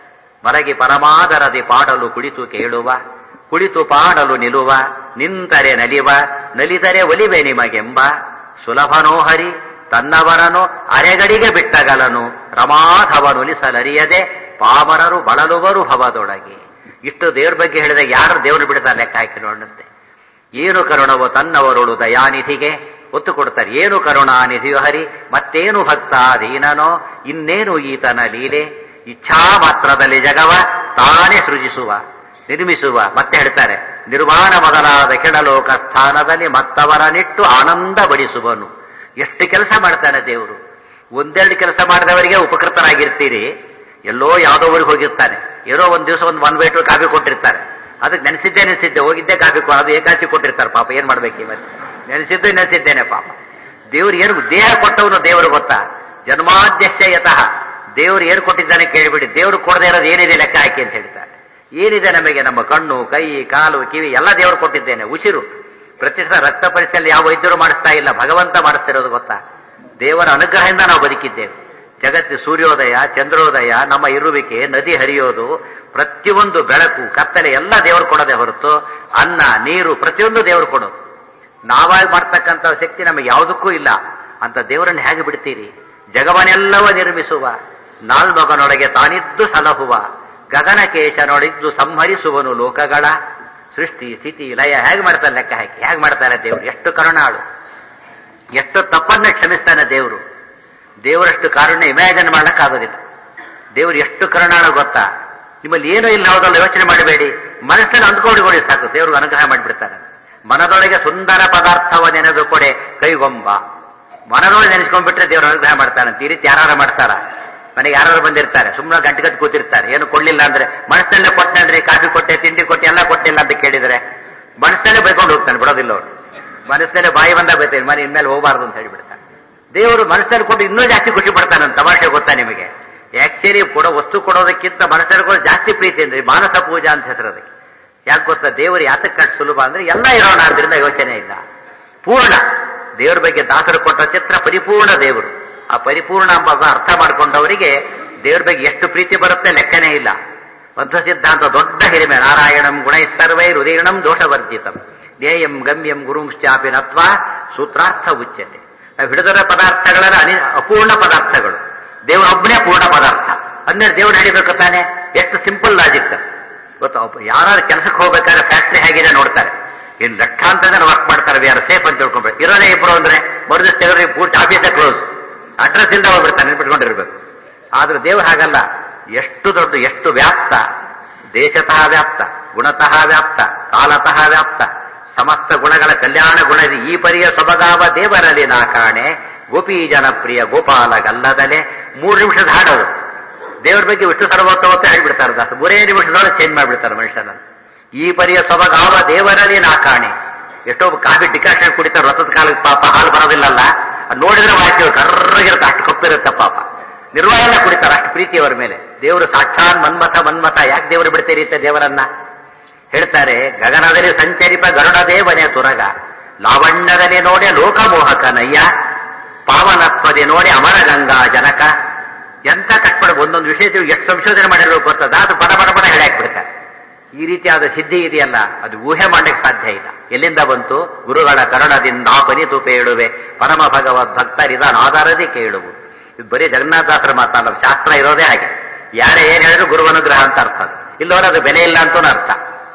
ಮಲಗಿ ಪರಮಾದರದಿ ಪಾಡಲು ಕುಳಿತು ಕೇಳುವ, ಕುಳಿತು ಪಾಡಲು ನಿಲುವ, ನಿಂತರೆ ನಲಿವ, ನಲಿದರೆ ಒಲಿವೆ ನಿಮಗೆಂಬ, ಸುಲಭನೋ ಹರಿ ತನ್ನವರನು ಅರೆಗಡಿಗೆ ಬಿಟ್ಟಗಲನು, ರಮಾಧವನುಲಿಸಲರಿಯದೆ ಪಾಮರರು ಬಳಲುವರು ಭವದೊಳಗೆ. ಇಷ್ಟು ದೇವ್ರ ಬಗ್ಗೆ ಹೇಳಿದಾಗ ಯಾರು ದೇವರು ಬಿಡ್ತಾರೆ ಲೆಕ್ಕ ಹಾಕಿ ನೋಡಂತೆ. ಏನು ಕರುಣವೋ ತನ್ನವರುಳು ದಯಾನಿಧಿಗೆ ಒತ್ತು ಕೊಡ್ತಾರೆ. ಏನು ಕರುಣಾನಿಧಿಯೋ ಹರಿ, ಮತ್ತೇನು ಭಕ್ತ ದೀನನೋ, ಇನ್ನೇನು ಈತನ ಲೀಲೆ, ಇಚ್ಛಾ ಮಾತ್ರದಲ್ಲಿ ಜಗವ ತಾನೇ ಸೃಜಿಸುವ ನಿರ್ಮಿಸುವ. ಮತ್ತೆ ಹೇಳ್ತಾರೆ, ನಿರ್ವಾಣ ಮೊದಲಾದ ಕೆಳಲೋಕ ಸ್ಥಾನದಲ್ಲಿ ಮತ್ತವರನಿಟ್ಟು ಆನಂದ ಬಡಿಸುವನು. ಎಷ್ಟು ಕೆಲಸ ಮಾಡ್ತಾನೆ ದೇವರು. ಒಂದೆರಡು ಕೆಲಸ ಮಾಡಿದವರಿಗೆ ಉಪಕೃತರಾಗಿರ್ತೀರಿ, ಎಲ್ಲೋ ಯಾವುದೋ ಊರಿಗೆ ಹೋಗಿರ್ತಾನೆ, ಏನೋ ಒಂದ್ ದಿವಸ ಒನ್ ವೇಟು ಕಾಫಿ ಕೊಟ್ಟಿರ್ತಾರೆ, ಅದಕ್ಕೆ ನೆನೆಸಿದ್ದೆ ಹೋಗಿದ್ದೆ ಕಾಫಿ ಅದು ಏಕಾಸಿ ಕೊಟ್ಟಿರ್ತಾರೆ. ಪಾಪ ಏನ್ ಮಾಡ್ಬೇಕು ಇವತ್ತು, ನೆನೆಸಿದ್ದೇನೆ ಪಾಪ. ದೇವ್ರು ಏನು ದೇಹ ಕೊಟ್ಟವನು ದೇವರು ಗೊತ್ತಾ? ಜನ್ಮಾದ್ಯಶ್ಯ ಯತಃ ದೇವರು ಏನು ಕೊಟ್ಟಿದ್ದಾನೆ ಕೇಳಿಬಿಡಿ. ದೇವರು ಕೊಡದೇ ಇರೋದು ಏನಿದೆ ಲೆಕ್ಕ ಹಾಕಿ ಅಂತ ಹೇಳ್ತಾರೆ. ಏನಿದೆ ನಮಗೆ? ನಮ್ಮ ಕಣ್ಣು, ಕೈ, ಕಾಲು, ಕಿವಿ ಎಲ್ಲ ದೇವರು ಕೊಟ್ಟಿದ್ದೇನೆ. ಉಸಿರು ಪ್ರತಿಷ್ಠ ರಕ್ತ ಪರೀಕ್ಷೆಯಲ್ಲಿ ಯಾವ ವೈದ್ಯರು ಮಾಡಿಸ್ತಾ ಇಲ್ಲ, ಭಗವಂತ ಮಾಡಿಸ್ತಿರೋದು ಗೊತ್ತಾ? ದೇವರ ಅನುಗ್ರಹದಿಂದ ನಾವು ಬದುಕಿದ್ದೇವೆ. ಜಗತ್ತು ಸೂರ್ಯೋದಯ, ಚಂದ್ರೋದಯ, ನಮ್ಮ ಇರುವಿಕೆ, ನದಿ ಹರಿಯೋದು, ಪ್ರತಿಯೊಂದು ಬೆಳಕು, ಕತ್ತಲೆ ಎಲ್ಲ ದೇವರು ಕೊಡೋದೇ ಹೊರತು ಅನ್ನ, ನೀರು ಪ್ರತಿಯೊಂದು ದೇವರು ಕೊಡೋದು. ನಾವಾಗಿ ಮಾಡ್ತಕ್ಕಂಥ ಶಕ್ತಿ ನಮಗೆ ಯಾವುದಕ್ಕೂ ಇಲ್ಲ. ಅಂತ ದೇವರನ್ನು ಹೇಗೆ ಬಿಡ್ತೀರಿ? ಜಗವನ್ನೆಲ್ಲವ ನಿರ್ಮಿಸುವ, ನಾಲ್ಮಗನೊಳಗೆ ತಾನಿದ್ದು ಸಲಹುವ, ಗಗನಕೇಶನೊಳಿದ್ದು ಸಂಹರಿಸುವನು ಲೋಕಗಳ ಸೃಷ್ಟಿ ಸ್ಥಿತಿ ಲಯ. ಹೇಗೆ ಮಾಡ್ತಾನೆ ಲೆಕ್ಕ ಹಾಕಿ? ಹೇಗೆ ಮಾಡ್ತಾನೆ ದೇವರು? ಎಷ್ಟು ಕರುಣಾಳು, ಎಷ್ಟು ತಪ್ಪನ್ನ ಕ್ಷಮಿಸ್ತಾನೆ ದೇವರು. ದೇವರಷ್ಟು ಕಾರುಣ್ಯ ಇಮ್ಯಾಜಿನ್ ಮಾಡಕ್ಕಾಗೋದಿಲ್ಲ. ದೇವರು ಎಷ್ಟು ಕರುಣಾಳು ಗೊತ್ತಾ? ನಿಮ್ಮಲ್ಲಿ ಏನೂ ಇಲ್ಲ ಹೌದಲ್ಲ, ಯೋಚನೆ ಮಾಡಬೇಡಿ, ಮನಸ್ಸಲ್ಲಿ ಅಂದ್ಕೊಂಡಿಕೊಳ್ಳಿ ಸಾಕು, ದೇವರು ಅನುಗ್ರಹ ಮಾಡಿಬಿಡ್ತಾನೆ. ಮನದೊಳಗೆ ಸುಂದರ ಪದಾರ್ಥವ ನೆನೆದು ಕೊಡೆ ಕೈಗೊಂಬ. ಮನದೊಳಗೆ ನೆನೆಸ್ಕೊಂಡ್ಬಿಟ್ರೆ ದೇವರು ಅನುಗ್ರಹ ಮಾಡ್ತಾನಂತ. ಈ ರೀತಿ ಯಾರು ಮಾಡ್ತಾರ? ಮನೆಗೆ ಯಾರು ಬಂದಿರ್ತಾರೆ, ಸುಮ್ಮನೆ ಗಂಟೆ ಕೂತಿರ್ತಾರೆ, ಏನು ಕೊಡ್ಲಿಲ್ಲ ಅಂದ್ರೆ ಮನಸ್ಸಲ್ಲೇ ಕೊಟ್ಟೆ ಅಂದ್ರೆ ಕಾಫಿ ಕೊಟ್ಟೆ, ತಿಂಡಿ ಕೊಟ್ಟೆ, ಎಲ್ಲ ಕೊಟ್ಟಿಲ್ಲ ಅಂತ ಕೇಳಿದ್ರೆ ಮನಸ್ಸಲ್ಲೇ ಬೈಕೊಂಡು ಹೋಗ್ತಾನೆ, ಬಿಡೋದಿಲ್ಲ ಅವನು. ಮನಸ್ಸಲ್ಲೇ ಬಾಯಿ ಬಂದ ಬೈತಾನೆ, ಮನೆ ಇನ್ಮೇಲೆ ಹೋಗಬಾರ್ದು ಅಂತ ಹೇಳಿಬಿಡ್ತಾನೆ. ದೇವರು ಮನಸ್ಸಲ್ಲಿ ಕೊಟ್ಟು ಇನ್ನೂ ಜಾಸ್ತಿ ಖುಷಿ ಪಡ್ತಾನೆ. ತಮಾಷೆ ಗೊತ್ತಾ ನಿಮಗೆ? ಆಕ್ಚುಲಿ ಕೊಡೋ ವಸ್ತು ಕೊಡೋದಕ್ಕಿಂತ ಮನಸ್ಸಲ್ಲಿ ಕೊಡೋ ಜಾಸ್ತಿ ಪ್ರೀತಿ ಅಂದ್ರೆ ಮಾನಸ ಪೂಜಾ ಅಂತ ಹೆಸರು ಅದಕ್ಕೆ. ಯಾಕೆ ಗೊತ್ತಾ? ದೇವರು ಯಾತಕ್ಕೆ ಸುಲಭ ಅಂದ್ರೆ ಎಲ್ಲ ಇರೋಣ ಆದ್ರಿಂದ ಯೋಚನೆ ಇಲ್ಲ. ಪೂರ್ಣ ದೇವರ ಬಗ್ಗೆ ದಾಸರು ಕೊಟ್ಟ ಚಿತ್ರ ಪರಿಪೂರ್ಣ ದೇವರು. ಆ ಪರಿಪೂರ್ಣ ಎಂಬ ಅರ್ಥ ಮಾಡಿಕೊಂಡವರಿಗೆ ದೇವರ ಬಗ್ಗೆ ಎಷ್ಟು ಪ್ರೀತಿ ಬರುತ್ತೆ ಲೆಕ್ಕನೇ ಇಲ್ಲ. ಮಧ್ವ ಸಿದ್ಧಾಂತ ದೊಡ್ಡ ಹಿರಿಮೆ. ನಾರಾಯಣಂ ಗುಣೈಸ್ತರ್ವೈ ಹೃದಯಣಂ ದೋಷವರ್ಜಿತಂ ಜ್ಞೇಯಂ ಗಮ್ಯಂ ಗುರುಂಶ್ಚಾಪಿ ನತ್ವಾ ಸೂತ್ರಾರ್ಥ ಉಚ್ಯತೆ. ನಾವು ಹಿಡಿದರ ಪದಾರ್ಥಗಳೆಲ್ಲ ಅಪೂರ್ಣ ಪದಾರ್ಥಗಳು, ದೇವರೊಬ್ಬನೇ ಪೂರ್ಣ ಪದಾರ್ಥ. ಅಂದ್ರೆ ದೇವರು ಹಿಡಿಬೇಕು ತಾನೆ. ಎಷ್ಟು ಸಿಂಪಲ್ ಲಾಜಿಕ್ ಗೊತ್ತಾ? ಯಾರು ಕೆಲಸಕ್ಕೆ ಹೋಗ್ಬೇಕಾದ್ರೆ ಫ್ಯಾಕ್ಟ್ರಿ ಹೇಗಿದೆ ನೋಡ್ತಾರೆ, ಇನ್ನು ಲಕ್ಷಾಂತರ ಜನ ವರ್ಕ್ ಮಾಡ್ತಾರೆ, ವಿ ಆರ್ ಸೇಫ್ ಅಂತ ತಿಳ್ಕೊಬೇಕು. ಇರೋದೇ ಇಬ್ರು ಅಂದ್ರೆ ಮರುದಿವ್ಸ ತೆಗೆದ್ರೆ ಪೂರ್ತಿ ಆಫೀಸೇ ಕ್ಲೋಸ್, ಅಡ್ರೆಸ್ ಇಲ್ಲದೆ ಹೋಗ್ಬಿಡ್ತಾನೆ, ನೆನ್ಪಿಟ್ಕೊಂಡಿರ್ಬೇಕು. ಆದ್ರೆ ದೇವರು ಹಾಗಲ್ಲ. ಎಷ್ಟು ದೊಡ್ಡ, ಎಷ್ಟು ವ್ಯಾಪ್ತ, ದೇಶತಃ ವ್ಯಾಪ್ತ, ಗುಣತಃ ವ್ಯಾಪ್ತ, ಕಾಲತಃ ವ್ಯಾಪ್ತ, ಸಮಸ್ತ ಗುಣಗಳ ಕಲ್ಯಾಣ ಗುಣದಿ ಈ ಪರಿಯ ಸೊಬಗಾವ ದೇವರಲ್ಲಿ ನಾ ಕಾಣೆ, ಗೋಪಿ ಜನಪ್ರಿಯ ಗೋಪಾಲ ಗಲ್ಲದಲೆ. 3 ನಿಮಿಷದ ಹಾಡೋದು ದೇವರ ಬಗ್ಗೆ ವಿಷ್ಣು ಸರ್ವೋತ್ತಮತೆ ಹೇಳ್ಬಿಡ್ತಾರೆ ದಾಸ. 3 ನಿಮಿಷದೊಳಗೆ ಚೇಂಜ್ ಮಾಡಿಬಿಡ್ತಾರೆ ಮನುಷ್ಯನ. ಈ ಪರಿಯ ಸೊಬಗಾವ ದೇವರಲ್ಲಿ ನಾ ಕಾಣೆ. ಎಷ್ಟೋ ಕಾಫಿ ಡಿಕಾಷನ್ ಕುಡಿತಾರೆ ರಥದ ಕಾಲಕ್ಕೆ, ಪಾಪ ಹಾಲು ಬರೋದಿಲ್ಲಲ್ಲ, ನೋಡಿದ್ರೆ ವಾಯ್ತೀವಿ ಕರ್ರಗಿರುತ್ತೆ, ಅಷ್ಟು ಕಪ್ಪಿರುತ್ತೆ ಪಾಪ. ನಿರ್ವಾಹಣೆ ಕುಡಿತಾರೆ, ಅಷ್ಟು ಪ್ರೀತಿಯವರ ಮೇಲೆ. ದೇವರು ಸಾಕ್ಷಾತ್ ಮನ್ಮಥ. ಯಾಕೆ ದೇವರು ಬಿಡ್ತೀರಿ ದೇವರನ್ನ? ಹೇಳ್ತಾರೆ, ಗಗನದಲ್ಲಿ ಸಂಚರಿಪ ಗರುಡ ದೇವನೇ ತುರಗ, ಲಾವಣ್ಯದಲ್ಲಿ ನೋಡಿ ಲೋಕಮೋಹಕ ನಯ್ಯ, ಪಾವನತ್ವದೆ ನೋಡಿ ಅಮರ ಗಂಗಾ ಜನಕ. ಎಂತ ಕಟ್ಪಡ ಒಂದೊಂದು ವಿಷಯ ಎಷ್ಟು ಸಂಶೋಧನೆ ಮಾಡಿರೋ ಗೊತ್ತದ, ಅದು ಬಡ ಹೇಳಿ ಹಾಕ್ಬಿಡ್ತಾರೆ. ಈ ರೀತಿಯಾದ ಸಿದ್ಧಿ ಇದೆಯಲ್ಲ, ಅದು ಊಹೆ ಮಾಡಲಿಕ್ಕೆ ಸಾಧ್ಯ ಇಲ್ಲ. ಎಲ್ಲಿಂದ ಬಂತು? ಗುರುಗಳ ಕರುಣದಿಂದ ಪನಿತು ಪೇಳುವೆ ಪರಮ ಭಗವದ್ ಭಕ್ತರಿದಾನಾಧಾರದಿ ಕೇಳುವು. ಇದು ಬರೀ ಜಗನ್ನಾಥದಾಸರ ಮಾತಲ್ಲ, ಶಾಸ್ತ್ರ ಇರೋದೇ ಹಾಗೆ. ಯಾರೇ ಏನ್ ಹೇಳಿದ್ರು ಗುರುವನುಗ್ರಹ ಅಂತ ಅರ್ಥ. ಇಲ್ಲವರ ಅದು ಬೆಲೆ ಇಲ್ಲ ಅಂತೂ ಅರ್ಥ.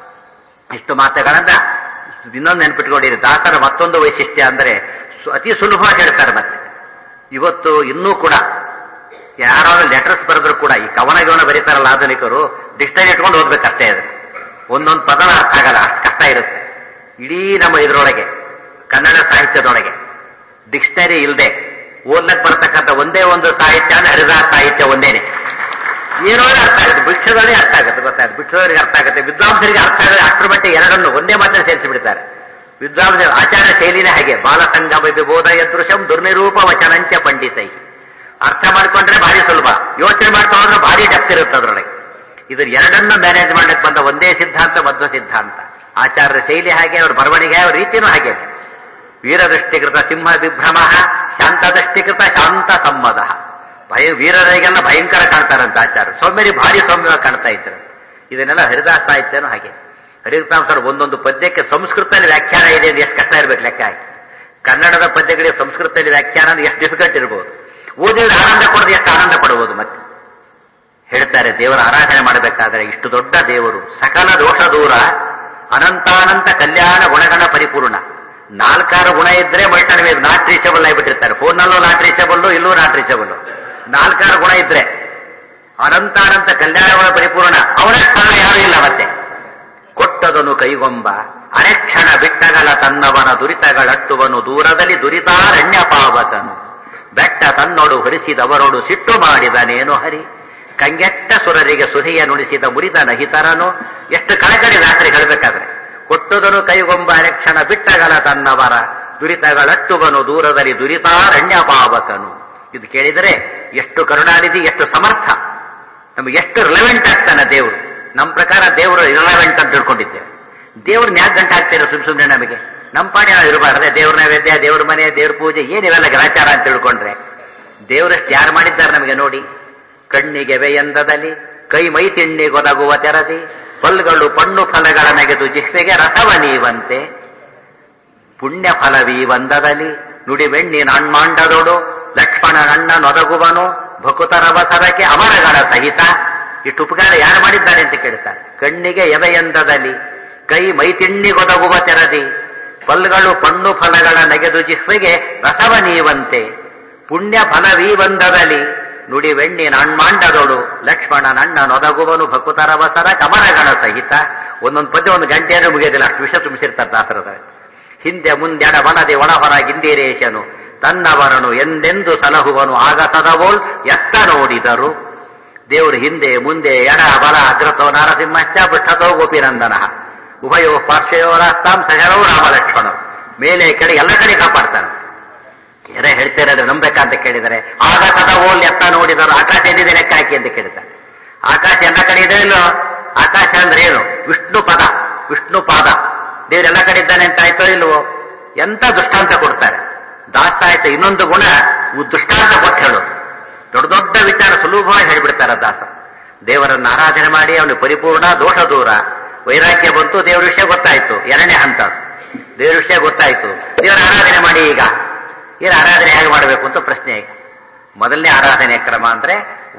ಇಷ್ಟು ಮಾತುಗಳನ್ನ ಇನ್ನೊಂದು ನೆನ್ಪಿಟ್ಕೊಂಡಿರಿ. ದಾಸರ ಮತ್ತೊಂದು ವೈಶಿಷ್ಟ್ಯ ಅಂದ್ರೆ ಅತಿ ಸುಲಭವಾಗಿ ಹೇಳ್ತಾರೆ. ಮತ್ತೆ ಇವತ್ತು ಇನ್ನೂ ಕೂಡ ಯಾರಾದ್ರೂ ಲೆಟರ್ಸ್ ಬರೆದ್ರು ಕೂಡ ಈ ಕವನ ಬರೀತಾರಲ್ಲ ಆಧುನಿಕರು, ಡಿಕ್ಷನರಿ ಇಟ್ಕೊಂಡು ಓದ್ಬೇಕಷ್ಟೇ. ಅದು ಒಂದೊಂದು ಪದನ ಅರ್ಥ ಆಗಲ್ಲ, ಅಷ್ಟು ಕಷ್ಟ ಇರುತ್ತೆ. ಇಡೀ ನಮ್ಮ ಇದರೊಳಗೆ ಕನ್ನಡ ಸಾಹಿತ್ಯದೊಳಗೆ ಡಿಕ್ಷನರಿ ಇಲ್ಲದೆ ಓದ್ಲಕ್ಕೆ ಬರ್ತಕ್ಕಂಥ ಒಂದೇ ಒಂದು ಸಾಹಿತ್ಯ ಅಂದ್ರೆ ಹರಿದಾಸ ಸಾಹಿತ್ಯ ಒಂದೇನೆ. ಏನೋ ಅರ್ಥ ಆಗುತ್ತೆ, ಭಿಕ್ಷದವರಿಗೆ ಅರ್ಥ ಆಗುತ್ತೆ, ಗೊತ್ತಾಗುತ್ತೆ, ಭಿಕ್ಷದವರಿಗೆ ಅರ್ಥ ಆಗುತ್ತೆ, ವಿದ್ವಾಂಸರಿಗೆ ಅರ್ಥ ಆಗುತ್ತೆ. ಅಷ್ಟರ ಮಟ್ಟಿಗೆ ಎರಡನ್ನು ಒಂದೇ ಮಾತ್ರ ಸೇರಿಸಿ ಬಿಡ್ತಾರೆ. ವಿದ್ವಾಂಸ ಆಚಾರ ಶೈಲಿನೇ ಹಾಗೆ. ಬಾಲಸಂಗಮ ವಿಬೋಧ ಯದೃಶಂ ದುರ್ನಿರೂಪ ವಚನಂಚ ಪಂಡಿತೈ. ಅರ್ಥ ಮಾಡ್ಕೊಂಡ್ರೆ ಭಾರಿ ಸುಲಭ, ಯೋಚನೆ ಮಾಡ್ತಾ ಹೋದ್ರೆ ಭಾರಿ ಡಪ್ತ್ ಇರುತ್ತೆ ಅದರೊಳಗೆ. ಇದ್ರ ಎರಡನ್ನೂ ಮ್ಯಾನೇಜ್ ಮಾಡಕ್ಕೆ ಬಂದ ಒಂದೇ ಸಿದ್ಧಾಂತ ಮಧ್ವ ಸಿದ್ಧಾಂತ. ಆಚಾರ್ಯ ಶೈಲಿ ಹಾಗೆ, ಅವ್ರ ಬರವಣಿಗೆ, ಅವ್ರ ರೀತಿನೂ ಹಾಗೆ. ವೀರದೃಷ್ಟಿಕೃತ ಸಿಂಹ ವಿಭ್ರಮ, ಶಾಂತದೃಷ್ಟಿಕೃತ ಶಾಂತ ಸಮ್ಮದ. ವೀರರಿಗೆಲ್ಲ ಭಯಂಕರ ಕಾಣ್ತಾರಂತ ಆಚಾರ್ಯ, ಸೌಮ್ಯರಿ ಭಾರಿ ಸೌಮ್ಯವಾಗಿ ಕಾಣ್ತಾ ಇದ್ರು. ಇದನ್ನೆಲ್ಲ ಹರಿದಾಸ ಸಾಹಿತ್ಯನೂ ಹಾಗೆ. ಹರಿದಾಸರು ಒಂದೊಂದು ಪದ್ಯಕ್ಕೆ ಸಂಸ್ಕೃತದಲ್ಲಿ ವ್ಯಾಖ್ಯಾನ ಇದೆ ಅಂದ್ರೆ ಎಷ್ಟು ಕಷ್ಟ ಇರಬೇಕು ಲೆಕ್ಕ ಹಾಕಿ. ಕನ್ನಡದ ಪದ್ಯಗಳಿಗೆ ಸಂಸ್ಕೃತದಲ್ಲಿ ವ್ಯಾಖ್ಯಾನ ಅಂದ್ರೆ ಎಷ್ಟು ಡಿಫಿಕಲ್ಟ್ ಇರ್ಬೋದು. ಓದಿದ್ರೆ ಆನಂದ ಕೊಡೋದು ಎಷ್ಟು ಆನಂದ ಪಡ್ಬೋದು. ಮತ್ತೆ ಹೇಳ್ತಾರೆ, ದೇವರ ಆರಾಧನೆ ಮಾಡಬೇಕಾದ್ರೆ ಇಷ್ಟು ದೊಡ್ಡ ದೇವರು, ಸಕಲ ದೋಷ ದೂರ, ಅನಂತಾನಂತ ಕಲ್ಯಾಣ ಗುಣಗಣ ಪರಿಪೂರ್ಣ. 4 ಗುಣ ಇದ್ರೆ ಮಲ್ಟನ್ ವೇವ್ ನಾಟ್ ರೀಚಬಲ್ ಆಗಿಬಿಟ್ಟಿರ್ತಾರೆ. ಫೋನ್ನಲ್ಲೂ ನಾಟ್ ರೀಚಬಲ್ಲು, ಇಲ್ಲೂ ನಾಟ್ ರೀಚಬಲ್ಲು. 4 ಗುಣ ಇದ್ರೆ ಅನಂತಾನಂತ ಕಲ್ಯಾಣ ಗುಣ ಪರಿಪೂರ್ಣ. ಅವರ ಸ್ಥಾನ ಯಾರೂ ಇಲ್ಲ. ಮತ್ತೆ ಕೊಟ್ಟದನು ಕೈಗೊಂಬ ಅರೆಕ್ಷಣ ಬಿಟ್ಟಗಲ ತನ್ನವನ ದುರಿತಗಳಟ್ಟುವನು ದೂರದಲ್ಲಿ ದುರಿತಾರಣ್ಯ ಪಾವಕನು. ಬೆಟ್ಟ ತನ್ನೊಡು ಹೊರಿಸಿದವರೊಡು ಸಿಟ್ಟು ಮಾಡಿದನೇನು ಹರಿ, ಕಂಗೆಟ್ಟ ಸುರರಿಗೆ ಸುರಿಯ ನುಡಿಸಿದ ಮುರಿದ ನಹಿತರನು. ಎಷ್ಟು ಕಳಕಳಿ ರಾತ್ರಿ ಹೇಳಬೇಕಾದ್ರೆ, ಕೊಟ್ಟದನು ಕೈಗೊಂಬ ಅರೆಕ್ಷಣ ಬಿಟ್ಟಗಲ ತನ್ನವರ ದುರಿತಗಳಟ್ಟುವನು ದೂರದಲ್ಲಿ ದುರಿತಾರಣ್ಯ ಪಾವಕನು. ಇದು ಕೇಳಿದರೆ ಎಷ್ಟು ಕರುಣಾನಿಧಿ, ಎಷ್ಟು ಸಮರ್ಥ, ನಮಗೆ ಎಷ್ಟು ರಿಲೆವೆಂಟ್ ಆಗ್ತಾನೆ ದೇವರು. ನಮ್ಮ ಪ್ರಕಾರ ದೇವರು ಇರಲೆವೆಂಟ್ ಅಂತ ತಿಳ್ಕೊಂಡಿದ್ದೇವೆ. ದೇವ್ರನ್ನ ಯಾಕೆ ಗಂಟೆ ಹಾಕ್ತೀರ ಸುಮ್ಮನೆ ನಮಗೆ? ನಮ್ಮ ಪಾಡಿ ನಾವು ಇರಬಾರ್ದೆ. ದೇವ್ರ ನೈವೇದ್ಯ, ದೇವ್ರ ಮನೆ, ದೇವ್ರ ಪೂಜೆ, ಏನಿವೆಲ್ಲ ಗ್ರಾಚಾರ ಅಂತ ತಿಳ್ಕೊಂಡ್ರೆ ದೇವರಷ್ಟು ಯಾರು ಮಾಡಿದ್ದಾರೆ ನಮಗೆ ನೋಡಿ. ಕಣ್ಣಿಗೆ ವೆಯಂದದಲ್ಲಿ, ಕೈ ಮೈ ತಿಣ್ಣಿಗೊದಗುವ ತೆರದಿ, ಫಲ್ಗಳು ಪಣ್ಣು ಫಲಗಳ ನೆಗೆದು ಜಿಹ್ವೆಗೆ ರಸವ ನೀವಂತೆ. ಪುಣ್ಯ ಫಲವೀವಂದದಲ್ಲಿ ನುಡಿ ಬೆಣ್ಣಿ ನಾಣ್ಮಾಂಡದೊಡು ಲಕ್ಷ್ಮಣನಣ್ಣ ನೊದಗುವನು ಭಕುತರವಸರಕ್ಕೆ ಅಮರಗಳ ಸಹಿತ. ಇಷ್ಟು ಉಪಕಾರ ಯಾರು ಮಾಡಿದ್ದಾರೆ ಅಂತ ಕೇಳ್ತಾರೆ. ಕಣ್ಣಿಗೆ ಎವೆಯಂದದಲ್ಲಿ, ಕೈ ಮೈ ತಿಣ್ಣಿಗೊದಗುವ ತೆರದಿ, ಫಲ್ಗಳು ಪಣ್ಣು ಫಲಗಳ ನೆಗೆದು ಜಿಹ್ವೆಗೆ ರಸವ ನೀವಂತೆ. ಪುಣ್ಯ ಫಲವೀವಂದದಲ್ಲಿ ನುಡಿ ಬೆಣ್ಣಿ ನಾಣ್ಮಾಂಡದೊಡು ಲಕ್ಷ್ಮಣನಣ್ಣ ನೊದಗುವನು ಭಕುತರವಸರ ಕಮರಗಳ ಸಹಿತ. ಒಂದೊಂದು ಪದ್ಯ 1 ಗಂಟೆಯನ್ನು ಮುಗಿಯೋದಿಲ್ಲ, ಅಷ್ಟು ವಿಷಯ ತುಂಬಿಸಿರ್ತಾರೆ ದಾಸರದ. ಹಿಂದೆ ಮುಂದೆಡ ಬನದೆ ಒಳಹೊರ ಗಿಂದಿರೇಶನು ತನ್ನವರನು ಎಂದೆಂದು ಸಲಹುವನು ಆಗ ಸದವೋಳ್ ಎತ್ತ ನೋಡಿದರು. ದೇವರು ಹಿಂದೆ ಮುಂದೆ ಎಡ ಬಲ ಅಗ್ರತೋ ನರಸಿಂಹಶ್ಚ ಪೃಷ್ಠತೋ ಗೋಪಿನಂದನ ಉಭಯೋ ಪಾರ್ಶ್ವಯೋರಾಸ್ತಾಂ ಸಹರವು ರಾಮಲಕ್ಷ್ಮಣ. ಮೇಲೆ ಕೆಳಗೆ ಎಲ್ಲ ಕಡೆ ಕಾಪಾಡ್ತಾನೆ. ಏನೇ ಹೇಳ್ತಿರೋದು ನಂಬೇಕಾ ಅಂತ ಕೇಳಿದರೆ, ಆಗ ಸದವೋಳ್ ಎತ್ತ ನೋಡಿದರು. ಆಕಾಶ ಎಲ್ಲಿದೆ ಲೆಕ್ಕ ಹಾಕಿ ಅಂತ ಕೇಳ್ತಾರೆ. ಆಕಾಶ ಎಲ್ಲ ಕಡೆ ಇದೆ ಇಲ್ಲೋ? ಆಕಾಶ ಅಂದ್ರೆ ಏನು? ವಿಷ್ಣು ಪದ, ವಿಷ್ಣು ಪಾದ. ದೇವರೆಲ್ಲ ಕಡೆ ಇದ್ದಾನೆ ಅಂತ ಆಯ್ತೋ ಇಲ್ವೋ? ಎಂತ ದೃಷ್ಟಾಂತ ಕೊಡ್ತಾರೆ ದಾಸ. ಇನ್ನೊಂದು ಗುಣ ದೃಷ್ಟಾಂತ ಕೊಟ್ಟು ಹೇಳು. ದೊಡ್ಡ ದೊಡ್ಡ ವಿಚಾರ ಸುಲಭವಾಗಿ ಹೇಳಿಬಿಡ್ತಾರೆ ದಾಸ. ದೇವರನ್ನ ಆರಾಧನೆ ಮಾಡಿ ಅವನಿಗೆ ಪರಿಪೂರ್ಣ ದೋಷ ದೂರ, ವೈರಾಗ್ಯ ಬಂತು, ದೇವರ ವಿಷಯ ಗೊತ್ತಾಯ್ತು. 2ನೇ ಹಂತ, ದೇವರ ವಿಷಯ ಗೊತ್ತಾಯ್ತು. ದೇವರ ಆರಾಧನೆ ಮಾಡಿ. ಈಗ ಏನು ಆರಾಧನೆ ಹೇಗೆ ಮಾಡಬೇಕು ಅಂತ ಪ್ರಶ್ನೆ. ಈಗ ಮೊದಲನೇ ಆರಾಧನೆ ಕ್ರಮ ಅಂದ್ರೆ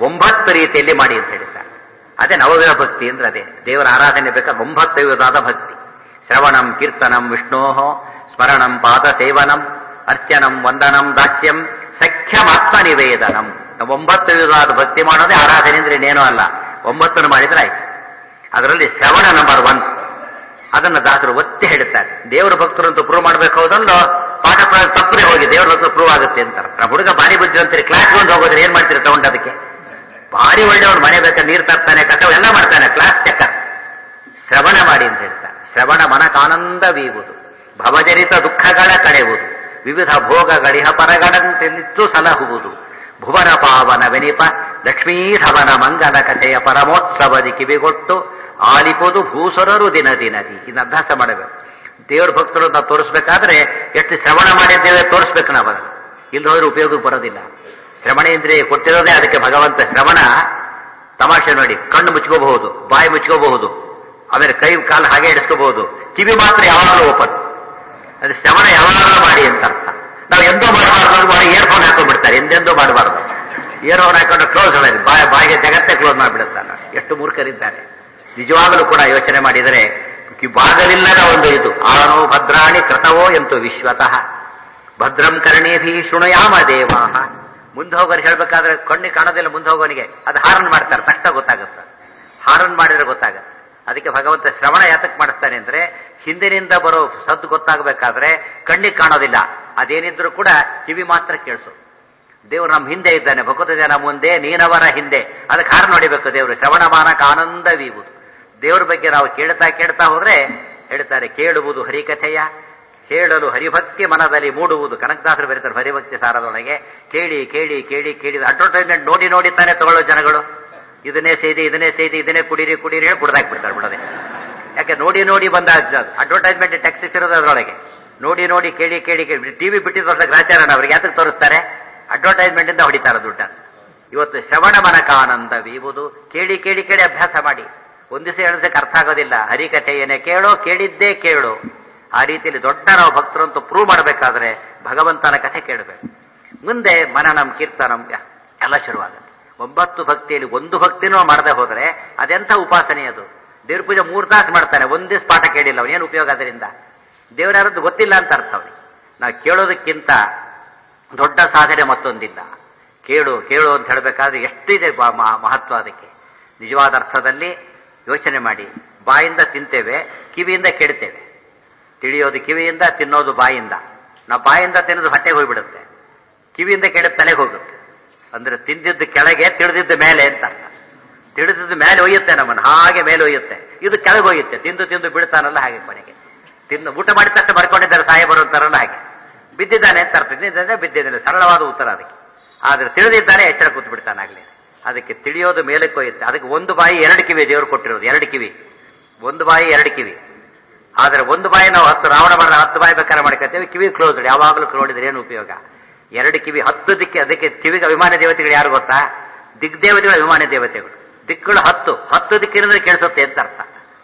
9 ರೀತಿಯಲ್ಲಿ ಮಾಡಿ ಅಂತ ಹೇಳ್ತಾರೆ. ಅದೇ ನವವಿಧ ಭಕ್ತಿ ಅಂದ್ರೆ ಅದೇ. ದೇವರ ಆರಾಧನೆ ಬೇಕಾದ್ರೆ 9 ವಿಧವಾದ ಭಕ್ತಿ. ಶ್ರವಣಂ ಕೀರ್ತನಂ ವಿಷ್ಣೋಃ, ಸ್ಮರಣಂ ಪಾದ ಸೇವನಂ, ಅರ್ಚನಂ ವಂದನಂ ದಾಸ್ಯಂ, ಸಖ್ಯಮಾತ್ಮ ನಿವೇದನಂ. 9 ವಿಧವಾದ ಭಕ್ತಿ ಮಾಡೋದೇ ಆರಾಧನೆ ಅಂದ್ರೆ ಇನ್ನೇನೋ ಅಲ್ಲ. 9 ಮಾಡಿದ್ರೆ ಆಯ್ತು. ಅದರಲ್ಲಿ ಶ್ರವಣ ನಂಬರ್ 1. ಅದನ್ನ ದಾಸರು ಒತ್ತಿ ಹೇಳ್ತಾರೆ. ದೇವರ ಭಕ್ತರು ಅಂತ ಪ್ರೂವ್ ಮಾಡ್ಬೇಕು ಹೌದಲ್ಲೋ, ಪಾಠ ತಪ್ಪನೆ ಹೋಗಿ ದೇವರ ಭಕ್ತರು ಪ್ರೂವ್ ಆಗುತ್ತೆ ಅಂತಾರೆ. ಹುಡುಗ ಭಾರಿ ಬುದ್ಧಿವಂತರಿ ಕ್ಲಾಸ್ ಒಂದು ಹೋಗೋದ್ರೆ ಏನ್ ಮಾಡ್ತೀರಿ ತಗೊಂಡು? ಅದಕ್ಕೆ ಭಾರಿ ಒಳ್ಳೆಯವ್ರು, ಮನೆ ಬೇಕಾದ್ರೆ ನೀರು ತರ್ತಾನೆ, ಕಟ್ಟವು ಎಲ್ಲ ಮಾಡ್ತಾನೆ, ಕ್ಲಾಸ್ ಚೆಕ್ಕ. ಶ್ರವಣ ಮಾಡಿ ಅಂತ ಹೇಳ್ತಾರೆ. ಶ್ರವಣ ಮನಕಾನಂದವೀಗುವುದು, ಭವಜನಿತ ದುಃಖಗಳ ಕಳೆಯುವುದು, ವಿವಿಧ ಭೋಗಗಳಿಹ ಪರಗಳಂತೆನಿತ್ತು ಸಲಹುವುದು, ಭುವನ ಪಾವನ ವೆನಿಪ ಲಕ್ಷ್ಮೀಧವನ ಮಂಗಲ ಕಥೆಯ ಪರಮೋತ್ಸವದಿ ಕಿವಿಗೊಟ್ಟು ಆಲಿಪುದು ಭೂಸುರರು ದಿನ ದಿನದಿ. ಇನ್ನು ಅಭ್ಯಾಸ ಮಾಡಬೇಕು. ದೇವ್ರ ಭಕ್ತರು ನಾವು ತೋರಿಸ್ಬೇಕಾದ್ರೆ ಎಷ್ಟು ಶ್ರವಣ ಮಾಡಿದ್ದೇವೆ ತೋರಿಸ್ಬೇಕು ನಾವು. ಇಲ್ಲಿ ಹೋದ್ರೆ ಉಪಯೋಗಕ್ಕೆ ಬರೋದಿಲ್ಲ. ಶ್ರವಣೇಂದ್ರಿಯ ಕೊಟ್ಟಿರೋದೇ ಅದಕ್ಕೆ ಭಗವಂತ. ಶ್ರವಣ ತಮಾಷೆ ನೋಡಿ, ಕಣ್ಣು ಮುಚ್ಕೋಬಹುದು, ಬಾಯಿ ಮುಚ್ಕೋಬಹುದು, ಆಮೇಲೆ ಕೈ ಕಾಲು ಹಾಗೆ ಇಡಿಸ್ಕೋಬಹುದು, ಕಿವಿ ಮಾತ್ರ ಯಾವಾಗಲೂ ಓಪನ್. ಅದು ಶ್ರವಣ ಯಾವಾಗಲೂ ಮಾಡಿ ಅಂತ ಅರ್ಥ. ನಾವು ಎಂದೋ ಮಾಡಬಾರ್ದು, ಇಯರ್ಫೋನ್ ಹಾಕೊಂಡ್ಬಿಡ್ತಾರೆ. ಎಂದೆಂದೋ ಮಾಡಬಾರ್ದು. ಇಯರ್ಫೋನ್ ಹಾಕೊಂಡು ಕ್ಲೋಸ್ ಮಾಡೋದು, ಬಾಯಿಗೆ ಜಗತ್ತೇ ಕ್ಲೋಸ್ ಮಾಡಿಬಿಡುತ್ತಾನೆ. ಎಷ್ಟು ಮೂರ್ಖರಿದ್ದಾರೆ. ನಿಜವಾಗಲೂ ಕೂಡ ಯೋಚನೆ ಮಾಡಿದರೆ ಬಾಗಲಿಲ್ಲದ ಒಂದು ಇದು. ಆನೋ ಭದ್ರಾಣಿ ಕೃತವೋ ಎಂತು ವಿಶ್ವತಃ ಭದ್ರಂ ಕರ್ಣೇಭಿ ಶೃಣುಯಾಮ ದೇವಾಹ. ಮುಂದೆ ಹೋಗೋರು ಹೇಳ್ಬೇಕಾದ್ರೆ ಕಣ್ಣಿಗೆ ಕಾಣೋದಿಲ್ಲ ಮುಂದೆ ಹೋಗೋನಿಗೆ, ಅದು ಹಾರನ್ ಮಾಡ್ತಾರೆ, ತಕ್ಷಣ ಗೊತ್ತಾಗುತ್ತೆ. ಹಾರನ್ ಮಾಡಿದ್ರೆ ಗೊತ್ತಾಗುತ್ತೆ. ಅದಕ್ಕೆ ಭಗವಂತ ಶ್ರವಣ ಯಾತಕ್ಕೆ ಮಾಡಿಸ್ತಾನೆ ಅಂದ್ರೆ, ಹಿಂದಿನಿಂದ ಬರೋ ಸದ್ದು ಗೊತ್ತಾಗಬೇಕಾದ್ರೆ ಕಣ್ಣಿಗೆ ಕಾಣೋದಿಲ್ಲ, ಅದೇನಿದ್ರು ಕೂಡ ಕಿವಿ ಮಾತ್ರ ಕೇಳಿಸು. ದೇವರು ನಮ್ಮ ಹಿಂದೆ ಇದ್ದಾನೆ, ಭಗವತ ಜನ ಮುಂದೆ, ನೀನವರ ಹಿಂದೆ. ಅದಕ್ಕೆ ಹಾರನ್ ಹೊಡಿಬೇಕು ದೇವರು. ಶ್ರವಣಮಾನಕ ಆನಂದವೀಗುವುದು. ದೇವರ ಬಗ್ಗೆ ನಾವು ಕೇಳ್ತಾ ಹೋದ್ರೆ ಹೇಳ್ತಾರೆ, ಕೇಳುವುದು ಹರಿಕಥೆಯ, ಕೇಳಲು ಹರಿಭಕ್ತಿ ಮನದಲ್ಲಿ ಮೂಡುವುದು. ಕನಕದಾಸರು ಬರೀತಾರೆ ಹರಿಭಕ್ತಿ ಸಾರದೊಳಗೆ. ಕೇಳಿ ಕೇಳಿ ಕೇಳಿ ಕೇಳಿ ಅಡ್ವರ್ಟೈಸ್ಮೆಂಟ್ ನೋಡಿ ನೋಡಿ ತಾನೇ ತಗೊಳ್ಳೋ ಜನಗಳು. ಇದನ್ನೇ ಸೇದಿ ಇದನ್ನೇ ಕುಡೀರಿ ಕುಡೀರಿ ಹೇಳಿ ಕುಡ್ದಾಕ್ಬಿಡ್ತಾರೆ ಬಿಡೋದೆ. ಯಾಕೆ ನೋಡಿ ನೋಡಿ ಬಂದ ಅಡ್ವರ್ಟೈಸ್ಮೆಂಟ್ ಟ್ಯಾಕ್ಸಿಸ್ ಇರೋದು ಅದರೊಳಗೆ. ನೋಡಿ ನೋಡಿ ಕೇಳಿ ಕೇಳಿ ಕೇಳಿ ಟಿವಿ ಬಿಟ್ಟಿದ್ದು ವರ್ಷ ಗ್ರಾಚಾರಣ ಅವ್ರಿಗೆ ಯಾತಕ್ಕೆ ತೋರಿಸ್ತಾರೆ? ಅಡ್ವರ್ಟೈಸ್ಮೆಂಟ್ ಇಂದ ಹೊಡಿತಾರೆ ದುಡ್ಡ. ಇವತ್ತು ಶ್ರವಣ ಮನಕ ಆನಂದವೀವುದು. ಕೇಳಿ ಕೇಳಿ ಕೇಳಿ ಅಭ್ಯಾಸ ಮಾಡಿ. ಒಂದು ದಿವಸ ಹೇಳೋದಕ್ಕೆ ಅರ್ಥ ಆಗೋದಿಲ್ಲ. ಹರಿಕಥೆಯನ್ನೇ ಕೇಳೋ, ಕೇಳಿದ್ದೇ ಕೇಳು. ಆ ರೀತಿಯಲ್ಲಿ ದೊಡ್ಡ ನಾವು ಭಕ್ತರು ಅಂತ ಪ್ರೂವ್ ಮಾಡಬೇಕಾದ್ರೆ ಭಗವಂತನ ಕಥೆ ಕೇಳಬೇಕು. ಮುಂದೆ ಮನನಂ ಕೀರ್ತನಂ ಎಲ್ಲ ಶುರುವಾಗುತ್ತೆ. 9 ಭಕ್ತಿಯಲ್ಲಿ ಒಂದು ಭಕ್ತಿನೂ ಮಾಡದೆ ಹೋದರೆ ಅದೆಂಥ ಉಪಾಸನೆ ಅದು. ದೇವ್ರ ಪೂಜೆ 3 ತಾಸು ಮಾಡ್ತಾನೆ, ಒಂದ್ ದಿವಸ ಪಾಠ ಕೇಳಿಲ್ಲ, ಅವನೇನು ಉಪಯೋಗ ಅದರಿಂದ? ದೇವರಾರದ್ದು ಗೊತ್ತಿಲ್ಲ ಅಂತ ಅರ್ಥ ಅವನಿಗೆ. ನಾವು ಕೇಳೋದಕ್ಕಿಂತ ದೊಡ್ಡ ಸಾಧನೆ ಮತ್ತೊಂದಿಲ್ಲ. ಕೇಳು ಕೇಳು ಅಂತ ಹೇಳಬೇಕಾದ್ರೆ ಎಷ್ಟಿದೆ ಮಹತ್ವ ಅದಕ್ಕೆ. ನಿಜವಾದ ಅರ್ಥದಲ್ಲಿ ಯೋಚನೆ ಮಾಡಿ. ಬಾಯಿಂದ ತಿಂತೇವೆ, ಕಿವಿಯಿಂದ ಕೇಳ್ತೇವೆ. ತಿಳಿಯೋದು ಕಿವಿಯಿಂದ, ತಿನ್ನೋದು ಬಾಯಿಂದ. ನಾವು ಬಾಯಿಂದ ತಿನ್ನೋದು ಹೊಟ್ಟೆಗೆ ಹೋಗ್ಬಿಡುತ್ತೆ, ಕಿವಿಯಿಂದ ಕೇಳಿದ ತಲೆಗೆ ಹೋಗುತ್ತೆ. ಅಂದ್ರೆ ತಿಂದಿದ್ದು ಕೆಳಗೆ, ತಿಳಿದಿದ್ದು ಮೇಲೆ ಅಂತ ಅರ್ಥ. ತಿಳಿದಿದ್ದು ಮೇಲೆ ಒಯ್ಯುತ್ತೆ ನಮ್ಮನ್ನು, ಹಾಗೆ ಮೇಲೆ ಒಯ್ಯುತ್ತೆ. ಇದು ಕೆಳಗೆ ಒಯ್ಯುತ್ತೆ. ತಿಂದು ತಿಂದು ಬಿಡ್ತಾನಲ್ಲ ಹಾಗೆ ಕೊನೆಗೆ. ತಿಂದು ಊಟ ಮಾಡಿದ ತಕ್ಷಣ ಬರ್ಕೊಂಡಿದ್ದಾರೆ ಸಾಯ ಬರುವಂತಾರಲ್ಲ ಹಾಗೆ. ಬಿದ್ದಿದ್ದಾನೆ ಅಂತ ಅರ್ಥ. ಬಿದ್ದಿದ್ದಾನೆ ಸರಳವಾದ ಉತ್ತರ ಅದಕ್ಕೆ. ಆದ್ರೆ ತಿಳಿದಿದ್ದಾನೆ ಎಚ್ಚರ ಕೂತು ಬಿಡ್ತಾನಾಗ್ಲಿ. ಅದಕ್ಕೆ ತಿಳಿಯೋದು ಮೇಲಕ್ಕೆ ಒಯ್ಯುತ್ತೆ. ಅದಕ್ಕೆ ಒಂದು ಬಾಯಿ 2 ಕಿವಿ ದೇವರು ಕೊಟ್ಟಿರೋದು. 2 ಕಿವಿ, ಒಂದು ಬಾಯಿ 2 ಕಿವಿ. ಆದ್ರೆ ಒಂದು ಬಾಯಿ ನಾವು 10 ರಾವಣ ಮರ 10 ಬಾಯಿ ಬೇಕಾದ್ರೆ ಮಾಡ್ಕೊತೇವೆ. ಕಿವಿ ಕ್ಲೋಸ್. ಯಾವಾಗಲೂ ನೋಡಿದ್ರೆ ಏನು ಉಪಯೋಗ? 2 ಕಿವಿ 10 ದಿಕ್ಕೆ. ಅದಕ್ಕೆ ಕಿವಿಗೆ ಅಭಿಮಾನ ದೇವತೆಗಳು ಯಾರು ಗೊತ್ತಾ? ದಿಗ್ದೇವತೆಗಳು ಅಭಿಮಾನ ದೇವತೆಗಳು. ದಿಕ್ಕುಗಳು 10 ದಿಕ್ಕಿನಿಂದ ಕೇಳಿಸುತ್ತೆ ಅಂತ ಅರ್ಥ.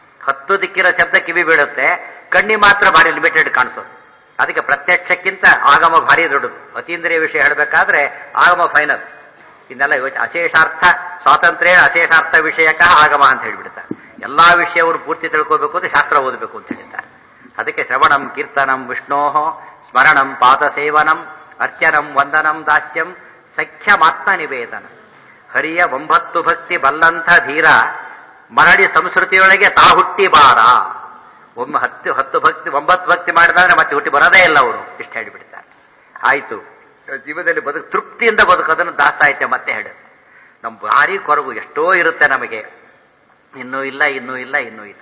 10 ದಿಕ್ಕಿನ ಶಬ್ದ ಕಿವಿ ಬೀಳುತ್ತೆ, ಕಣ್ಣಿ ಮಾತ್ರ ಭಾರಿ ಲಿಮಿಟೆಡ್ ಕಾಣಿಸೋದು. ಅದಕ್ಕೆ ಪ್ರತ್ಯಕ್ಷಕ್ಕಿಂತ ಆಗಮ ಭಾರಿ ದೊಡ್ಡದು. ಅತೀಂದ್ರಿಯ ವಿಷಯ ಹೇಳಬೇಕಾದ್ರೆ ಆಗಮ ಫೈನಲ್. ಇನ್ನೆಲ್ಲ ಅಶೇಷಾರ್ಥ ಸ್ವಾತಂತ್ರ್ಯ ಅಶೇಷಾರ್ಥ ವಿಷಯಕ ಆಗಮ ಅಂತ ಹೇಳಿಬಿಡ್ತಾರೆ. ಎಲ್ಲಾ ವಿಷಯವನ್ನು ಪೂರ್ತಿ ತಿಳ್ಕೋಬೇಕು ಅಂತ ಶಾಸ್ತ್ರ ಓದಬೇಕು ಅಂತ ಹೇಳಿದ್ದಾರೆ. ಅದಕ್ಕೆ ಶ್ರವಣಂ ಕೀರ್ತನಂ ವಿಷ್ಣೋಃ ಸ್ಮರಣಂ ಪಾದ ಸೇವನಂ ಅರ್ಚನಂ ವಂದನಂ ದಾಸ್ಯಂ ಸಖ್ಯಮಾತ್ಮ ನಿವೇದನ. ಹರಿಯ 9 ಭಕ್ತಿ ಬಲ್ಲಂಥ ಧೀರ ಮರಳಿ ಸಂಸ್ಕೃತಿಯೊಳಗೆ ತಾ ಹುಟ್ಟಿ ಬಾರ. 10 ಭಕ್ತಿ 9 ಭಕ್ತಿ ಮಾಡಿದ್ರೆ ಮತ್ತೆ ಹುಟ್ಟಿ ಬರೋದೇ ಇಲ್ಲ ಅವರು. ಇಷ್ಟು ಹೇಳಿಬಿಡ್ತಾರೆ. ಆಯ್ತು, ಜೀವನದಲ್ಲಿ ತೃಪ್ತಿಯಿಂದ ಬದುಕೋದನ್ನು ದಾಸ್ತಾಯ್ತೆ ಮತ್ತೆ ಹೇಳು. ನಮ್ಮ ಭಾರಿ ಕೊರಗು ಎಷ್ಟೋ ಇರುತ್ತೆ ನಮಗೆ. ಇನ್ನೂ ಇಲ್ಲ, ಇನ್ನೂ ಇಲ್ಲ, ಇನ್ನೂ ಇಲ್ಲ.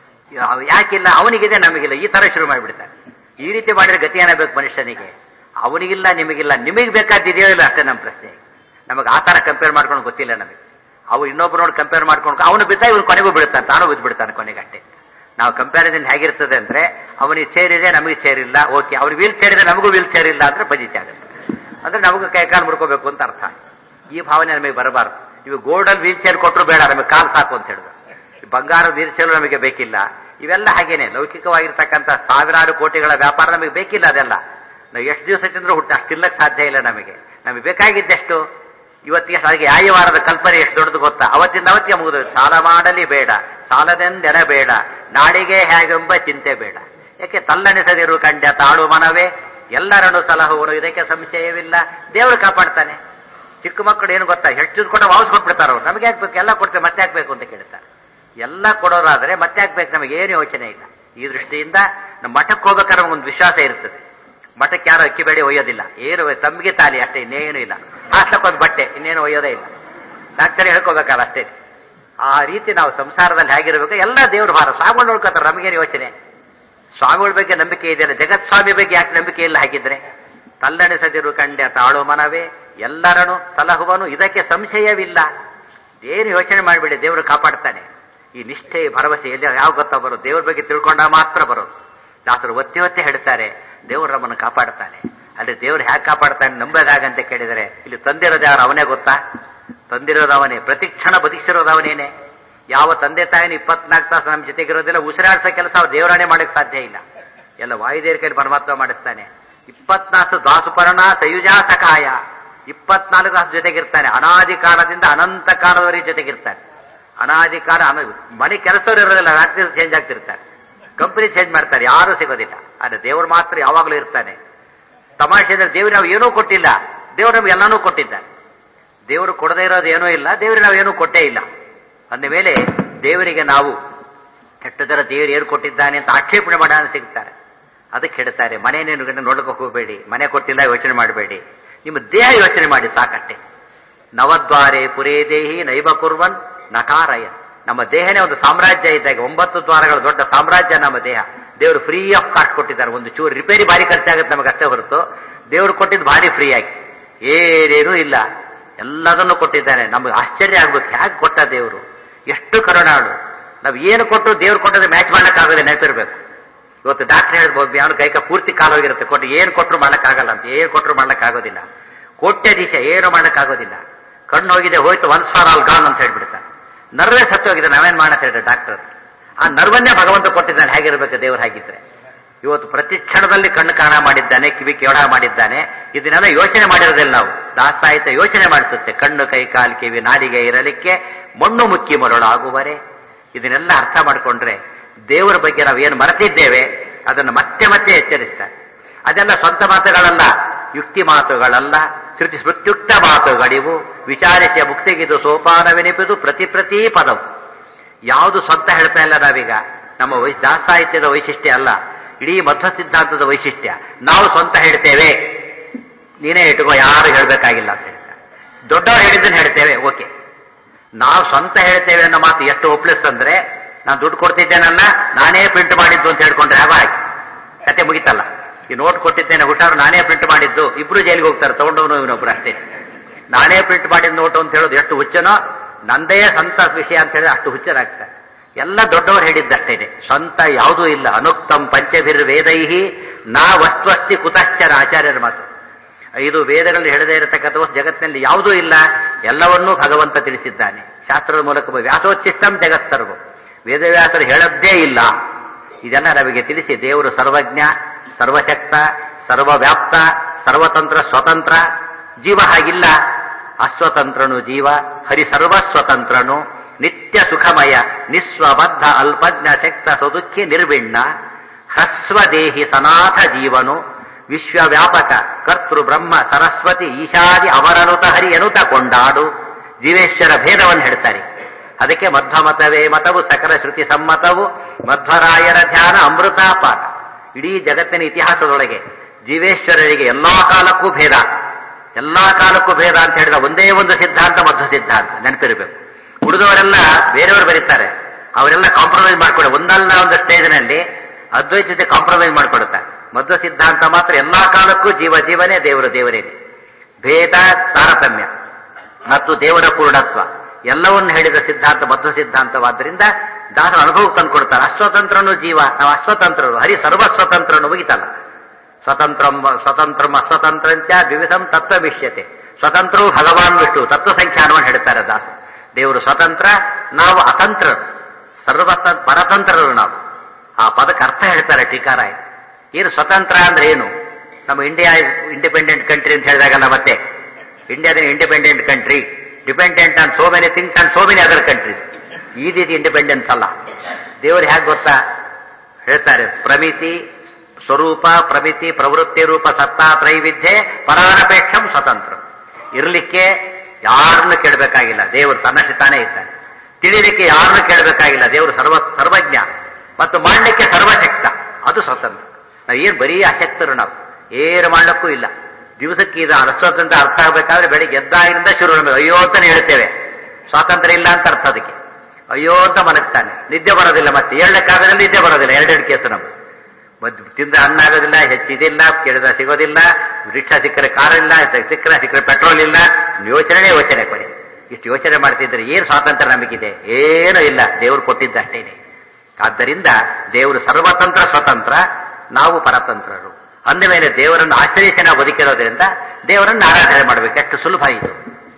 ಯಾಕಿಲ್ಲ? ಅವನಿಗಿದೆ ನಮಗಿಲ್ಲ. ಈ ತರ ಶುರು ಮಾಡಿಬಿಡ್ತಾರೆ. ಈ ರೀತಿ ಮಾಡಿದ್ರೆ ಗತಿ ಏನಾಗಬೇಕು ಮನುಷ್ಯನಿಗೆ? ಅವನಿಗಿಲ್ಲ, ನಿಮಗಿಲ್ಲ. ನಿಮಗೆ ಬೇಕಾದಿದೆಯೋ ಇಲ್ಲ ಅಷ್ಟೇ ನಮ್ಮ ಪ್ರಶ್ನೆ. ನಮಗೆ ಆ ತರ ಕಂಪೇರ್ ಮಾಡ್ಕೊಂಡು ಗೊತ್ತಿಲ್ಲ ನಮಗೆ. ಅವು ಇನ್ನೊಬ್ರು ನೋಡಿ ಕಂಪೇರ್ ಮಾಡ್ಕೊಂಡು ಅವನು ಬಿದ್ದ ಇವನು ಕೊನೆಗೂ ಬಿಡುತ್ತಾನೆ, ತಾನು ಬಿದ್ದುಬಿಡ್ತಾನೆ ಕೊನೆಗೆ ಅಷ್ಟೇ. ನಾವು ಕಂಪ್ಯಾರಿಸನ್ ಹೇಗಿರ್ತದೆ ಅಂದ್ರೆ ಅವನಿಗೆ ಸೇರಿದೆ ನಮಗೆ ಸೇರಿಲ್ಲ, ಓಕೆ. ಅವ್ರಿಗೆ ವೀಲ್ ಚೇರ್ ಇದೆ ನಮಗೂ ವೀಲ್ ಚೇರ್ ಇಲ್ಲ ಅಂದ್ರೆ ಬಜಿತೆ ಆಗುತ್ತೆ. ಅಂದ್ರೆ ನಮಗೂ ಕೈಕಾಲು ಮುಡ್ಕೋಬೇಕು ಅಂತ ಅರ್ಥ. ಈ ಭಾವನೆ ನಮಗೆ ಬರಬಾರ್ದು. ಇವು ಗೋಲ್ಡಲ್ಲಿ ವೀಲ್ ಚೇರ್ ಕೊಟ್ಟರು ಬೇಡ, ನಮಗೆ ಕಾಲು ಸಾಕು ಅಂತ ಹೇಳಿದ್ರು. ಬಂಗಾರದ ವೀಲ್ ಚೇರು ನಮಗೆ ಬೇಕಿಲ್ಲ. ಇವೆಲ್ಲ ಹಾಗೇನೆ ಲೌಕಿಕವಾಗಿರ್ತಕ್ಕಂಥ ಸಾವಿರಾರು ಕೋಟಿಗಳ ವ್ಯಾಪಾರ ನಮಗೆ ಬೇಕಿಲ್ಲ. ಅದೆಲ್ಲ ನಾವು ಎಷ್ಟು ದಿವಸ ತಿಂದ್ರೂ ಅಷ್ಟಿಲ್ಲಕ್ಕೆ ಸಾಧ್ಯ ಇಲ್ಲ ನಮಗೆ. ನಮಗೆ ಬೇಕಾಗಿದ್ದೆಷ್ಟು ಇವತ್ತಿಗೆ. ಹಾಗೆ ಯಾಯವಾರದ ಕಲ್ಪನೆ ಎಷ್ಟು ದೊಡ್ಡದು ಗೊತ್ತಾ? ಅವತ್ತಿಂದ ಅವತ್ತಿಗೆ ಮುಗಿದು ಸಾಲ ಮಾಡಲಿ ಬೇಡ, ಸಾಲದೆಂದೆನ ಬೇಡ, ನಾಡಿಗೆ ಹೇಗೆಂಬ ಚಿಂತೆ ಬೇಡ. ಯಾಕೆ ತಲ್ಲಣಿಸದಿರು ಕಂಡ ತಾಳು ಮನವೇ ಎಲ್ಲರನ್ನು ಸಲಹುವನು, ಇದಕ್ಕೆ ಸಂಶಯವಿಲ್ಲ. ದೇವರು ಕಾಪಾಡ್ತಾನೆ. ಚಿಕ್ಕ ಮಕ್ಕಳು ಏನು ಗೊತ್ತಾ, ಹೆಚ್ಚು ಕೂಡ ವಾಪಸ್ ಕೊಟ್ಬಿಡ್ತಾರ ಅವ್ರು. ನಮಗೆ ಹಾಕ್ಬೇಕು, ಎಲ್ಲ ಕೊಡ್ತೇವೆ, ಮತ್ತೆ ಹಾಕ್ಬೇಕು ಅಂತ ಕೇಳ್ತಾರೆ. ಎಲ್ಲ ಕೊಡೋರಾದ್ರೆ ಮತ್ತೆ ಹಾಕ್ಬೇಕು, ನಮಗೆ ಏನು ಯೋಚನೆ ಇಲ್ಲ. ಈ ದೃಷ್ಟಿಯಿಂದ ನಮ್ಮ ಮಠಕ್ಕೆ ಹೋಗ್ಬೇಕಾದ್ರೆ ಒಂದು ವಿಶ್ವಾಸ ಇರ್ತದೆ. ಮಠಕ್ಕೆ ಯಾರು ಅಕ್ಕಿ ಬೇಡಿ ಒಯ್ಯೋದಿಲ್ಲ, ಏನು ತಮ್ಮಿಗೆ ತಾಲಿ ಅಷ್ಟೇ, ಇನ್ನೇನು ಇಲ್ಲ. ಹಾಸ್ಲಕ್ಕೊಂದು ಬಟ್ಟೆ, ಇನ್ನೇನು ಒಯ್ಯೋದೇ ಇಲ್ಲ. ಡಾಕ್ಟರ್ ಹೇಳ್ಕೋಬೇಕಲ್ಲ ಅಷ್ಟೇ. ಆ ರೀತಿ ನಾವು ಸಂಸಾರದಲ್ಲಿ ಹೇಗಿರ್ಬೇಕು, ಎಲ್ಲ ದೇವ್ರ ಭಾರ. ಸ್ವಾಮಿಗಳು ನೋಡ್ಕೋತಾರೆ, ನಮಗೇನು ಯೋಚನೆ? ಸ್ವಾಮಿಗಳ ಬಗ್ಗೆ ನಂಬಿಕೆ ಇದೆಯಲ್ಲ, ಜಗತ್ಸ್ವಾಮಿ ಬಗ್ಗೆ ಯಾಕೆ ನಂಬಿಕೆ ಇಲ್ಲ? ಹಾಗಿದ್ರೆ ತಲ್ಲಣಿಸದಿರು ಕಂಡ ತಾಳು ಮನವೇ ಎಲ್ಲರನ್ನು ಸಲಹುವನು, ಇದಕ್ಕೆ ಸಂಶಯವಿಲ್ಲ. ಏನು ಯೋಚನೆ ಮಾಡಿಬಿಡಿ, ದೇವರು ಕಾಪಾಡ್ತಾನೆ. ಈ ನಿಷ್ಠೆ ಭರವಸೆ ಎಲ್ಲಿ ಯಾವ ಗೊತ್ತಾ ಬರೋದು? ದೇವ್ರ ಬಗ್ಗೆ ತಿಳ್ಕೊಂಡ ಮಾತ್ರ ಬರೋದು. ದಾಸರು ಒತ್ತಿ ಒತ್ತಿ ಹೇಳ್ತಾರೆ, ದೇವರು ನಮ್ಮನ್ನು ಕಾಪಾಡ್ತಾನೆ. ಅಲ್ಲಿ ದೇವ್ರು ಹೇಗೆ ಕಾಪಾಡ್ತಾನೆ ನಂಬೋದಾಗಂತ ಕೇಳಿದರೆ, ಇಲ್ಲಿ ತಂದಿರೋದು ಯಾರು? ಅವನೇ ಗೊತ್ತಾ? ತಂದಿರೋದು ಅವನೇ. ಪ್ರತಿಕ್ಷಣ ಬದುಕಿಸಿರೋದು ಅವನೇನೆ. ಯಾವ ತಂದೆ ತಾಯಿನ 24 ತಾಸು ನಮ್ಮ ಜೊತೆಗಿರೋದಿಲ್ಲ. ಉಸಿರಾಡ್ಸೋ ಕೆಲಸ ಅವ್ರು ದೇವರಾಣೆ ಮಾಡಕ್ಕೆ ಸಾಧ್ಯ ಇಲ್ಲ. ಎಲ್ಲ ವಾಯುದೇವ್ರ ಕೈಲಿ ಪರಮಾತ್ಮ ಮಾಡಿಸ್ತಾನೆ. 24 ದಾಸುಪರ್ಣ ಸಯುಜಾ ಸಕಾಯ, 24 ತಾಸು ಜೊತೆಗಿರ್ತಾನೆ. ಅನಾದಿ ಕಾಲದಿಂದ ಅನಂತ ಕಾಲದವರೆಗೆ ಜೊತೆಗಿರ್ತಾನೆ. ಅನಾದಿ ಕಾಲ ಮನೆ ಕೆಲಸದವರು ಇರೋದಿಲ್ಲ, ರಾತ್ರಿ ಚೇಂಜ್ ಆಗ್ತಿರ್ತಾರೆ, ಕಂಪನಿ ಚೇಂಜ್ ಮಾಡ್ತಾರೆ, ಯಾರೂ ಸಿಗೋದಿಲ್ಲ. ಆದ್ರೆ ದೇವರು ಮಾತ್ರ ಯಾವಾಗಲೂ ಇರ್ತಾನೆ. ತಮಾಷೆ ಅಂದ್ರೆ ದೇವ್ರು ನಾವು ಏನೂ ಕೊಟ್ಟಿಲ್ಲ, ದೇವರು ನಮ್ಗೆ ಎಲ್ಲಾನು ಕೊಟ್ಟಿದ್ದಾನೆ. ದೇವರು ಕೊಡದೇ ಇರೋದು ಏನೂ ಇಲ್ಲ, ದೇವರಿಗೆ ನಾವು ಏನೂ ಕೊಟ್ಟೇ ಇಲ್ಲ. ಅಂದ ಮೇಲೆ ದೇವರಿಗೆ ನಾವು ಎಷ್ಟು ಥರ ದೇವರು ಏನು ಕೊಟ್ಟಿದ್ದಾನೆ ಅಂತ ಆಕ್ಷೇಪಣೆ ಮಾಡೋಣ ಸಿಗ್ತಾರೆ. ಅದಕ್ಕೆ ಹೇಳ್ತಾರೆ, ಮನೇನೇನು ನೋಡಕ್ಕೆ ಹೋಗಬೇಡಿ, ಮನೆ ಕೊಟ್ಟಿಲ್ಲ ಯೋಚನೆ ಮಾಡಬೇಡಿ, ನಿಮ್ಮ ದೇಹ ಯೋಚನೆ ಮಾಡಿ ಸಾಕಷ್ಟೇ. ನವದ್ವಾರೆ ಪುರೇ ದೇಹಿ ನೈವ ಕುರ್ವನ್ ನಕಾರಯ. ನಮ್ಮ ದೇಹನೇ ಒಂದು ಸಾಮ್ರಾಜ್ಯ ಇದ್ದಾಗ, 9 ದ್ವಾರಗಳ ದೊಡ್ಡ ಸಾಮ್ರಾಜ್ಯ ನಮ್ಮ ದೇಹ. ದೇವರು ಫ್ರೀ ಆಫ್ ಕಾಸ್ಟ್ ಕೊಟ್ಟಿದ್ದಾರೆ. ಒಂದು ಚೂರು ರಿಪೇರಿ ಭಾರಿ ಖರ್ಚಾಗುತ್ತೆ ನಮಗೆ ಅಷ್ಟೇ ಹೊರತು ದೇವರು ಕೊಟ್ಟಿದ್ದು ಭಾರಿ ಫ್ರೀ ಆಗಿ ಏನೇನೂ ಇಲ್ಲ, ಎಲ್ಲದನ್ನು ಕೊಟ್ಟಿದ್ದಾನೆ. ನಮಗೆ ಆಶ್ಚರ್ಯ ಆಗ್ಬೇಕು, ಹೇಗೆ ಕೊಟ್ಟ ದೇವರು, ಎಷ್ಟು ಕರುಣಾಳು. ನಾವು ಏನು ಕೊಟ್ಟು ದೇವ್ರು ಕೊಟ್ಟರೆ ಮ್ಯಾಚ್ ಮಾಡೋಕ್ಕಾಗದೆ ನೆನಪಿರ್ಬೇಕು. ಇವತ್ತು ಡಾಕ್ಟರ್ ಹೇಳ್ಬೋದು ಅವನು ಕೈಕ ಪೂರ್ತಿ ಕಾಲು ಹೋಗಿರುತ್ತೆ, ಕೊಟ್ಟು ಏನು ಕೊಟ್ಟರು ಮಾಡೋಕ್ಕಾಗಲ್ಲ ಅಂತ, ಏನು ಕೊಟ್ಟರು ಮಾಡೋಕ್ಕಾಗೋದಿಲ್ಲ. ಕೋಟ್ಯಾಧೀಶ ಏನು ಮಾಡೋಕ್ಕಾಗೋದಿಲ್ಲ. ಕಣ್ಣು ಹೋಗಿದೆ ಹೋಯ್ತು, ಒನ್ಸ್ ಫಾರ್ ಆಲ್ ಗಾನ್ ಅಂತ ಹೇಳ್ಬಿಡ್ತಾನೆ. ನರ್ವೇ ಸತ್ತು ಹೋಗಿದೆ, ನಾವೇನ್ ಮಾಡಂತ ಹೇಳ್ತಾರೆ ಡಾಕ್ಟರ್. ಆ ನರ್ವನ್ನೇ ಭಗವಂತ ಕೊಟ್ಟಿದ್ದಾನೆ. ಹೇಗಿರ್ಬೇಕು ದೇವ್ರು ಹಾಗಿದ್ರೆ. ಇವತ್ತು ಪ್ರತಿ ಕ್ಷಣದಲ್ಲಿ ಕಣ್ಣು ಕಾಣ ಮಾಡಿದ್ದಾನೆ, ಕಿವಿ ಕೇಳ ಮಾಡಿದ್ದಾನೆ. ಇದನ್ನೆಲ್ಲ ಯೋಚನೆ ಮಾಡಿರೋದಿಲ್ಲ ನಾವು. ದಾಸ್ತಾಯಿತ ಯೋಚನೆ ಮಾಡಿಸುತ್ತೆ. ಕಣ್ಣು ಕೈ ಕಾಲು ಕಿವಿ ನಾಲಿಗೆ ಇರಲಿಕ್ಕೆ ಮಣ್ಣು ಮುಕ್ಕಿ ಮರಳಾಗುವರೆ. ಇದನ್ನೆಲ್ಲ ಅರ್ಥ ಮಾಡಿಕೊಂಡ್ರೆ ದೇವರ ಬಗ್ಗೆ ನಾವು ಏನು ಮರೆತಿದ್ದೇವೆ ಅದನ್ನು ಮತ್ತೆ ಮತ್ತೆ ಎಚ್ಚರಿಸ್ತಾರೆ. ಅದೆಲ್ಲ ಸ್ವಂತ ಮಾತುಗಳಲ್ಲ, ಯುಕ್ತಿ ಮಾತುಗಳಲ್ಲ, ಸ್ಮೃತ್ಯುಕ್ತ ಮಾತುಗಳಿವು. ವಿಚಾರಿಸಿಯ ಮುಕ್ತಿಗಿದು ಸೋಪಾನವೆನಿಪುದು ಪ್ರತಿ ಪದವು. ಯಾವುದು ಸ್ವಂತ ಹೇಳ್ತಾ ಇಲ್ಲ ನಾವೀಗ. ನಮ್ಮ ದಾಸಾಹಿತ್ಯದ ವೈಶಿಷ್ಟ್ಯ ಅಲ್ಲ, ಇಡೀ ಮಧ್ವ ಸಿದ್ಧಾಂತದ ವೈಶಿಷ್ಟ್ಯ. ನಾವು ಸ್ವಂತ ಹೇಳ್ತೇವೆ, ನೀನೇ ಇಟ್ಕೋ, ಯಾರು ಹೇಳ್ಬೇಕಾಗಿಲ್ಲ ಅಂತ ಹೇಳ್ತಾರೆ. ದೊಡ್ಡವರು ಹೇಳಿದ್ದನ್ನು ಹೇಳ್ತೇವೆ, ಓಕೆ. ನಾವು ಸ್ವಂತ ಹೇಳ್ತೇವೆ ಅನ್ನೋ ಮಾತು ಎಷ್ಟು ಒಪ್ಲೆಸ್ ಅಂದ್ರೆ, ನಾನು ದುಡ್ಡು ಕೊಡ್ತಿದ್ದೇನಲ್ಲ, ನಾನೇ ಪ್ರಿಂಟ್ ಮಾಡಿದ್ದು ಅಂತ ಹೇಳ್ಕೊಂಡ್ರೆ ಹಾಗೆ ಕತೆ ಮುಗಿತಲ್ಲ. ಈ ನೋಟ್ ಕೊಟ್ಟಿದ್ದೇನೆ ಹುಷಾರು, ನಾನೇ ಪ್ರಿಂಟ್ ಮಾಡಿದ್ದು. ಇಬ್ರು ಜೈಲಿಗೆ ಹೋಗ್ತಾರೆ, ತಗೊಂಡವನು ಇವನೊಬ್ರು ಅಷ್ಟೇ. ನಾನೇ ಪ್ರಿಂಟ್ ಮಾಡಿದ ನೋಟು ಅಂತ ಹೇಳೋದು ಎಷ್ಟು ಹುಚ್ಚನೋ, ನಂದೇ ಸ್ವಂತ ವಿಷಯ ಅಂತ ಹೇಳಿದ್ರೆ ಅಷ್ಟು ಹುಚ್ಚರಾಗ್ತಾರೆ. ಎಲ್ಲ ದೊಡ್ಡವರು ಹೇಳಿದ್ದಷ್ಟೇನೆ, ಸ್ವಂತ ಯಾವುದೂ ಇಲ್ಲ. ಅನುಕ್ತಂ ಪಂಚಭಿರ್ ವೇದೈಹಿ ನಾ ವಸ್ತ್ವಸ್ತಿ ಕುತಶ್ಚರ, ಆಚಾರ್ಯರ ಮಾತು. 5 ವೇದಗಳಲ್ಲಿ ಹೇಳದೇ ಇರತಕ್ಕಂಥ ಜಗತ್ತಿನಲ್ಲಿ ಯಾವುದೂ ಇಲ್ಲ, ಎಲ್ಲವನ್ನೂ ಭಗವಂತ ತಿಳಿಸಿದ್ದಾನೆ ಶಾಸ್ತ್ರದ ಮೂಲಕ. ವ್ಯಾಸೋಚ್ಚಿಷ್ಟಂ ಜಗತ್ಸರ್ವ, ವೇದವ್ಯಾಸರು ಹೇಳದ್ದೇ ಇಲ್ಲ. ಇದೆಲ್ಲ ನಮಗೆ ತಿಳಿಸಿ ದೇವರು ಸರ್ವಜ್ಞ, ಸರ್ವಶಕ್ತ, ಸರ್ವವ್ಯಾಪ್ತ, ಸರ್ವತಂತ್ರ, ಸ್ವತಂತ್ರ. ಜೀವ ಹಾಗಿಲ್ಲ, ಅಸ್ವತಂತ್ರನು ಜೀವ, ಹರಿ ಸರ್ವಸ್ವತಂತ್ರನು, ನಿತ್ಯ ಸುಖಮಯ, ನಿಸ್ವಬದ್ಧ, ಅಲ್ಪಜ್ಞ, ಶಕ್ತ, ಸದುಖಿ, ನಿರ್ವಿಣ್ಣ, ಹ್ರಸ್ವದೇಹಿ, ಸನಾಥ ಜೀವನು, ವಿಶ್ವವ್ಯಾಪಕ, ಕರ್ತೃ ಬ್ರಹ್ಮ, ಸರಸ್ವತಿ, ಈಶಾದಿ, ಅವರನುತ ಹರಿ ಎನುತ ಕೊಂಡಾಡು. ಜೀವೇಶ್ವರ ಭೇದವನ್ನು ಹೇಳ್ತಾರೆ. ಅದಕ್ಕೆ ಮಧ್ವಮತವೇ ಮತವು, ಸಕಲ ಶ್ರುತಿ ಸಮ್ಮತವು, ಮಧ್ವರಾಯರ ಧ್ಯಾನ ಅಮೃತಾಪಾತ. ಇಡೀ ಜಗತ್ತಿನ ಇತಿಹಾಸದೊಳಗೆ ಜೀವೇಶ್ವರರಿಗೆ ಎಲ್ಲಾ ಕಾಲಕ್ಕೂ ಭೇದ, ಎಲ್ಲಾ ಕಾಲಕ್ಕೂ ಭೇದ ಅಂತ ಹೇಳಿದ ಒಂದೇ ಒಂದು ಸಿದ್ಧಾಂತ, ಮಧ್ವ ಸಿದ್ಧಾಂತ. ನೆನಪಿರಬೇಕು. ಉಳಿದವರೆಲ್ಲ ಬೇರೆಯವರು ಬರೀತಾರೆ, ಅವರೆಲ್ಲ ಕಾಂಪ್ರಮೈಸ್ ಮಾಡ್ಕೊಳ್ಳಿ. ಒಂದಲ್ಲ ಒಂದು ಸ್ಟೇಜ್ನಲ್ಲಿ ಅದ್ವೈತ ಜೊತೆ ಕಾಂಪ್ರಮೈಸ್ ಮಾಡ್ಕೊಡುತ್ತಾರೆ. ಮಧ್ವ ಸಿದ್ಧಾಂತ ಮಾತ್ರ ಎಲ್ಲಾ ಕಾಲಕ್ಕೂ ಜೀವ ಜೀವನೇ, ದೇವರು ದೇವರೇನೆ. ಭೇದ, ತಾರತಮ್ಯ ಮತ್ತು ದೇವರ ಪೂರ್ಣತ್ವ ಎಲ್ಲವನ್ನೂ ಹೇಳಿದ ಸಿದ್ಧಾಂತ ಮಧ್ವ ಸಿದ್ಧಾಂತವಾದ್ದರಿಂದ ದಾಸರು ಅನುಭವಕ್ಕೆ ತಂದು ಕೊಡ್ತಾರೆ. ಅಸ್ವತಂತ್ರನು ಜೀವ, ನಾವು ಅಸ್ವತಂತ್ರರು, ಹರಿ ಸರ್ವಸ್ವತಂತ್ರನು ಮುಗಿತಲ್ಲ. ಸ್ವತಂತ್ರಂ ಅಸ್ವತಂತ್ರಂಚ ದ್ವಿವಿಧಂ ತತ್ವಮಿಷ್ಯತೆ. ಸ್ವತಂತ್ರವು ಭಗವಾನ್ ವಿಷ್ಣು ತತ್ವಸಂಖ್ಯಾನವನ್ನು ಹೇಳ್ತಾರೆ ದಾಸರು. ದೇವರು ಸ್ವತಂತ್ರ, ನಾವು ಅತಂತ್ರರು, ಪರತಂತ್ರರು ನಾವು. ಆ ಪದಕ್ಕೆ ಅರ್ಥ ಹೇಳ್ತಾರೆ ಟೀಕಾರಾಯ. ಏನು ಸ್ವತಂತ್ರ ಅಂದ್ರೆ ಏನು? ನಮ್ಮ ಇಂಡಿಯಾ ಇಂಡಿಪೆಂಡೆಂಟ್ ಕಂಟ್ರಿ ಅಂತ ಹೇಳಿದಾಗಲ್ಲ, ಮತ್ತೆ ಇಂಡಿಯಾದ independent country, dependent on so many things on so many other countries. ಈ ರೀತಿ ಇಂಡಿಪೆಂಡೆನ್ಸ್ ಅಲ್ಲ. ದೇವರು ಹೇಗೆ ಗೊತ್ತಾ ಹೇಳ್ತಾರೆ, ಪ್ರಮಿತಿ ಸ್ವರೂಪ, ಪ್ರಮಿತಿ ಪ್ರವೃತ್ತಿ ರೂಪ, ಸತ್ತಾ ತ್ರೈವಿಧ್ಯ, ಪರಾನಪೇಕ್ಷಂ ಸ್ವತಂತ್ರ. ಇರಲಿಕ್ಕೆ ಯಾರನ್ನು ಕೇಳಬೇಕಾಗಿಲ್ಲ, ದೇವರು ತನ್ನಷ್ಟು ತಾನೇ ಇದ್ದಾನೆ. ತಿಳಿಲಿಕ್ಕೆ ಯಾರನ್ನು ಕೇಳಬೇಕಾಗಿಲ್ಲ, ದೇವರು ಸರ್ವಜ್ಞ. ಮತ್ತು ಮಾಡಲಿಕ್ಕೆ ಸರ್ವಶಕ್ತ, ಅದು ಸ್ವತಂತ್ರ. ನಾವು ಏನು ಬರೀ ಅಶಕ್ತರು, ನಾವು ಏನು ಮಾಡಲಿಕ್ಕೂ ಇಲ್ಲ. ದಿವಸಕ್ಕೆ ಇದು ಅಸ್ವತಂತ್ರ ಅರ್ಥ ಆಗಬೇಕಾದ್ರೆ ಬೆಳಿಗ್ಗೆ ಎದ್ದಾಗಿನಿಂದ ಶುರು ಮಾಡಬೇಕು. ಅಯ್ಯೋ ಅಂತಾನೆ ಹೇಳ್ತೇವೆ, ಸ್ವಾತಂತ್ರ್ಯ ಇಲ್ಲ ಅಂತ ಅರ್ಥ. ಅದಕ್ಕೆ ಅಯ್ಯೋ ಅಂತ ಮಲಗ್ತಾನೆ, ನಿದ್ದೆ ಬರೋದಿಲ್ಲ. ಮತ್ತೆ ಹೇಳಕ್ಕಾಗದಲ್ಲಿ ನಿದ್ದೆ ಬರೋದಿಲ್ಲ. 2 ಕೇಸು ನಮ್ಗೆ. ತಿಂದ್ರೆ ಅನ್ನ ಆಗೋದಿಲ್ಲ, ಹೆಚ್ಚಿದಿಲ್ಲ, ಕೇಳಿದ ಸಿಗೋದಿಲ್ಲ, ರಿಕ್ಷಾ ಸಿಕ್ಕರೆ ಕಾರ್ ಇಲ್ಲ, ಸಿಕ್ಕರೆ ಪೆಟ್ರೋಲ್ ಇಲ್ಲ. ಯೋಚನೆ ಕೊಡಿ. ಇಷ್ಟು ಯೋಚನೆ ಮಾಡ್ತಿದ್ರೆ ಏನು ಸ್ವಾತಂತ್ರ್ಯ ನಮಗಿದೆ? ಏನೂ ಇಲ್ಲ, ದೇವರು ಕೊಟ್ಟಿದ್ದಷ್ಟೇನೆ. ಆದ್ದರಿಂದ ದೇವರು ಸರ್ವತಂತ್ರ, ಸ್ವತಂತ್ರ, ನಾವು ಪರತಂತ್ರರು. ಅಂದ ಮೇಲೆ ದೇವರನ್ನು ಆಶ್ರಯಿಸಿ ನಾವು ಬದುಕಿರೋದ್ರಿಂದ ದೇವರನ್ನು ಆರಾಧನೆ ಮಾಡಬೇಕು. ಎಷ್ಟು ಸುಲಭ ಇದು.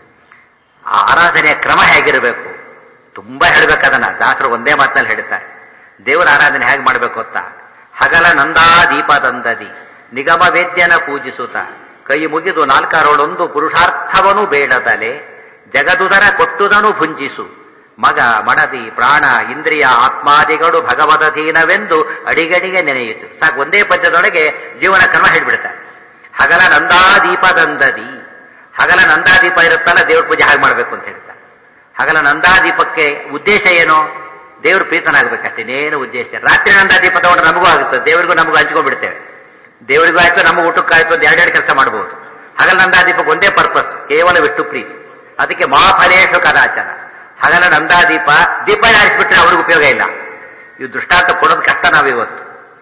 ಆ ಆರಾಧನೆಯ ಕ್ರಮ ಹೇಗಿರಬೇಕು? ತುಂಬಾ ಹೇಳ್ಬೇಕದನ್ನ. ದಾಸರು ಒಂದೇ ಮಾತಿನಲ್ಲಿ ಹೇಳ್ತಾರೆ. ದೇವರ ಆರಾಧನೆ ಹೇಗೆ ಮಾಡಬೇಕು ಗೊತ್ತಾ? ಹಗಲ ನಂದಾದೀಪದಂದದಿ ನಿಗಮ ವೇದ್ಯನ ಪೂಜಿಸುತ್ತ ಕೈ ಮುಗಿದು 4 ಪುರುಷಾರ್ಥವನು ಬೇಡದಲೆ ಜಗದುದರ ಕೊಟ್ಟುದನು ಭುಂಜಿಸು. ಮಗ ಮಡದಿ ಪ್ರಾಣ ಇಂದ್ರಿಯ ಆತ್ಮಾದಿಗಳು ಭಗವದಧೀನವೆಂದು ಅಡಿಗಡಿಗೆ ನೆನೆಯಿತು. ಸಾಕು, ಒಂದೇ ಪದ್ಯದೊಳಗೆ ಜೀವನ ಕ್ರಮ ಹೇಳ್ಬಿಡ್ತಾರೆ. ಹಗಲ ನಂದಾದೀಪದಂದದಿ, ಹಗಲ ನಂದಾದೀಪ ಇರುತ್ತಲ್ಲ, ದೇವ್ರ ಪೂಜೆ ಹಾಗೆ ಮಾಡಬೇಕು ಅಂತ ಹೇಳ್ತಾರೆ. ಹಗಲ ನಂದಾದೀಪಕ್ಕೆ ಉದ್ದೇಶ ಏನು? ದೇವ್ರ ಪ್ರೀತನಾಗಬೇಕಷ್ಟೇ, ಇನ್ನೇನು ಉದ್ದೇಶ. ರಾತ್ರಿ ನಂದಾದೀಪ ತಗೊಂಡ್ರೆ ನಮಗೂ ಆಗುತ್ತದೆ, ದೇವರಿಗೂ ನಮಗೂ ಹಂಚ್ಕೊಂಡ್ಬಿಡ್ತೇವೆ. ದೇವರಿಗೂ ಆಯ್ತು, ನಮಗೂ ಊಟಕ್ಕಾಯ್ತು, ಒಂದು 2 ಕೆಲಸ ಮಾಡಬಹುದು. ಹಗಲ ನಂದಾದೀಪಕ್ಕೆ ಒಂದೇ ಪರ್ಪಸ್, ಕೇವಲ ವಿಷ್ಣು ಪ್ರೀತಿ. ಅದಕ್ಕೆ ಮಹಾಫಲೇಶು ಕದಾಚಾರ. ಹಗಲ ನಂದಾದೀಪ ದೀಪ ಹಾರಿಸ್ಬಿಟ್ರೆ ಅವ್ರಿಗೆ ಉಪಯೋಗ ಇಲ್ಲ. ಇವು ದೃಷ್ಟಾಂತ ಕೊಡೋದು ಕಷ್ಟ. ನಾವಿವತ್ತು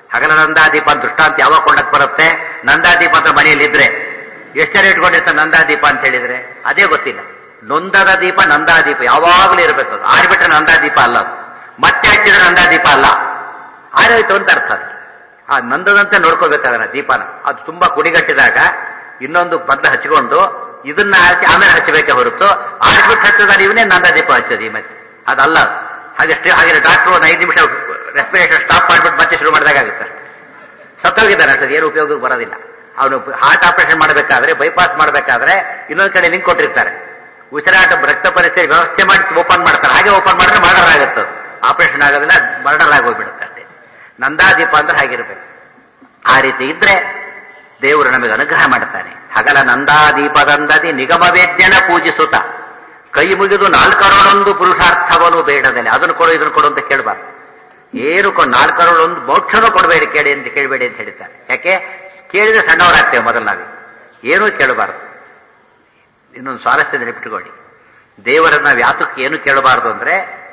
ಹಗಲ ನಂದಾದೀಪ ಅಂತ ದೃಷ್ಟಾಂತ ಯಾವಾಗ ಕೊಂಡಕ್ ಬರುತ್ತೆ? ನಂದಾದೀಪ ಅಂತ ಮನೆಯಲ್ಲಿದ್ರೆ ಎಷ್ಟು ಜನ ಇಟ್ಕೊಂಡಿರ್ತಾರೆ ನಂದಾದೀಪ ಅಂತ ಹೇಳಿದ್ರೆ? ಅದೇ ಗೊತ್ತಿಲ್ಲ. ನೊಂದದ ದೀಪ ನಂದಾದೀಪ ಯಾವಾಗಲೂ ಇರಬೇಕು. ಅದು ಆರಿಬಿಟ್ರೆ ನಂದಾದೀಪ ಅಲ್ಲ, ಅದು ಮತ್ತೆ ಹಚ್ಚಿದ್ರೆ ನಂದಾದೀಪ ಅಲ್ಲ, ಆರೋಯ್ತು ಅಂತ ಅರ್ಥ. ಅದು ಆ ನಂದದಂತೆ ನೋಡ್ಕೋಬೇಕಾದ್ರೆ ದೀಪನ ಅದು ತುಂಬಾ ಕುಡಿಗಟ್ಟಿದಾಗ ಇನ್ನೊಂದು ಬದಲು ಹಚ್ಕೊಂಡು ಇದನ್ನ ಹಚ್ಚಿ ಆಮೇಲೆ ಹಚ್ಚಬೇಕೆ ಹೊರತು ಆರಿಬಿಟ್ಟು ಹಚ್ಚಿದಾಗ ಇವನೇ ನಂದಾದೀಪ ಹಚ್ಚೋದು ಈ ಮತ್ತೆ ಅದಲ್ಲ. ಹಾಗೆಷ್ಟೇ ಹಾಗೆ ಡಾಕ್ಟರ್ ಒಂದು 5 ನಿಮಿಷ ರೆಸ್ಪಿರೇಷನ್ ಸ್ಟಾಪ್ ಮಾಡಿಬಿಟ್ಟು ಮತ್ತೆ ಶುರು ಮಾಡಿದಾಗುತ್ತೆ. ಸತ್ತೋಗಿದ್ದಾನೆ ಅಷ್ಟೇ, ಏನು ಉಪಯೋಗಕ್ಕೆ ಬರೋದಿಲ್ಲ. ಅವನು ಹಾರ್ಟ್ ಆಪರೇಷನ್ ಮಾಡಬೇಕಾದ್ರೆ, ಬೈಪಾಸ್ ಮಾಡಬೇಕಾದ್ರೆ ಇನ್ನೊಂದು ಕಡೆ ಲಿಂಕ್ ಕೊಟ್ಟಿರ್ತಾರೆ. ಉಸಿರಾಟ ರಕ್ತ ಪರೀಕ್ಷೆ ವ್ಯವಸ್ಥೆ ಮಾಡಿ ಓಪನ್ ಮಾಡ್ತಾರೆ. ಹಾಗೆ ಓಪನ್ ಮಾಡಿದ್ರೆ ಮರ್ಡರ್ ಆಗುತ್ತೆ, ಆಪರೇಷನ್ ಆಗೋದಿಲ್ಲ, ಮರ್ಡರ್ ಆಗೋಗ್ಬಿಡುತ್ತೆ ಅಷ್ಟೇ. ನಂದಾದೀಪ ಅಂದ್ರೆ ಹಾಗಿರ್ಬೇಕು. ಆ ರೀತಿ ಇದ್ರೆ ದೇವರು ನಮಗೆ ಅನುಗ್ರಹ ಮಾಡ್ತಾನೆ. ಹಗಲ ನಂದಾದೀಪದಂದದಿ ನಿಗಮವೇದ್ಯನ ಪೂಜಿಸುತ್ತ ಕೈ ಮುಗಿದು 4 ಪುರುಷಾರ್ಥವನ್ನು ಬೇಡದಲ್ಲಿ ಅದನ್ನು ಕೊಡು ಇದನ್ನು ಕೊಡು ಅಂತ ಕೇಳಬಾರ್ದು. ಏನು 4 ಮೋಕ್ಷನೂ ಕೊಡಬೇಡಿ, ಕೇಳಿ ಅಂತ ಕೇಳಬೇಡಿ ಅಂತ ಹೇಳ್ತಾರೆ. ಯಾಕೆ? ಕೇಳಿದ್ರೆ ಸಣ್ಣವರಾಗ್ತೇವೆ ಮೊದಲು ನಾವೇ. ಏನೂ ಕೇಳಬಾರ್ದು. ಇನ್ನೊಂದು ಸ್ವಾರಸ್ಯ ನೆನಪಿಟ್ಟುಕೊಳ್ಳಿ, ದೇವರನ್ನ ವ್ಯಾಸಕ್ಕೆ ಏನು ಕೇಳಬಾರ್ದು ಅಂದ್ರೆ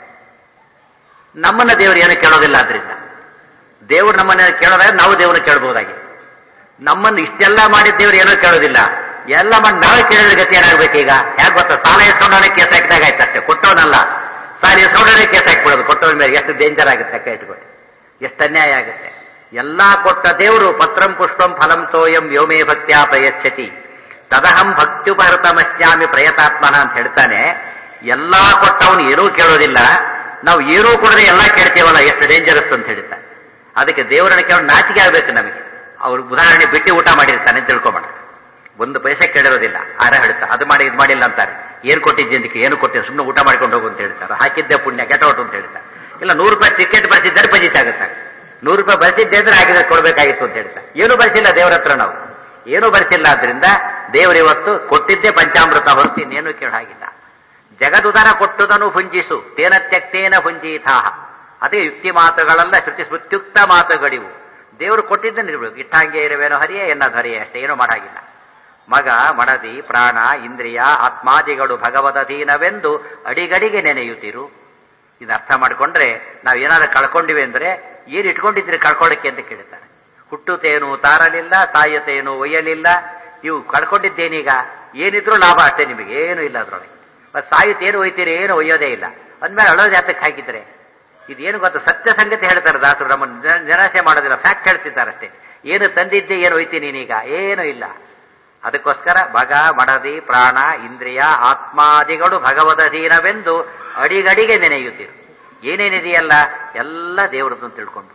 ನಮ್ಮನ್ನ ದೇವರು ಏನು ಕೇಳೋದಿಲ್ಲ. ಆದ್ರಿಂದ ದೇವರು ನಮ್ಮನ್ನ ಕೇಳೋದಾಗ ನಾವು ದೇವರನ್ನ ಕೇಳಬಹುದಾಗಿ, ನಮ್ಮನ್ನು ಇಷ್ಟೆಲ್ಲ ಮಾಡಿದ ದೇವರು ಏನೋ ಕೇಳೋದಿಲ್ಲ. ಎಲ್ಲ ಮಾಡಿ ನಾವೇ ಕೇಳಿದ್ರೆ ಗತಿ ಏನಾಗಬೇಕು? ಈಗ ಯಾಕೆ ಗೊತ್ತಾ? ಸಾಲ ಎಸ್ಕೊಂಡವನೇ ಕೇಸ್ ಹಾಕಿದಾಗ ಆಯ್ತು ಅಷ್ಟೇ, ಕೊಟ್ಟವನಲ್ಲ. ಸಾಲ ಎಸ್ಕೊಂಡವನೇ ಕೇಸ್ ಹಾಕ್ಬಿಡೋದು, ಕೊಟ್ಟವನ ಮೇಲೆ ಎಷ್ಟು ಡೇಂಜರ್ ಆಗುತ್ತೆ ಅಕ್ಕ ಇಟ್ಕೊಳ್ಳಿ, ಎಷ್ಟು ಅನ್ಯಾಯ ಆಗುತ್ತೆ. ಎಲ್ಲಾ ಕೊಟ್ಟ ದೇವರು ಪತ್ರಂ ಪುಷ್ಪಂ ಫಲಂ ತೋಯಂ ವ್ಯೋಮೇ ಭಕ್ತ್ಯಾ ಪ್ರಯಚ್ಛತಿ ತದಹಂ ಭಕ್ತ್ಯುಪಹೃತಮಸ್ಯಾಮಿ ಪ್ರಯತಾತ್ಮನ ಅಂತ ಹೇಳ್ತಾನೆ. ಎಲ್ಲಾ ಕೊಟ್ಟವನು ಏನೂ ಕೇಳೋದಿಲ್ಲ, ನಾವು ಏನೂ ಕೊಡದೆ ಎಲ್ಲಾ ಕೇಳ್ತೇವಲ್ಲ, ಎಷ್ಟು ಡೇಂಜರಸ್ ಅಂತ ಹೇಳ್ತಾನೆ. ಅದಕ್ಕೆ ದೇವರನ್ನ ಕೇಳೋ ನಾಚಿಕೆ ಆಗ್ಬೇಕು ನಮಗೆ. ಅವ್ರು ಉದಾಹರಣೆ ಬಿಟ್ಟು ಊಟ ಮಾಡಿರ್ತಾನೆ ಅಂತ ತಿಳ್ಕೊಂಬೇಡ, 1 ಪೈಸೆ ಕೇಳಿರೋದಿಲ್ಲ. ಹೇಳ್ತಾ ಅದು ಮಾಡಿ ಇದು ಮಾಡಿಲ್ಲ ಅಂತಾರೆ. ಏನ್ ಕೊಟ್ಟಿದ್ದೆ ಅದಕ್ಕೆ? ಏನು ಕೊಟ್ಟಿದ್ದೆ? ಸುಮ್ಮನೆ ಊಟ ಮಾಡ್ಕೊಂಡು ಹೋಗು ಅಂತ ಹೇಳ್ತಾರೆ. ಹಾಕಿದ್ದೆ ಪುಣ್ಯ ಕೆಟ್ಟ ಹೊಟ್ಟು ಅಂತ ಹೇಳ್ತಾರೆ. ಇಲ್ಲ 100 ರೂಪಾಯಿ ಟಿಕೆಟ್ ಬರ್ಸಿದ್ದಾರೆ ಪಂಜಿತ ಆಗುತ್ತೆ. 100 ರೂಪಾಯಿ ಬರ್ಸಿದ್ದೆ ಅಂದ್ರೆ ಆಗಿದ್ರೆ ಕೊಡ್ಬೇಕಾಗಿತ್ತು ಅಂತ ಹೇಳ್ತಾರೆ. ಏನೂ ಬರ್ಸಿಲ್ಲ ದೇವರ ಹತ್ರ, ನಾವು ಏನೂ ಬರ್ಸಿಲ್ಲ. ಆದ್ರಿಂದ ದೇವರಿವತ್ತು ಕೊಟ್ಟಿದ್ದೇ ಪಂಚಾಮೃತ ಹೊರತು ಇನ್ನೇನು ಕೇಳ ಹಾಗಿಲ್ಲ. ಜಗದುದರ ಕೊಟ್ಟುದನು ಭುಂಜಿಸು ತೇನ ತ್ಯಕ್ತೇನ ಭುಂಜೀತಾಹ. ಅದೇ ಯುಕ್ತಿ ಮಾತುಗಳಲ್ಲ, ಶ್ರುತಿ ಸ್ಮೃತ್ಯುಕ್ತ ಮಾತುಗಳಿವು. ದೇವರು ಕೊಟ್ಟಿದ್ದನ್ನು ಇರಬೇಕು. ಇಟ್ಟಂಗೆ ಇರುವೇನೋ ಹರಿಯೇ ಎನ್ನದು ಹರಿಯೇ, ಅಷ್ಟೇ, ಏನೂ ಮಾಡಾಗಿಲ್ಲ. ಮಗ ಮಡದಿ ಪ್ರಾಣ ಇಂದ್ರಿಯ ಆತ್ಮಾದಿಗಳು ಭಗವದಧೀನವೆಂದು ಅಡಿಗಡಿಗೆ ನೆನೆಯುತ್ತಿರು. ಇದು ಅರ್ಥ ಮಾಡಿಕೊಂಡ್ರೆ ನಾವು ಏನಾದ್ರು ಕಳ್ಕೊಂಡಿವೆ ಅಂದ್ರೆ ಏನು ಇಟ್ಕೊಂಡಿದ್ರೆ ಕಳ್ಕೊಳ್ಳಕ್ಕೆ ಅಂತ ಕೇಳ್ತಾರೆ. ಹುಟ್ಟುತ್ತೇನು ತಾರಲಿಲ್ಲ, ಸಾಯತೇನು ಒಯ್ಯಲಿಲ್ಲ. ನೀವು ಕಳ್ಕೊಂಡಿದ್ದೇನೀಗ? ಏನಿದ್ರು ಲಾಭ ಅಷ್ಟೇ, ನಿಮಗೆ ಏನು ಇಲ್ಲ ಅದ್ರೊಳಗೆ. ಮತ್ತೆ ಸಾಯುತ್ತೇನು ಒಯ್ತೀರಿ? ಏನು ಒಯ್ಯೋದೇ ಇಲ್ಲ ಅಂದ್ಮೇಲೆ ಅಳೋ ಜಾತಕ್ಕೆ ಹಾಕಿದ್ರೆ ಇದೇನು ಗೊತ್ತ? ಸತ್ಯ ಸಂಗತಿ ಹೇಳ್ತಾರೆ ದಾಸರು, ನಮ್ಮ ನಿರಾಸೆ ಮಾಡೋದಿಲ್ಲ, ಫ್ಯಾಕ್ಟ್ ಹೇಳ್ತಿದ್ದಾರಷ್ಟೇ. ಏನು ತಂದಿದ್ದೆ, ಏನು ಒಯ್ತೀನಿ ನೀನೀಗ? ಏನೂ ಇಲ್ಲ. ಅದಕ್ಕೋಸ್ಕರ ಮಗ ಮಡದಿ ಪ್ರಾಣ ಇಂದ್ರಿಯ ಆತ್ಮಾದಿಗಳು ಭಗವದಧೀನವೆಂದು ಅಡಿಗಡಿಗೆ ನೆನೆಯುತ್ತೀರು. ಏನೇನಿದೆಯಲ್ಲ ಎಲ್ಲ ದೇವರದ್ದು ಅಂತ ತಿಳ್ಕೊಂಡು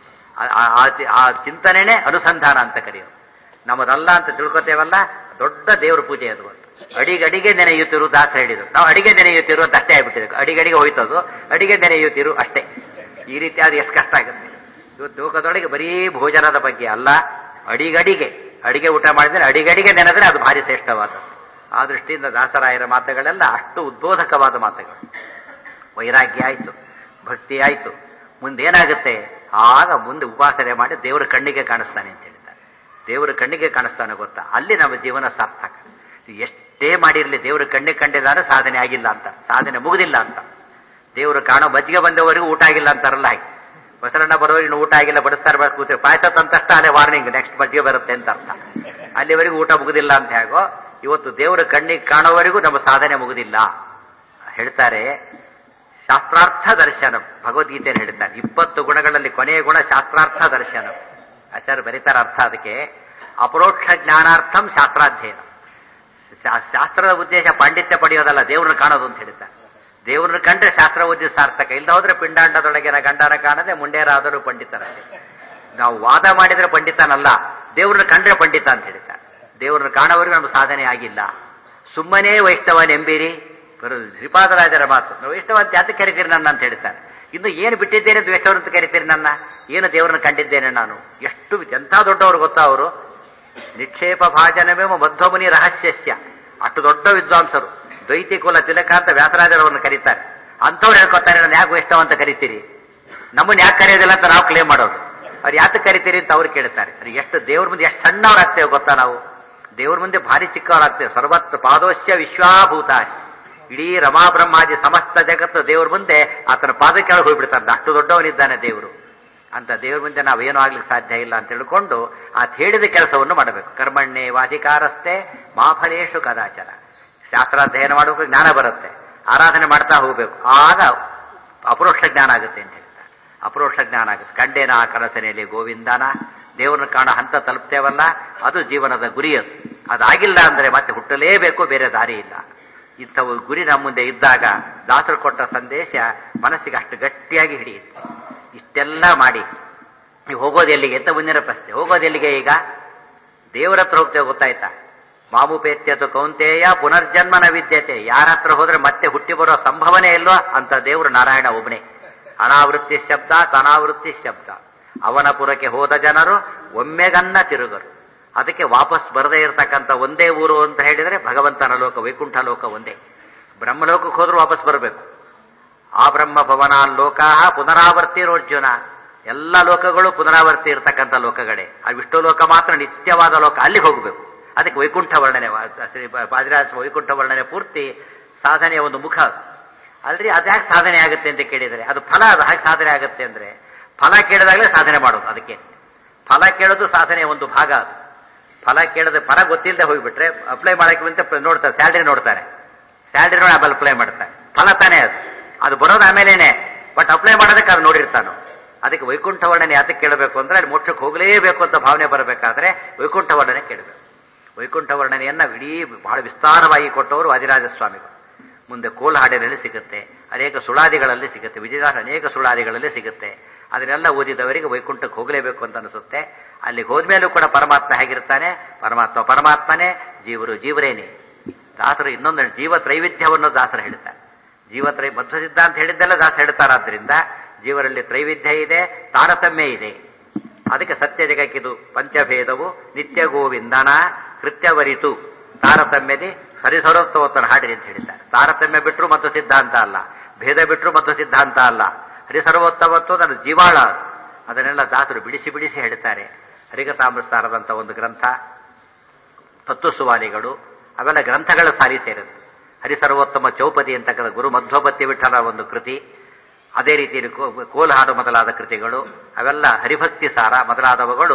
ಆ ಚಿಂತನೆನೇ ಅನುಸಂಧಾನ ಅಂತ ಕರೆಯೋದು. ನಮ್ಮದಲ್ಲ ಅಂತ ತಿಳ್ಕೊತೇವಲ್ಲ, ದೊಡ್ಡ ದೇವ್ರ ಪೂಜೆ ಅದು. ಅಡಿಗಡಿಗೆ ನೆನೆಯುತ್ತಿರು ದಾಸ ಹೇಳಿದ್ರು. ನಾವು ಅಡಿಗೆ ನೆನೆಯುತ್ತಿರು ಅಂತ ಅಷ್ಟೇ ಆಗ್ಬಿಟ್ಟಿದೆ. ಅಡಿಗಡಿಗೆ ಹೋಯ್ತದು, ಅಡಿಗೆ ನೆನೆಯುತ್ತಿರು ಅಷ್ಟೇ. ಈ ರೀತಿ ಅದು ಎಷ್ಟು ಕಷ್ಟ ಆಗುತ್ತೆ ಇವತ್ತು ಲೋಕದೊಳಗೆ. ಬರೀ ಭೋಜನದ ಬಗ್ಗೆ ಅಲ್ಲ, ಅಡಿಗಡಿಗೆ ಅಡಿಗೆ ಊಟ ಮಾಡಿದ್ರೆ ಅಡಿಗಡಿಗೆ ನೆನೆದ್ರೆ ಅದು ಭಾರಿ ಶ್ರೇಷ್ಠವಾದ. ಆ ದೃಷ್ಟಿಯಿಂದ ದಾಸರಾಯರ ಮಾತುಗಳೆಲ್ಲ ಅಷ್ಟು ಉದ್ಬೋಧಕವಾದ ಮಾತುಗಳು. ವೈರಾಗ್ಯ ಆಯ್ತು, ಭಕ್ತಿ ಆಯ್ತು, ಮುಂದೇನಾಗುತ್ತೆ? ಆಗ ಮುಂದೆ ಉಪಾಸನೆ ಮಾಡಿ ದೇವರ ಕಣ್ಣಿಗೆ ಕಾಣಿಸ್ತಾನೆ ಅಂತ ಹೇಳ್ತಾರೆ. ದೇವರ ಕಣ್ಣಿಗೆ ಕಾಣಿಸ್ತಾನೆ ಗೊತ್ತಾ? ಅಲ್ಲಿ ನಮ್ಮ ಜೀವನ ಸಾರ್ಥಕ. ಎಷ್ಟೇ ಮಾಡಿರ್ಲಿ ದೇವರ ಕಣ್ಣಿಗೆ ಕಂಡಿದ್ದಾರೆ ಸಾಧನೆ ಆಗಿಲ್ಲ ಅಂತ, ಸಾಧನೆ ಮುಗುದಿಲ್ಲ ಅಂತ. ದೇವರು ಕಾಣೋ ಮಜ್ಜಿಗೆ ಬಂದವರೆಗೂ ಊಟ ಆಗಿಲ್ಲ ಅಂತಾರಲ್ಲ, ಹಾಗೆ ಮೊಸರನ್ನ ಬರೋರಿಗೆ ಊಟ ಆಗಿಲ್ಲ ಬಡಿಸ್ತಾ ಇರ್ಬೇಕು ಕೂತ್ರೆ ಪಾಯಸ ತಂತಷ್ಟ ಅಲ್ಲೇ ವಾರ್ನಿಂಗ್, ನೆಕ್ಸ್ಟ್ ಮಜ್ಜಿಗೆ ಬರುತ್ತೆ ಅಂತ ಅರ್ಥ. ಅಲ್ಲಿವರೆಗೂ ಊಟ ಮುಗುದಿಲ್ಲ ಅಂತ ಹೇಗೋ ಇವತ್ತು ದೇವರ ಕಣ್ಣಿಗೆ ಕಾಣೋವರೆಗೂ ನಮ್ಮ ಸಾಧನೆ ಮುಗುದಿಲ್ಲ. ಹೇಳ್ತಾರೆ ಶಾಸ್ತ್ರಾರ್ಥ ದರ್ಶನ, ಭಗವದ್ಗೀತೆಯನ್ನು ಹೇಳ್ತಾರೆ 20 ಗುಣಗಳಲ್ಲಿ ಕೊನೆಯ ಗುಣ ಶಾಸ್ತ್ರಾರ್ಥ ದರ್ಶನ. ಆಚಾರ್ಯ ಬರೀತಾರ ಅರ್ಥ ಅದಕ್ಕೆ. ಅಪರೋಕ್ಷ ಜ್ಞಾನಾರ್ಥಂ ಶಾಸ್ತ್ರಾಧ್ಯಯನ. ಶಾಸ್ತ್ರದ ಉದ್ದೇಶ ಪಾಂಡಿತ್ಯ ಪಡೆಯೋದಲ್ಲ, ದೇವ್ರನ್ನ ಕಾಣೋದು ಅಂತ ಹೇಳ್ತಾರೆ. ದೇವ್ರನ್ನ ಕಂಡ್ರೆ ಶಾಸ್ತ್ರ ಉದ್ದೇಶ ಸಾರ್ಥಕ. ಇಲ್ಲದ ಹೋದ್ರೆ ಪಿಂಡಾಂಡದೊಳಗಿನ ಗಂಡನ ಕಾಣದೆ ಮುಂಡೇರಾದರೂ ಪಂಡಿತರಷ್ಟೇ. ನಾವು ವಾದ ಮಾಡಿದ್ರೆ ಪಂಡಿತನಲ್ಲ, ದೇವ್ರನ್ನ ಕಂಡ್ರೆ ಪಂಡಿತ ಅಂತ ಹೇಳ್ತಾರೆ. ದೇವ್ರನ್ನ ಕಾಣೋವರೆಗೂ ನಮ್ಮ ಸಾಧನೆ ಆಗಿಲ್ಲ. ಸುಮ್ಮನೆ ವೈಷ್ಣವನೆಂಬೀರಿ, ಶ್ರೀಪಾದರಾಜರ ಮಾತು. ನಾವು ವೈಷ್ಣವ ಜಾತಿ ಕರಿತೀರಿ ನನ್ನ ಅಂತ ಹೇಳ್ತಾರೆ. ಇನ್ನು ಏನು ಬಿಟ್ಟಿದ್ದೇನೆ ಅಂತ ವೈಷ್ಣವರಂತ ಕರಿತೀರಿ ನನ್ನ? ಏನು ದೇವರನ್ನ ಕಂಡಿದ್ದೇನೆ ನಾನು? ಎಷ್ಟು ಎಂಥ ದೊಡ್ಡವರು ಗೊತ್ತಾ ಅವರು? ನಿಕ್ಷೇಪ ಭಾಜನಮೇವ ಮಧ್ವಮುನಿ ರಹಸ್ಯಸ್ಯ. ಅಷ್ಟು ದೊಡ್ಡ ವಿದ್ವಾಂಸರು. ದ್ವೈತಿ ಕುಲ ತಿಲಕ ಅಂತ ವ್ಯಾಸರಾಜರವರನ್ನು ಕರೀತಾರೆ. ಅಂಥವ್ರು ಹೇಳ್ಕೊತಾರೆ ನಾನು ಯಾಕೆ ವೈಷ್ಣವ ಅಂತ ಕರಿತೀರಿ, ನಮ್ಮನ್ನು ಯಾಕೆ ಕರೆಯೋದಿಲ್ಲ ಅಂತ ನಾವು ಕ್ಲೇಮ್ ಮಾಡೋದು. ಅವ್ರು ಯಾಕೆ ಕರಿತೀರಿ ಅಂತ ಅವ್ರು ಕೇಳ್ತಾರೆ. ಎಷ್ಟು ದೇವ್ರ ಮುಂದೆ ಎಷ್ಟು ಸಣ್ಣವರಾಗ್ತೇವೆ ಗೊತ್ತಾ ನಾವು? ದೇವ್ರ ಮುಂದೆ ಭಾರಿ ಚಿಕ್ಕವರಾಗ್ತೇವೆ. ಸರ್ವತ್ರ ಪಾದೋಶ್ಯ ವಿಶ್ವಾಭೂತ. ಇಡೀ ರಮಾ ಬ್ರಹ್ಮಾದಿ ಸಮಸ್ತ ಜಗತ್ತು ದೇವ್ರ ಮುಂದೆ ಆತನ ಪಾದ ಕೆಳಗೆ ಹೋಗ್ಬಿಡ್ತಾರೆ. ಅಷ್ಟು ದೊಡ್ಡವನಿದ್ದಾನೆ ದೇವರು. ಅಂತ ದೇವ್ರ ಮುಂದೆ ನಾವೇನೂ ಆಗ್ಲಿಕ್ಕೆ ಸಾಧ್ಯ ಇಲ್ಲ ಅಂತ ತಿಳ್ಕೊಂಡು ಆ ಹೇಳಿದ ಕೆಲಸವನ್ನು ಮಾಡಬೇಕು. ಕರ್ಮಣ್ಣೇ ವಾಧಿಕಾರಸ್ಥೆ ಮಾಫಲೇಶು ಕದಾಚರ. ಶಾಸ್ತ್ರಾಧ್ಯಯನ ಮಾಡಬೇಕು, ಜ್ಞಾನ ಬರುತ್ತೆ, ಆರಾಧನೆ ಮಾಡ್ತಾ ಹೋಗ್ಬೇಕು, ಆಗ ಅಪರೋಕ್ಷ ಜ್ಞಾನ ಆಗುತ್ತೆ ಅಂತ ಹೇಳ್ತಾರೆ. ಅಪರೋಕ್ಷ ಜ್ಞಾನ ಆಗುತ್ತೆ. ಕಂಡೇನ ಆ ಕನಸನೆಯಲ್ಲಿ ಗೋವಿಂದನ, ದೇವರನ್ನ ಕಾಣೋ ಹಂತ ತಲುಪ್ತೇವಲ್ಲ, ಅದು ಜೀವನದ ಗುರಿ. ಅದು ಅದಾಗಿಲ್ಲ ಅಂದ್ರೆ ಮತ್ತೆ ಹುಟ್ಟಲೇಬೇಕು, ಬೇರೆ ದಾರಿ ಇಲ್ಲ. ಇಂಥವು ಗುರಿ ನಮ್ಮ ಮುಂದೆ ಇದ್ದಾಗ ದಾಸರು ಕೊಟ್ಟ ಸಂದೇಶ ಮನಸ್ಸಿಗೆ ಅಷ್ಟು ಗಟ್ಟಿಯಾಗಿ ಹಿಡಿಯುತ್ತೆ. ಇಷ್ಟೆಲ್ಲ ಮಾಡಿ ನೀವು ಹೋಗೋದು ಎಲ್ಲಿಗೆ ಅಂತ ಮುಂದಿನ ಪ್ರಶ್ನೆ. ಹೋಗೋದು ಎಲ್ಲಿಗೆ? ಈಗ ದೇವರ ಹತ್ರ ಹೋಗ್ತೇವೆ, ಗೊತ್ತಾಯ್ತಾ? ಮಾಮುಪೇತ್ಯತು ಕೌಂತೆಯ ಪುನರ್ಜನ್ಮನ ವಿದ್ಯತೆ. ಯಾರ ಹತ್ರ ಹೋದ್ರೆ ಮತ್ತೆ ಹುಟ್ಟಿ ಬರೋ ಸಂಭವನೆ ಇಲ್ವೋ ಅಂತ ದೇವರು ನಾರಾಯಣ ಒಬ್ಬನೇ. ಅನಾವೃತ್ತಿ ಶಬ್ದ ಅನಾವೃತ್ತಿ ಶಬ್ದ. ಅವನ ಪುರಕ್ಕೆ ಹೋದ ಜನರು ಒಮ್ಮೆಗನ್ನ ತಿರುಗರು. ಅದಕ್ಕೆ ವಾಪಸ್ ಬರದೇ ಇರತಕ್ಕಂಥ ಒಂದೇ ಊರು ಅಂತ ಹೇಳಿದ್ರೆ ಭಗವಂತನ ಲೋಕ, ವೈಕುಂಠ ಲೋಕ ಒಂದೇ. ಬ್ರಹ್ಮಲೋಕಕ್ಕೆ ಹೋದ್ರೂ ವಾಪಸ್ ಬರಬೇಕು. ಆ ಬ್ರಹ್ಮ ಭವನಾನ್ ಲೋಕ ಪುನರಾವರ್ತಿರೋರ್ಜುನ. ಎಲ್ಲ ಲೋಕಗಳು ಪುನರಾವರ್ತಿ ಇರತಕ್ಕಂಥ ಲೋಕಗಳೇ. ಆ ವಿಷ್ಣು ಲೋಕ ಮಾತ್ರ ನಿತ್ಯವಾದ ಲೋಕ, ಅಲ್ಲಿ ಹೋಗಬೇಕು. ಅದಕ್ಕೆ ವೈಕುಂಠ ವರ್ಣನೆ, ಪಾದಿರಾಜ ವೈಕುಂಠ ವರ್ಣನೆ ಪೂರ್ತಿ ಸಾಧನೆಯ ಒಂದು ಮುಖ. ಅಲ್ರಿ ಅದ್ಯಾಕೆ ಸಾಧನೆ ಆಗುತ್ತೆ ಅಂತ ಕೇಳಿದರೆ ಅದು ಫಲ. ಅದು ಹಾಗೆ ಸಾಧನೆ ಆಗುತ್ತೆ ಅಂದ್ರೆ ಫಲ ಕೇಳಿದಾಗಲೇ ಸಾಧನೆ ಮಾಡೋದು. ಅದಕ್ಕೆ ಫಲ ಕೇಳೋದು ಸಾಧನೆಯ ಒಂದು ಭಾಗ. ಅದು ಫಲ ಕೇಳದೆ ಫಲ ಗೊತ್ತಿಲ್ಲದೆ ಹೋಗ್ಬಿಟ್ರೆ ಅಪ್ಲೈ ಮಾಡಕ್ಕೆ ಅಂತ ನೋಡ್ತಾರೆ, ಸ್ಯಾಲ್ರಿ ನೋಡ್ತಾರೆ, ಸ್ಯಾಲ್ರಿ ನೋಡಿ ಆಮೇಲೆ ಅಪ್ಲೈ ಮಾಡ್ತಾರೆ. ಫಲ ತಾನೇ ಅದು, ಅದು ಬರೋದು ಆಮೇಲೇನೆ. ಬಟ್ ಅಪ್ಲೈ ಮಾಡೋದಕ್ಕೆ ಅದು ನೋಡಿರ್ತಾನೋ. ಅದಕ್ಕೆ ವೈಕುಂಠ ವರ್ಣನೆ ಯಾತಕ್ಕೆ ಕೇಳಬೇಕು ಅಂದ್ರೆ ಅಲ್ಲಿ ಮೋಕ್ಷಕ್ಕೆ ಹೋಗಲೇಬೇಕು ಅಂತ ಭಾವನೆ ಬರಬೇಕಾದ್ರೆ ವೈಕುಂಠ ವರ್ಣನೆ ಕೇಳಬೇಕು. ವೈಕುಂಠ ವರ್ಣನೆಯನ್ನ ಇಡೀ ಬಹಳ ವಿಸ್ತಾರವಾಗಿ ಕೊಟ್ಟವರು ವಾದಿರಾಜ ಸ್ವಾಮಿಗಳು. ಮುಂದೆ ಕೋಲಹಾಡಿನಲ್ಲಿ ಸಿಗುತ್ತೆ, ಅನೇಕ ಸುಳಾದಿಗಳಲ್ಲಿ ಸಿಗುತ್ತೆ, ವಿಜಯದಾಸ ಅನೇಕ ಸುಳಾದಿಗಳಲ್ಲಿ ಸಿಗುತ್ತೆ. ಅದನ್ನೆಲ್ಲ ಓದಿದವರಿಗೆ ವೈಕುಂಠಕ್ಕೆ ಹೋಗಲೇಬೇಕು ಅಂತ ಅನಿಸುತ್ತೆ. ಅಲ್ಲಿಗೆ ಹೋದ್ಮೇಲೂ ಕೂಡ ಪರಮಾತ್ಮ ಹೇಗಿರ್ತಾನೆ? ಪರಮಾತ್ಮ ಪರಮಾತ್ಮನೇ, ಜೀವರು ಜೀವರೇನೆ. ದಾಸರು ಇನ್ನೊಂದು ಜೀವ ತ್ರೈವಿಧ್ಯವನ್ನು ದಾಸರು ಹೇಳ್ತಾರೆ. ಮಧ್ವ ಸಿದ್ಧಾಂತ ಹೇಳಿದ್ದೆಲ್ಲ ದಾಸ ಹೇಳ್ತಾರಾದ್ರಿಂದ ಜೀವರಲ್ಲಿ ತ್ರೈವಿಧ್ಯ ಇದೆ, ತಾರತಮ್ಯ ಇದೆ. ಅದಕ್ಕೆ ಸತ್ಯ ಜಗಕ್ಕಿದು ಪಂಚಭೇದವು ನಿತ್ಯ ಗೋವಿಂದನ ಕೃತ್ಯವರಿತು ತಾರತಮ್ಯದಿ ಹರಿಸರೋತ್ತಮೋತ್ತನ ಹಾಡಿರಿ ಅಂತ ಹೇಳಿದ್ದಾರೆ. ತಾರತಮ್ಯ ಬಿಟ್ಟರು ಮತ್ತು ಸಿದ್ಧಾಂತ ಅಲ್ಲ, ಭೇದ ಬಿಟ್ಟರು ಮತ್ತು ಸಿದ್ಧಾಂತ ಅಲ್ಲ. ಹರಿಸರ್ವೋತ್ತಮತ್ವ ನನ್ನ ಜೀವಾಳ. ಅದನ್ನೆಲ್ಲ ದಾಸರು ಬಿಡಿಸಿ ಬಿಡಿಸಿ ಹೇಳ್ತಾರೆ. ಹರಿಕಥಾಮೃತಸಾರದಂಥ ಒಂದು ಗ್ರಂಥ, ತತ್ವಸುವಾಲಿಗಳು, ಅವೆಲ್ಲ ಗ್ರಂಥಗಳ ಸಾರಿ ಸೇರುತ್ತೆ. ಹರಿಸರ್ವೋತ್ತಮ ಚೌಪದಿ ಅಂತಕ್ಕಂಥ ಗುರು ಮಧ್ವಪತಿ ವಿಠಲ ಒಂದು ಕೃತಿ, ಅದೇ ರೀತಿ ಕೋಲಹಾಡು ಮೊದಲಾದ ಕೃತಿಗಳು, ಅವೆಲ್ಲ ಹರಿಭಕ್ತಿ ಸಾರ ಮೊದಲಾದವುಗಳು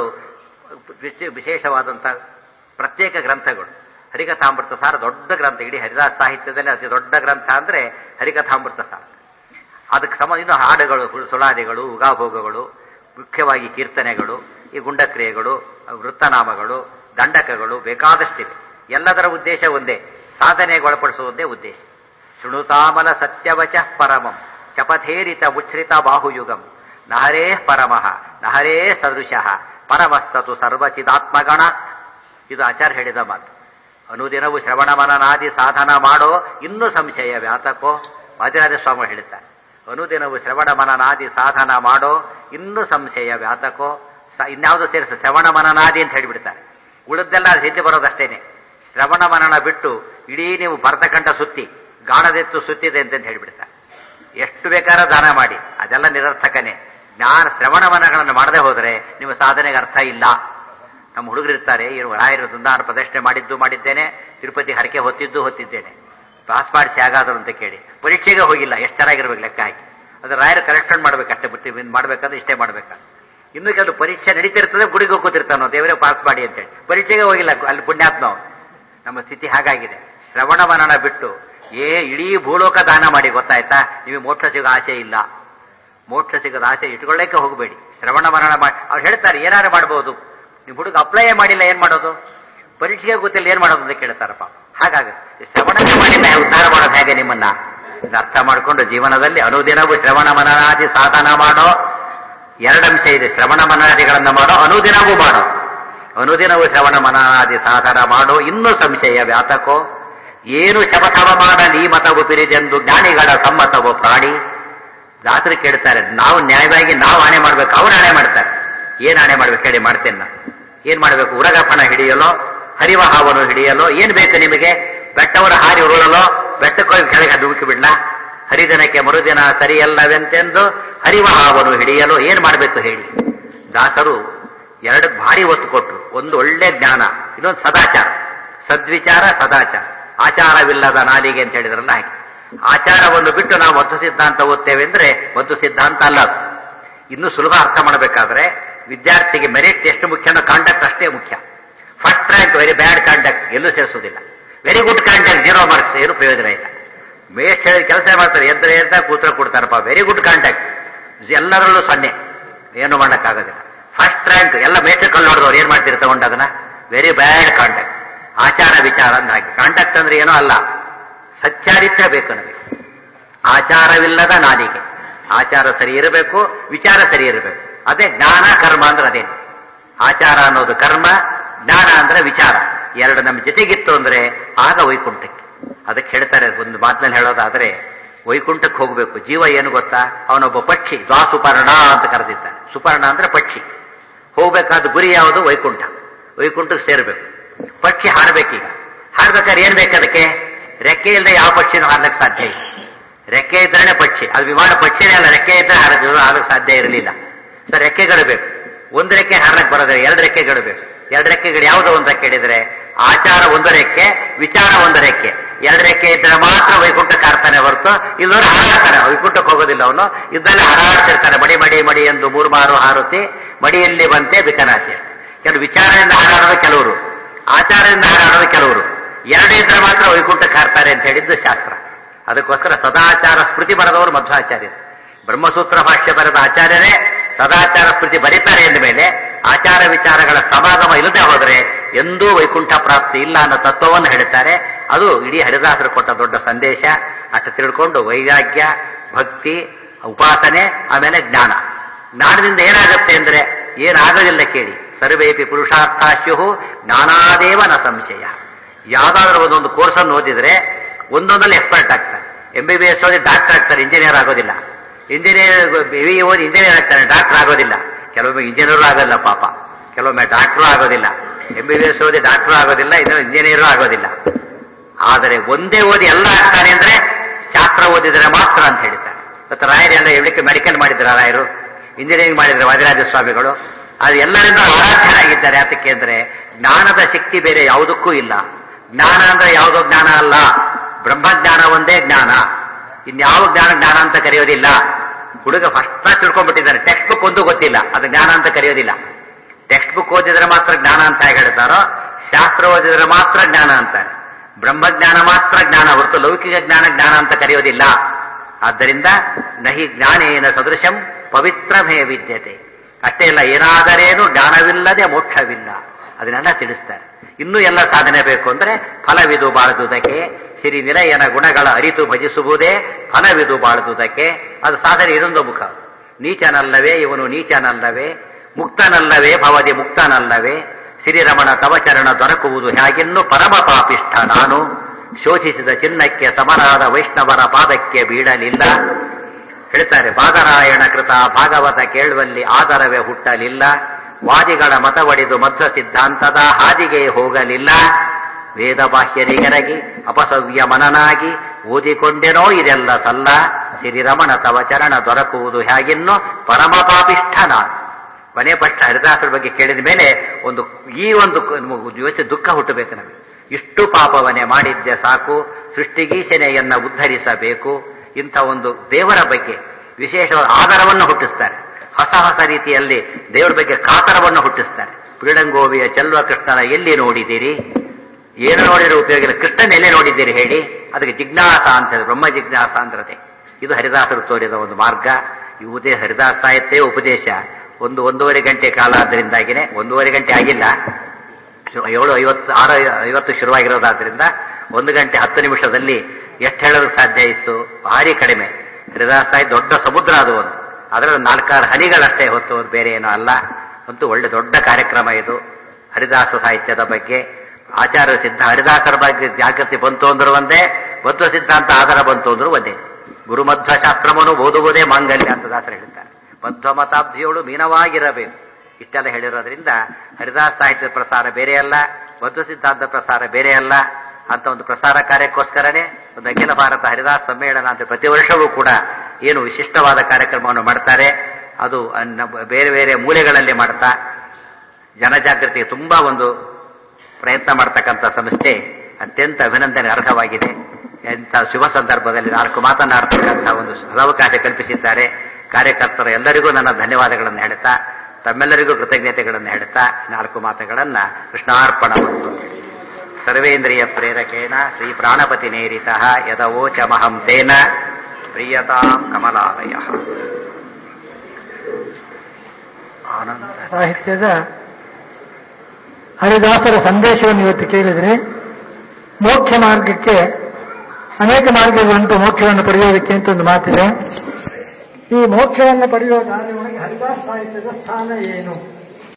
ವಿಶೇಷವಾದಂಥ ಪ್ರತ್ಯೇಕ ಗ್ರಂಥಗಳು. ಹರಿಕಥಾಮೃತ ಸಾರ ದೊಡ್ಡ ಗ್ರಂಥ. ಇಡೀ ಹರಿದಾಸ ಸಾಹಿತ್ಯದಲ್ಲಿ ಅತಿ ದೊಡ್ಡ ಗ್ರಂಥ ಅಂದ್ರೆ ಹರಿಕಥಾಮೃತ ಸಾರ. ಅದಕ್ಕೆ ಇನ್ನು ಹಾಡುಗಳು, ಸುಳಾದಿಗಳು, ಉಗಾಭೋಗಗಳು, ಮುಖ್ಯವಾಗಿ ಕೀರ್ತನೆಗಳು, ಈ ಗುಂಡಕ್ರಿಯೆಗಳು, ವೃತ್ತನಾಮಗಳು, ದಂಡಕಗಳು ಬೇಕಾದಷ್ಟಿವೆ. ಎಲ್ಲದರ ಉದ್ದೇಶ ಒಂದೇ, ಸಾಧನೆಗೆ ಒಳಪಡಿಸುವುದೇ ಉದ್ದೇಶ. ಶೃಣುತಾಮಲ ಸತ್ಯವಚ ಪರಮಂ ಚಪಥೇರಿತ ಮುಚ್ಛ್ರಿತ ಬಾಹುಯುಗಂ ನಹರೇ ಪರಮಃ ನಹರೇ ಸದೃಶಃ ಪರಮಸ್ತತು ಸರ್ವಚಿದಾತ್ಮಗಣ. ಇದು ಆಚಾರ್ಯ ಹೇಳಿದ ಮಾತು. ಅನುದಿನವೂ ಶ್ರವಣ ಮನನಾದಿ ಸಾಧನ ಮಾಡೋ ಇನ್ನೂ ಸಂಶಯ ವ್ಯಾತಕೋ. ವಾದಿರಾಜ ಸ್ವಾಮಿ ಹೇಳುತ್ತಾರೆ, ಅನುದಿನವೂ ಶ್ರವಣ ಮನನಾದಿ ಸಾಧನ ಮಾಡೋ ಇನ್ನೂ ಸಂಶಯ ವ್ಯಾತಕೋ. ಇನ್ಯಾವುದು ಸೇರಿಸ ಶ್ರವಣ ಮನನಾದಿ ಅಂತ ಹೇಳಿಬಿಡ್ತಾರೆ. ಉಳಿದೆಲ್ಲ ಹೆಜ್ಜೆ ಬರೋದಷ್ಟೇನೆ. ಶ್ರವಣ ಮನನ ಬಿಟ್ಟು ಇಡೀ ನೀವು ಭರತಖಂಡ ಸುತ್ತಿ ಗಾಣದೆತ್ತು ಸುತ್ತಿದೆ ಅಂತ ಹೇಳಿಬಿಡ್ತಾರೆ. ಎಷ್ಟು ಬೇಕಾದ್ರೂ ದಾನ ಮಾಡಿ, ಅದೆಲ್ಲ ನಿರರ್ಥಕನೇ. ಜ್ಞಾನ ಶ್ರವಣ ಮನಗಳನ್ನು ಮಾಡದೆ ಹೋದರೆ ನಿಮ್ಮ ಸಾಧನೆಗೆ ಅರ್ಥ ಇಲ್ಲ. ನಮ್ಮ ಹುಡುಗರಿರ್ತಾರೆ, ರಾಯರು ಸುಂದಾನ ಪ್ರದರ್ಶನೆ ಮಾಡಿದ್ದೇನೆ, ತಿರುಪತಿ ಹರಕೆ ಹೊತ್ತಿದ್ದೇನೆ, ಪಾಸ್ ಮಾಡಿಸಿ ಹೇಗಾದ್ರು ಅಂತ ಕೇಳಿ ಪರೀಕ್ಷೆಗೆ ಹೋಗಿಲ್ಲ. ಎಷ್ಟು ಚೆನ್ನಾಗಿರ್ಬೇಕು ಲೆಕ್ಕ ಹಾಕಿ. ಅದು ರಾಯರು ಕರೆಕ್ಷನ್ ಮಾಡ್ಬೇಕು, ಅಷ್ಟೇ ಬಿಟ್ಟು ಮಾಡ್ಬೇಕಾದ್ರೆ ಇಷ್ಟೇ ಮಾಡ್ಬೇಕಾದ್ರೆ. ಇನ್ನು ಕೆಲವು ಪರೀಕ್ಷೆ ನಡೀತಿರ್ತದೆ, ಗುಡಿಗೆ ಹೋಗ್ತಿರ್ತಾನೋ ದೇವರೇ ಪಾಸ್ ಮಾಡಿ ಅಂತೇಳಿ, ಪರೀಕ್ಷೆಗೆ ಹೋಗಿಲ್ಲ, ಅಲ್ಲಿ ಪುಣ್ಯಾತ್ಮ. ನಮ್ಮ ಸ್ಥಿತಿ ಹಾಗಾಗಿದೆ. ಶ್ರವಣ ಮನನ ಬಿಟ್ಟು ಇಡೀ ಭೂಲೋಕ ದಾನ ಮಾಡಿ, ಗೊತ್ತಾಯ್ತಾ? ನೀವು ಮೋಕ್ಷ ಸಿಗೋ ಆಸೆ ಇಲ್ಲ. ಮೋಕ್ಷ ಸಿಗದ ಆಸೆ ಇಟ್ಕೊಳ್ಳಕ್ಕೆ ಹೋಗಬೇಡಿ. ಶ್ರವಣ ಮನನ ಮಾಡಿ ಅವ್ರು ಹೇಳ್ತಾರೆ, ಏನಾರು ಮಾಡಬಹುದು. ನೀವು ಹುಡುಗ ಅಪ್ಲೈ ಮಾಡಿಲ್ಲ, ಏನ್ ಮಾಡೋದು? ಪರೀಕ್ಷೆಗೆ ಗೊತ್ತಿಲ್ಲ, ಏನ್ ಮಾಡೋದು ಅಂತ ಕೇಳ್ತಾರಪ್ಪ. ಹಾಗಾಗುತ್ತೆ. ಶ್ರವಣ ಮಾಡಿಲ್ಲ, ಉದ್ಧಾರ ಮಾಡೋದು ಹೇಗೆ ನಿಮ್ಮನ್ನ? ಅರ್ಥ ಮಾಡಿಕೊಂಡು ಜೀವನದಲ್ಲಿ ಅನುದಿನವೂ ಶ್ರವಣ ಮನನಾದಿ ಸಾಧನ ಮಾಡೋ. ಎರಡಂಶ ಇದೆ, ಶ್ರವಣ ಮನನಾದಿಗಳನ್ನ ಮಾಡೋ, ಅನುದಿನವೂ ಮಾಡೋ. ಅನುದಿನವೂ ಶ್ರವಣ ಮನನಾದಿ ಸಾಧನ ಮಾಡೋ ಇನ್ನೂ ಸಂಶಯ ವ್ಯಾತಕೋ. ಏನು ಶಪಥವ ಮಾಡ ನೀ ಮತವು ಪಿರಿದೆಂದು ಜ್ಞಾನಿಗಳ ಸಮ್ಮತವು ಪ್ರಾಣಿ. ದಾಸರು ಕೇಳ್ತಾರೆ, ನಾವು ನ್ಯಾಯವಾಗಿ ನಾವು ಆಣೆ ಮಾಡ್ಬೇಕು, ಅವ್ರು ಆಣೆ ಮಾಡ್ತಾರೆ. ಏನ್ ಆಣೆ ಮಾಡ್ಬೇಕು ಹೇಳಿ, ಮಾಡ್ತೇನೆ ನಾನು. ಏನ್ ಮಾಡ್ಬೇಕು? ಉರಗಪಣ ಹಿಡಿಯಲೋ, ಹರಿವ ಹಾವನ್ನು ಹಿಡಿಯಲೋ, ಏನ್ ಬೇಕು ನಿಮಗೆ? ಬೆಟ್ಟವರ ಹಾರಿ ಉರುಳಲೋ, ಬೆಟ್ಟಕ್ಕೋಗಿ ಕೆಳಗೆ ದುಡುಕಿ ಬಿಡ್ಲಾ? ಹರಿದಿನಕ್ಕೆ ಮರುದಿನ ಸರಿಯಲ್ಲವೆಂತೆಂದು ಹರಿವ ಹಾವನ್ನು ಹಿಡಿಯಲು ಏನ್ ಮಾಡ್ಬೇಕು ಹೇಳಿ? ದಾಸರು ಎರಡು ಭಾರಿ ಒತ್ತು ಕೊಟ್ರು. ಒಂದು ಒಳ್ಳೆ ಜ್ಞಾನ, ಇನ್ನೊಂದು ಸದಾಚಾರ. ಸದ್ವಿಚಾರ, ಸದಾಚಾರ. ಆಚಾರವಿಲ್ಲದ ನಾಲಿಗೆ ಅಂತ ಹೇಳಿದ್ರಲ್ಲ ಹಾಗೆ. ಆಚಾರವನ್ನು ಬಿಟ್ಟು ನಾವು ಮಧ್ವ ಸಿದ್ಧಾಂತ ಓದ್ತೇವೆ ಅಂದ್ರೆ ಮಧ್ವ ಸಿದ್ಧಾಂತ ಅಲ್ಲ ಅದು. ಇನ್ನೂ ಸುಲಭ ಅರ್ಥ ಮಾಡಬೇಕಾದ್ರೆ ವಿದ್ಯಾರ್ಥಿಗೆ ಮೆರಿಟ್ ಎಷ್ಟು ಮುಖ್ಯ ಅನ್ನೋ ಕಾಂಡಕ್ಟ್ ಅಷ್ಟೇ ಮುಖ್ಯ. First rank very bad conduct ಎಲ್ಲೂ ಸೇರಿಸೋದಿಲ್ಲ. ವೆರಿ ಗುಡ್ ಕಾಂಡಕ್ಟ್ 0 ಮಾರ್ಕ್ಸ್, ಏನು ಪ್ರಯೋಜನ ಇಲ್ಲ. ಮೇಸ್ಟ್ ಕೆಲಸ ಮಾಡ್ತಾರೆ, ಎದ್ದ ಕೂತ್ರ ಕೊಡ್ತಾರಪ್ಪ. ವೆರಿ ಗುಡ್ ಕಾಂಡಕ್ಟ್ ಎಲ್ಲರಲ್ಲೂ 0, ಏನು ಮಾಡೋಕ್ಕಾಗೋದಿಲ್ಲ. ಫಸ್ಟ್ ರ್ಯಾಂಕ್ ಎಲ್ಲ ಮೇಸ್ಟ್ ಕಲ್ಲು ನೋಡಿದವ್ರು ಏನ್ ಮಾಡ್ತೀರಿ ತಗೊಂಡದನ್ನ? Very bad conduct. ಆಚಾರ ವಿಚಾರ ಅಂದಾಗಿ ಕಾಂಡಕ್ಟ್ ಅಂದ್ರೆ ಏನೋ ಅಲ್ಲ, ಸಚ್ಚಾರಿತ್ರ್ಯ ಬೇಕು ನಮಗೆ. ಆಚಾರವಿಲ್ಲದ ನಾಲಿಗೆ, ಆಚಾರ ಸರಿ ಇರಬೇಕು, ವಿಚಾರ ಸರಿ ಇರಬೇಕು. ಅದೇ ಜ್ಞಾನ ಕರ್ಮ ಅಂದ್ರೆ ಅದೇ. ಆಚಾರ ಅನ್ನೋದು ಕರ್ಮ, ಜ್ಞಾನ ಅಂದ್ರೆ ವಿಚಾರ. ಎರಡು ನಮ್ಮ ಜೊತೆಗಿತ್ತು ಅಂದ್ರೆ ಆಗ ವೈಕುಂಠಕ್ಕೆ. ಅದಕ್ಕೆ ಹೇಳ್ತಾರೆ, ಒಂದು ಮಾತಿನಲ್ಲಿ ಹೇಳೋದಾದ್ರೆ, ವೈಕುಂಠಕ್ಕೆ ಹೋಗಬೇಕು. ಜೀವ ಏನು ಗೊತ್ತಾ? ಅವನೊಬ್ಬ ಪಕ್ಷಿ, ದ್ವಾಸುಪರ್ಣ ಅಂತ ಕರೆದಿದ್ದಾನೆ. ಸುಪರ್ಣ ಅಂದ್ರೆ ಪಕ್ಷಿ. ಹೋಗ್ಬೇಕಾದ ಗುರಿ ಯಾವುದು? ವೈಕುಂಠ. ವೈಕುಂಠಕ್ಕೆ ಸೇರ್ಬೇಕು. ಪಕ್ಷಿ ಹಾರಬೇಕೀಗ. ಹಾರ್ಬೇಕಾದ್ರೆ ಏನ್ ಬೇಕು ಅದಕ್ಕೆ? ರೆಕ್ಕೆ ಇಲ್ಲದೆ ಯಾವ ಪಕ್ಷಿನೂ ಹಾರ್ಲಕ್ಕೆ ಸಾಧ್ಯ ಇಲ್ಲ. ರೆಕ್ಕೆ ಇದ್ರೆ ಪಕ್ಷಿ, ಅದು ವಿಮಾನ ಪಕ್ಷಿನೇ ಅಲ್ಲ. ರೆಕ್ಕೆ ಇದ್ರೆ ಹಾರಕ್ಕೆ ಸಾಧ್ಯ ಇರಲಿಲ್ಲ. ಸೊ ರೆಕ್ಕೆಗಳು ಬೇಕು. ಒಂದು ರೆಕ್ಕೆ ಹಾರಕ್ಕೆ ಬರೋದ್ರೆ 2 ರೆಕ್ಕೆಗಳು ಬೇಕು. 2 ರೆಕ್ಕೆಗಳು ಯಾವುದೋ ಒಂದು ರೆಕ್ಕೆ ಹಿಡಿದ್ರೆ ಆಚಾರ ಒಂದು ರೆಕ್ಕೆ, ವಿಚಾರ ಒಂದು ರೆಕ್ಕೆ. 2 ರೆಕ್ಕೆ ಇದ್ರೆ ಮಾತ್ರ ವೈಕುಂಠಕ್ಕೆ ಹಾರ್ತಾನೆ ಹೊರತು ಇಲ್ಲವರು ಹಾರಾಡ್ತಾನೆ. ವೈಕುಂಠಕ್ಕೆ ಹೋಗೋದಿಲ್ಲ ಅವನು, ಇದ್ದಲ್ಲಿ ಹಾರಾಡ್ತಿರ್ತಾನೆ. ಮಡಿ ಮಡಿ ಮಡಿ ಎಂದು 3 ಮಾರು ಹಾರುತಿ ಮಡಿಯಲ್ಲಿ ಬಂತೆ ಬಿಕನಾಚೆ. ಕೆಲವು ವಿಚಾರದಿಂದ ಹಾರಾಡೋದು ಕೆಲವರು, ಆಚಾರದಿಂದ ಹಾರಾಡೋದು ಕೆಲವರು. 2 ಇದ್ರೆ ಮಾತ್ರ ವೈಕುಂಠಕ್ಕೆ ಹಾರ್ತಾರೆ ಅಂತ ಹೇಳಿದ್ದು ಶಾಸ್ತ್ರ. ಅದಕ್ಕೋಸ್ಕರ ಸದಾಚಾರ ಸ್ಮೃತಿ ಬರೆದವರು ಮಧ್ವಾಚಾರ್ಯರು. ಬ್ರಹ್ಮಸೂತ್ರ ಭಾಷ್ಯ ಬರೆದ ಆಚಾರ್ಯರೇ ಸದಾಚಾರ ಸ್ಮೃತಿ ಬರೀತಾರೆ ಎಂದ ಮೇಲೆ ಆಚಾರ ವಿಚಾರಗಳ ಸಮಾಗಮ ಇಲ್ಲದೆ ಹೋದರೆ ಎಂದೂ ವೈಕುಂಠ ಪ್ರಾಪ್ತಿ ಇಲ್ಲ ಅನ್ನೋ ತತ್ವವನ್ನು ಹೇಳ್ತಾರೆ. ಅದು ಇಡೀ ಹರಿದಾಸರು ಕೊಟ್ಟ ದೊಡ್ಡ ಸಂದೇಶ. ಅಷ್ಟು ತಿಳ್ಕೊಂಡು ವೈರಾಗ್ಯ, ಭಕ್ತಿ, ಉಪಾಸನೆ, ಆಮೇಲೆ ಜ್ಞಾನ. ಜ್ಞಾನದಿಂದ ಏನಾಗುತ್ತೆ ಅಂದ್ರೆ ಏನಾಗೋದಿಲ್ಲ ಕೇಳಿ. ಸರ್ವೇಪಿ ಪುರುಷಾರ್ಥಾಶ್ಯು ಜ್ಞಾನಾದೇವ ನ ಸಂಶಯ. ಯಾವ್ದಾದ್ರೂ ಒಂದೊಂದು ಕೋರ್ಸನ್ನು ಓದಿದ್ರೆ ಒಂದೊಂದಲ್ಲಿ ಎಕ್ಸ್ಪರ್ಟ್ ಆಗ್ತಾರೆ. MBBS ಓದಿ ಡಾಕ್ಟರ್ ಆಗ್ತಾರೆ, ಇಂಜಿನಿಯರ್ ಆಗೋದಿಲ್ಲ. ಇಂಜಿನಿಯರ್ BE ಓದಿ ಇಂಜಿನಿಯರ್ ಆಗ್ತಾನೆ, ಡಾಕ್ಟರ್ ಆಗೋದಿಲ್ಲ. ಕೆಲವೊಮ್ಮೆ ಇಂಜಿನಿಯರ್ ಆಗೋದಿಲ್ಲ ಪಾಪ, ಕೆಲವೊಮ್ಮೆ ಡಾಕ್ಟರ್ ಆಗೋದಿಲ್ಲ. MBBS ಓದಿ ಡಾಕ್ಟರ್ ಆಗೋದಿಲ್ಲ, ಇನ್ನು ಇಂಜಿನಿಯರ್ ಆಗೋದಿಲ್ಲ. ಆದರೆ ಒಂದೇ ಓದಿ ಎಲ್ಲ ಆಗ್ತಾನೆ ಅಂದ್ರೆ ಶಾಸ್ತ್ರ ಓದಿದರೆ ಮಾತ್ರ ಅಂತ ಹೇಳ್ತಾರೆ. ಮತ್ತೆ ರಾಯರೆಲ್ಲ ಹೇಳಲಿಕ್ಕೆ ಮೆಡಿಕಲ್ ಮಾಡಿದ್ರ ರಾಯರು, ಇಂಜಿನಿಯರಿಂಗ್ ಮಾಡಿದ್ರೆ ವಾದಿರಾಜ ಸ್ವಾಮಿಗಳು. ಅದು ಎಲ್ಲರಿಂದ ಆರಾಧ್ಯರಾಗಿದ್ದಾರೆ. ಯಾತಕ್ಕೆ ಅಂದ್ರೆ ಜ್ಞಾನದ ಶಕ್ತಿ ಬೇರೆ ಯಾವುದಕ್ಕೂ ಇಲ್ಲ. ಜ್ಞಾನ ಅಂದ್ರೆ ಯಾವುದೋ ಜ್ಞಾನ ಅಲ್ಲ, ಬ್ರಹ್ಮಜ್ಞಾನ ಒಂದೇ ಜ್ಞಾನ. ಇನ್ಯಾವ ಜ್ಞಾನ ಅಂತ ಕರೆಯೋದಿಲ್ಲ. ಹುಡುಗ ಫಸ್ಟ್ ಕ್ಲಾಸ್ ತಿಳ್ಕೊಂಡ್ಬಿಟ್ಟಿದ್ದಾನೆ, ಟೆಕ್ಸ್ಟ್ ಬುಕ್ ಒಂದು ಗೊತ್ತಿಲ್ಲ, ಅದು ಜ್ಞಾನ ಅಂತ ಕರೆಯೋದಿಲ್ಲ. ಟೆಕ್ಸ್ಟ್ ಬುಕ್ ಓದಿದ್ರೆ ಮಾತ್ರ ಜ್ಞಾನ ಅಂತ ಹೇಳ್ತಾರೋ, ಶಾಸ್ತ್ರ ಓದಿದ್ರೆ ಮಾತ್ರ ಜ್ಞಾನ ಅಂತಾರೆ. ಬ್ರಹ್ಮಜ್ಞಾನ ಮಾತ್ರ ಜ್ಞಾನ ಹೊರತು ಲೌಕಿಕ ಜ್ಞಾನ ಅಂತ ಕರೆಯೋದಿಲ್ಲ. ಆದ್ದರಿಂದ ನಹಿ ಜ್ಞಾನೇನ ಸದೃಶಂ ಪವಿತ್ರಮೇ ವಿದ್ಯತೆ. ಅಷ್ಟೇ ಇಲ್ಲ, ಏನಾದರೇನು ಜ್ಞಾನವಿಲ್ಲದೆ ಮೋಕ್ಷವಿಲ್ಲ, ಅದನ್ನೆಲ್ಲ ತಿಳಿಸ್ತಾರೆ. ಇನ್ನೂ ಎಲ್ಲ ಸಾಧನೆ ಬೇಕು ಅಂದ್ರೆ ಫಲವಿದು ಬಾಳುವುದಕ್ಕೆ, ಸಿರಿ ನಿಲಯನ ಗುಣಗಳ ಅರಿತು ಭಜಿಸುವುದೇ ಫಲವಿದು ಬಾಳುವುದಕ್ಕೆ. ಅದು ಸಾಧನೆ ಇದೊಂದು ಮುಖ. ನೀಚನಲ್ಲವೇ ಇವನು, ನೀಚನಲ್ಲವೇ ಮುಕ್ತನಲ್ಲವೇ ಭವದಿ ಮುಕ್ತನಲ್ಲವೇ, ಸಿರಿರಮಣ ತವಚರಣ ದೊರಕುವುದು ಹೇಗಿನ್ನು ಪರಮ ಪಾಪಿಷ್ಠ ನಾನು, ಶೋಧಿಸಿದ ಚಿನ್ನಕ್ಕೆ ಸಮನಾದ ವೈಷ್ಣವರ ಪಾದಕ್ಕೆ ಬೀಳಲಿಲ್ಲ. ಹೇಳ್ತಾರೆ, ಬಾದರಾಯಣ ಕೃತ ಭಾಗವತ ಕೇಳುವಲ್ಲಿ ಆದರವೇ ಹುಟ್ಟಲಿಲ್ಲ, ವಾದಿಗಳ ಮತವಡಿದು ಮಧ್ವ ಸಿದ್ಧಾಂತದ ಹಾದಿಗೆ ಹೋಗಲಿಲ್ಲ, ವೇದ ಬಾಹ್ಯರಿಗರಗಿ ಅಪಸವ್ಯ ಮನನಾಗಿ ಓದಿಕೊಂಡೆನೋ ಇದೆಲ್ಲ ಸಲ್ಲ, ಸಿರಿರಮಣ ತವ ಚರಣ ದೊರಕುವುದು ಹೇಗಿನ್ನು ಪರಮ ಪಾಪಿಷ್ಠ ನಾನು. ಕೊನೆ ಪಕ್ಷ ಹರಿದಾಸರ ಬಗ್ಗೆ ಕೇಳಿದ ಮೇಲೆ ಒಂದು ಯೋಚನೆ ದುಃಖ ಹುಟ್ಟಬೇಕು ನಮಗೆ. ಇಷ್ಟು ಪಾಪವನ್ನೇ ಮಾಡಿದ್ದೆ ಸಾಕು, ಸೃಷ್ಟಿಗೀಶನೆಯನ್ನ ಉದ್ಧರಿಸಬೇಕು. ಇಂಥ ಒಂದು ದೇವರ ಬಗ್ಗೆ ವಿಶೇಷವಾದ ಆದರವನ್ನು ಹುಟ್ಟಿಸ್ತಾರೆ. ಹೊಸ ಹೊಸ ರೀತಿಯಲ್ಲಿ ದೇವರ ಬಗ್ಗೆ ಕಾತರವನ್ನು ಹುಟ್ಟಿಸ್ತಾರೆ. ಪೀಳಂಗೋವಿಯ ಚೆಲ್ವ ಕೃಷ್ಣನ ಎಲ್ಲಿ ನೋಡಿದ್ದೀರಿ? ಏನು ನೋಡಿರೋ ಉಪಯೋಗ ಇಲ್ಲ. ಕೃಷ್ಣನ್ ಎಲ್ಲಿ ನೋಡಿದ್ದೀರಿ ಹೇಳಿ? ಅದಕ್ಕೆ ಜಿಜ್ಞಾಸ ಅಂತ ಹೇಳಿ, ಬ್ರಹ್ಮ ಜಿಜ್ಞಾಸ ಅಂದ್ರತೆ. ಇದು ಹರಿದಾಸರು ತೋರಿದ ಒಂದು ಮಾರ್ಗ. ಇವುದೇ ಹರಿದಾಸ ಸಾಹಿತ್ಯ ಉಪದೇಶ. 1.5 ಗಂಟೆ ಕಾಲ ಆದ್ದರಿಂದಾಗಿನೇ, 1.5 ಗಂಟೆ ಆಗಿಲ್ಲ, 7:56 ಶುರುವಾಗಿರೋದಾದ್ರಿಂದ 1 ಗಂಟೆ 10 ನಿಮಿಷದಲ್ಲಿ ಎಷ್ಟು ಹೇಳೋದಕ್ಕೆ ಸಾಧ್ಯ ಇತ್ತು? ಭಾರಿ ಕಡಿಮೆ. ಹರಿದಾಸ ಸಾಹಿತ್ಯ ದೊಡ್ಡ ಸಮುದ್ರ ಅದು ಒಂದು. ಅದರಲ್ಲಿ 4-6 ಹನಿಗಳಷ್ಟೇ ಹೊತ್ತು, ಬೇರೆ ಏನೋ ಅಲ್ಲ. ಅಂತೂ ಒಳ್ಳೆ ದೊಡ್ಡ ಕಾರ್ಯಕ್ರಮ ಇದು. ಹರಿದಾಸ ಸಾಹಿತ್ಯದ ಬಗ್ಗೆ ಆಚಾರ್ಯ ಸಿದ್ಧ ಹರಿದಾಸರ ಬಗ್ಗೆ ಜಾಗೃತಿ ಬಂತು ಅಂದ್ರೂ ಒಂದೇ, ಮಧ್ವ ಸಿದ್ಧಾಂತ ಆಧಾರ ಬಂತು ಅಂದ್ರೂ ಒಂದೇ. ಗುರುಮಧ್ವ ಶಾಸ್ತ್ರವನ್ನು ಓದುವುದೇ ಮಾಂಗಲ್ಯ ಅಂತ ದಾಸರು ಹೇಳ್ತಾರೆ. ಮಧ್ವ ಮತಾಬ್ಧಿಯೋಳು ಮೀನವಾಗಿರಬೇಕು. ಇಷ್ಟೆಲ್ಲ ಹೇಳಿರೋದ್ರಿಂದ ಹರಿದಾಸ ಸಾಹಿತ್ಯದ ಪ್ರಸಾರ ಬೇರೆ ಅಲ್ಲ, ಮಧ್ವ ಸಿದ್ಧಾಂತ ಪ್ರಸಾರ ಬೇರೆ ಅಲ್ಲ ಅಂತ ಒಂದು ಪ್ರಸಾರ ಕಾರ್ಯಕ್ಕೋಸ್ಕರನೇ ಒಂದು ಅಖಿಲ ಭಾರತ ಹರಿದಾಸ ಸಮ್ಮೇಳನ ಅಂತ ಪ್ರತಿ ವರ್ಷವೂ ಕೂಡ ಏನು ವಿಶಿಷ್ಟವಾದ ಕಾರ್ಯಕ್ರಮವನ್ನು ಮಾಡ್ತಾರೆ. ಅದು ಬೇರೆ ಬೇರೆ ಮೂಲೆಗಳಲ್ಲಿ ಮಾಡ್ತಾ ಜನಜಾಗೃತಿಗೆ ತುಂಬಾ ಒಂದು ಪ್ರಯತ್ನ ಮಾಡ್ತಕ್ಕಂಥ ಸಂಸ್ಥೆ. ಅತ್ಯಂತ ಅಭಿನಂದನೆ ಅರ್ಹವಾಗಿದೆ. ಇಂಥ ಶುಭ ಸಂದರ್ಭದಲ್ಲಿ 4 ಮಾತನಾಡ್ತಕ್ಕಂಥ ಒಂದು ಅವಕಾಶ ಕಲ್ಪಿಸಿದ್ದಾರೆ. ಕಾರ್ಯಕರ್ತರು ಎಲ್ಲರಿಗೂ ನನ್ನ ಧನ್ಯವಾದಗಳನ್ನು ಹೇಳ್ತಾ ತಮ್ಮೆಲ್ಲರಿಗೂ ಕೃತಜ್ಞತೆಗಳನ್ನು ಹೇಳ್ತಾ 4 ಮಾತುಗಳನ್ನ ಕೃಷ್ಣಾರ್ಪಣ ಮತ್ತು ಸರ್ವೇಂದ್ರಿಯ ಪ್ರೇರಕೇಣ ಶ್ರೀ ಪ್ರಾಣಪತಿ ನೇರಿತ ಯದವೋಚಮಹಂ ತೇನ ಪ್ರಿಯತಾಂ ಕಮಲಾಲಯ. ಸಾಹಿತ್ಯದ ಹರಿದಾಸರ ಸಂದೇಶವನ್ನು ಇವತ್ತು ಕೇಳಿದರೆ, ಮೋಕ್ಷ ಮಾರ್ಗಕ್ಕೆ ಅನೇಕ ಮಾರ್ಗಗಳುಂಟು ಮೋಕ್ಷವನ್ನು ಪಡೆಯೋದಕ್ಕೆ ಅಂತ ಒಂದು ಮಾತಿದೆ. ಈ ಮೋಕ್ಷವನ್ನು ಪಡೆಯುವ ದಾರಿಯೊಳಗೆ ಹರಿದಾಸ ಸಾಹಿತ್ಯದ ಸ್ಥಾನ ಏನು?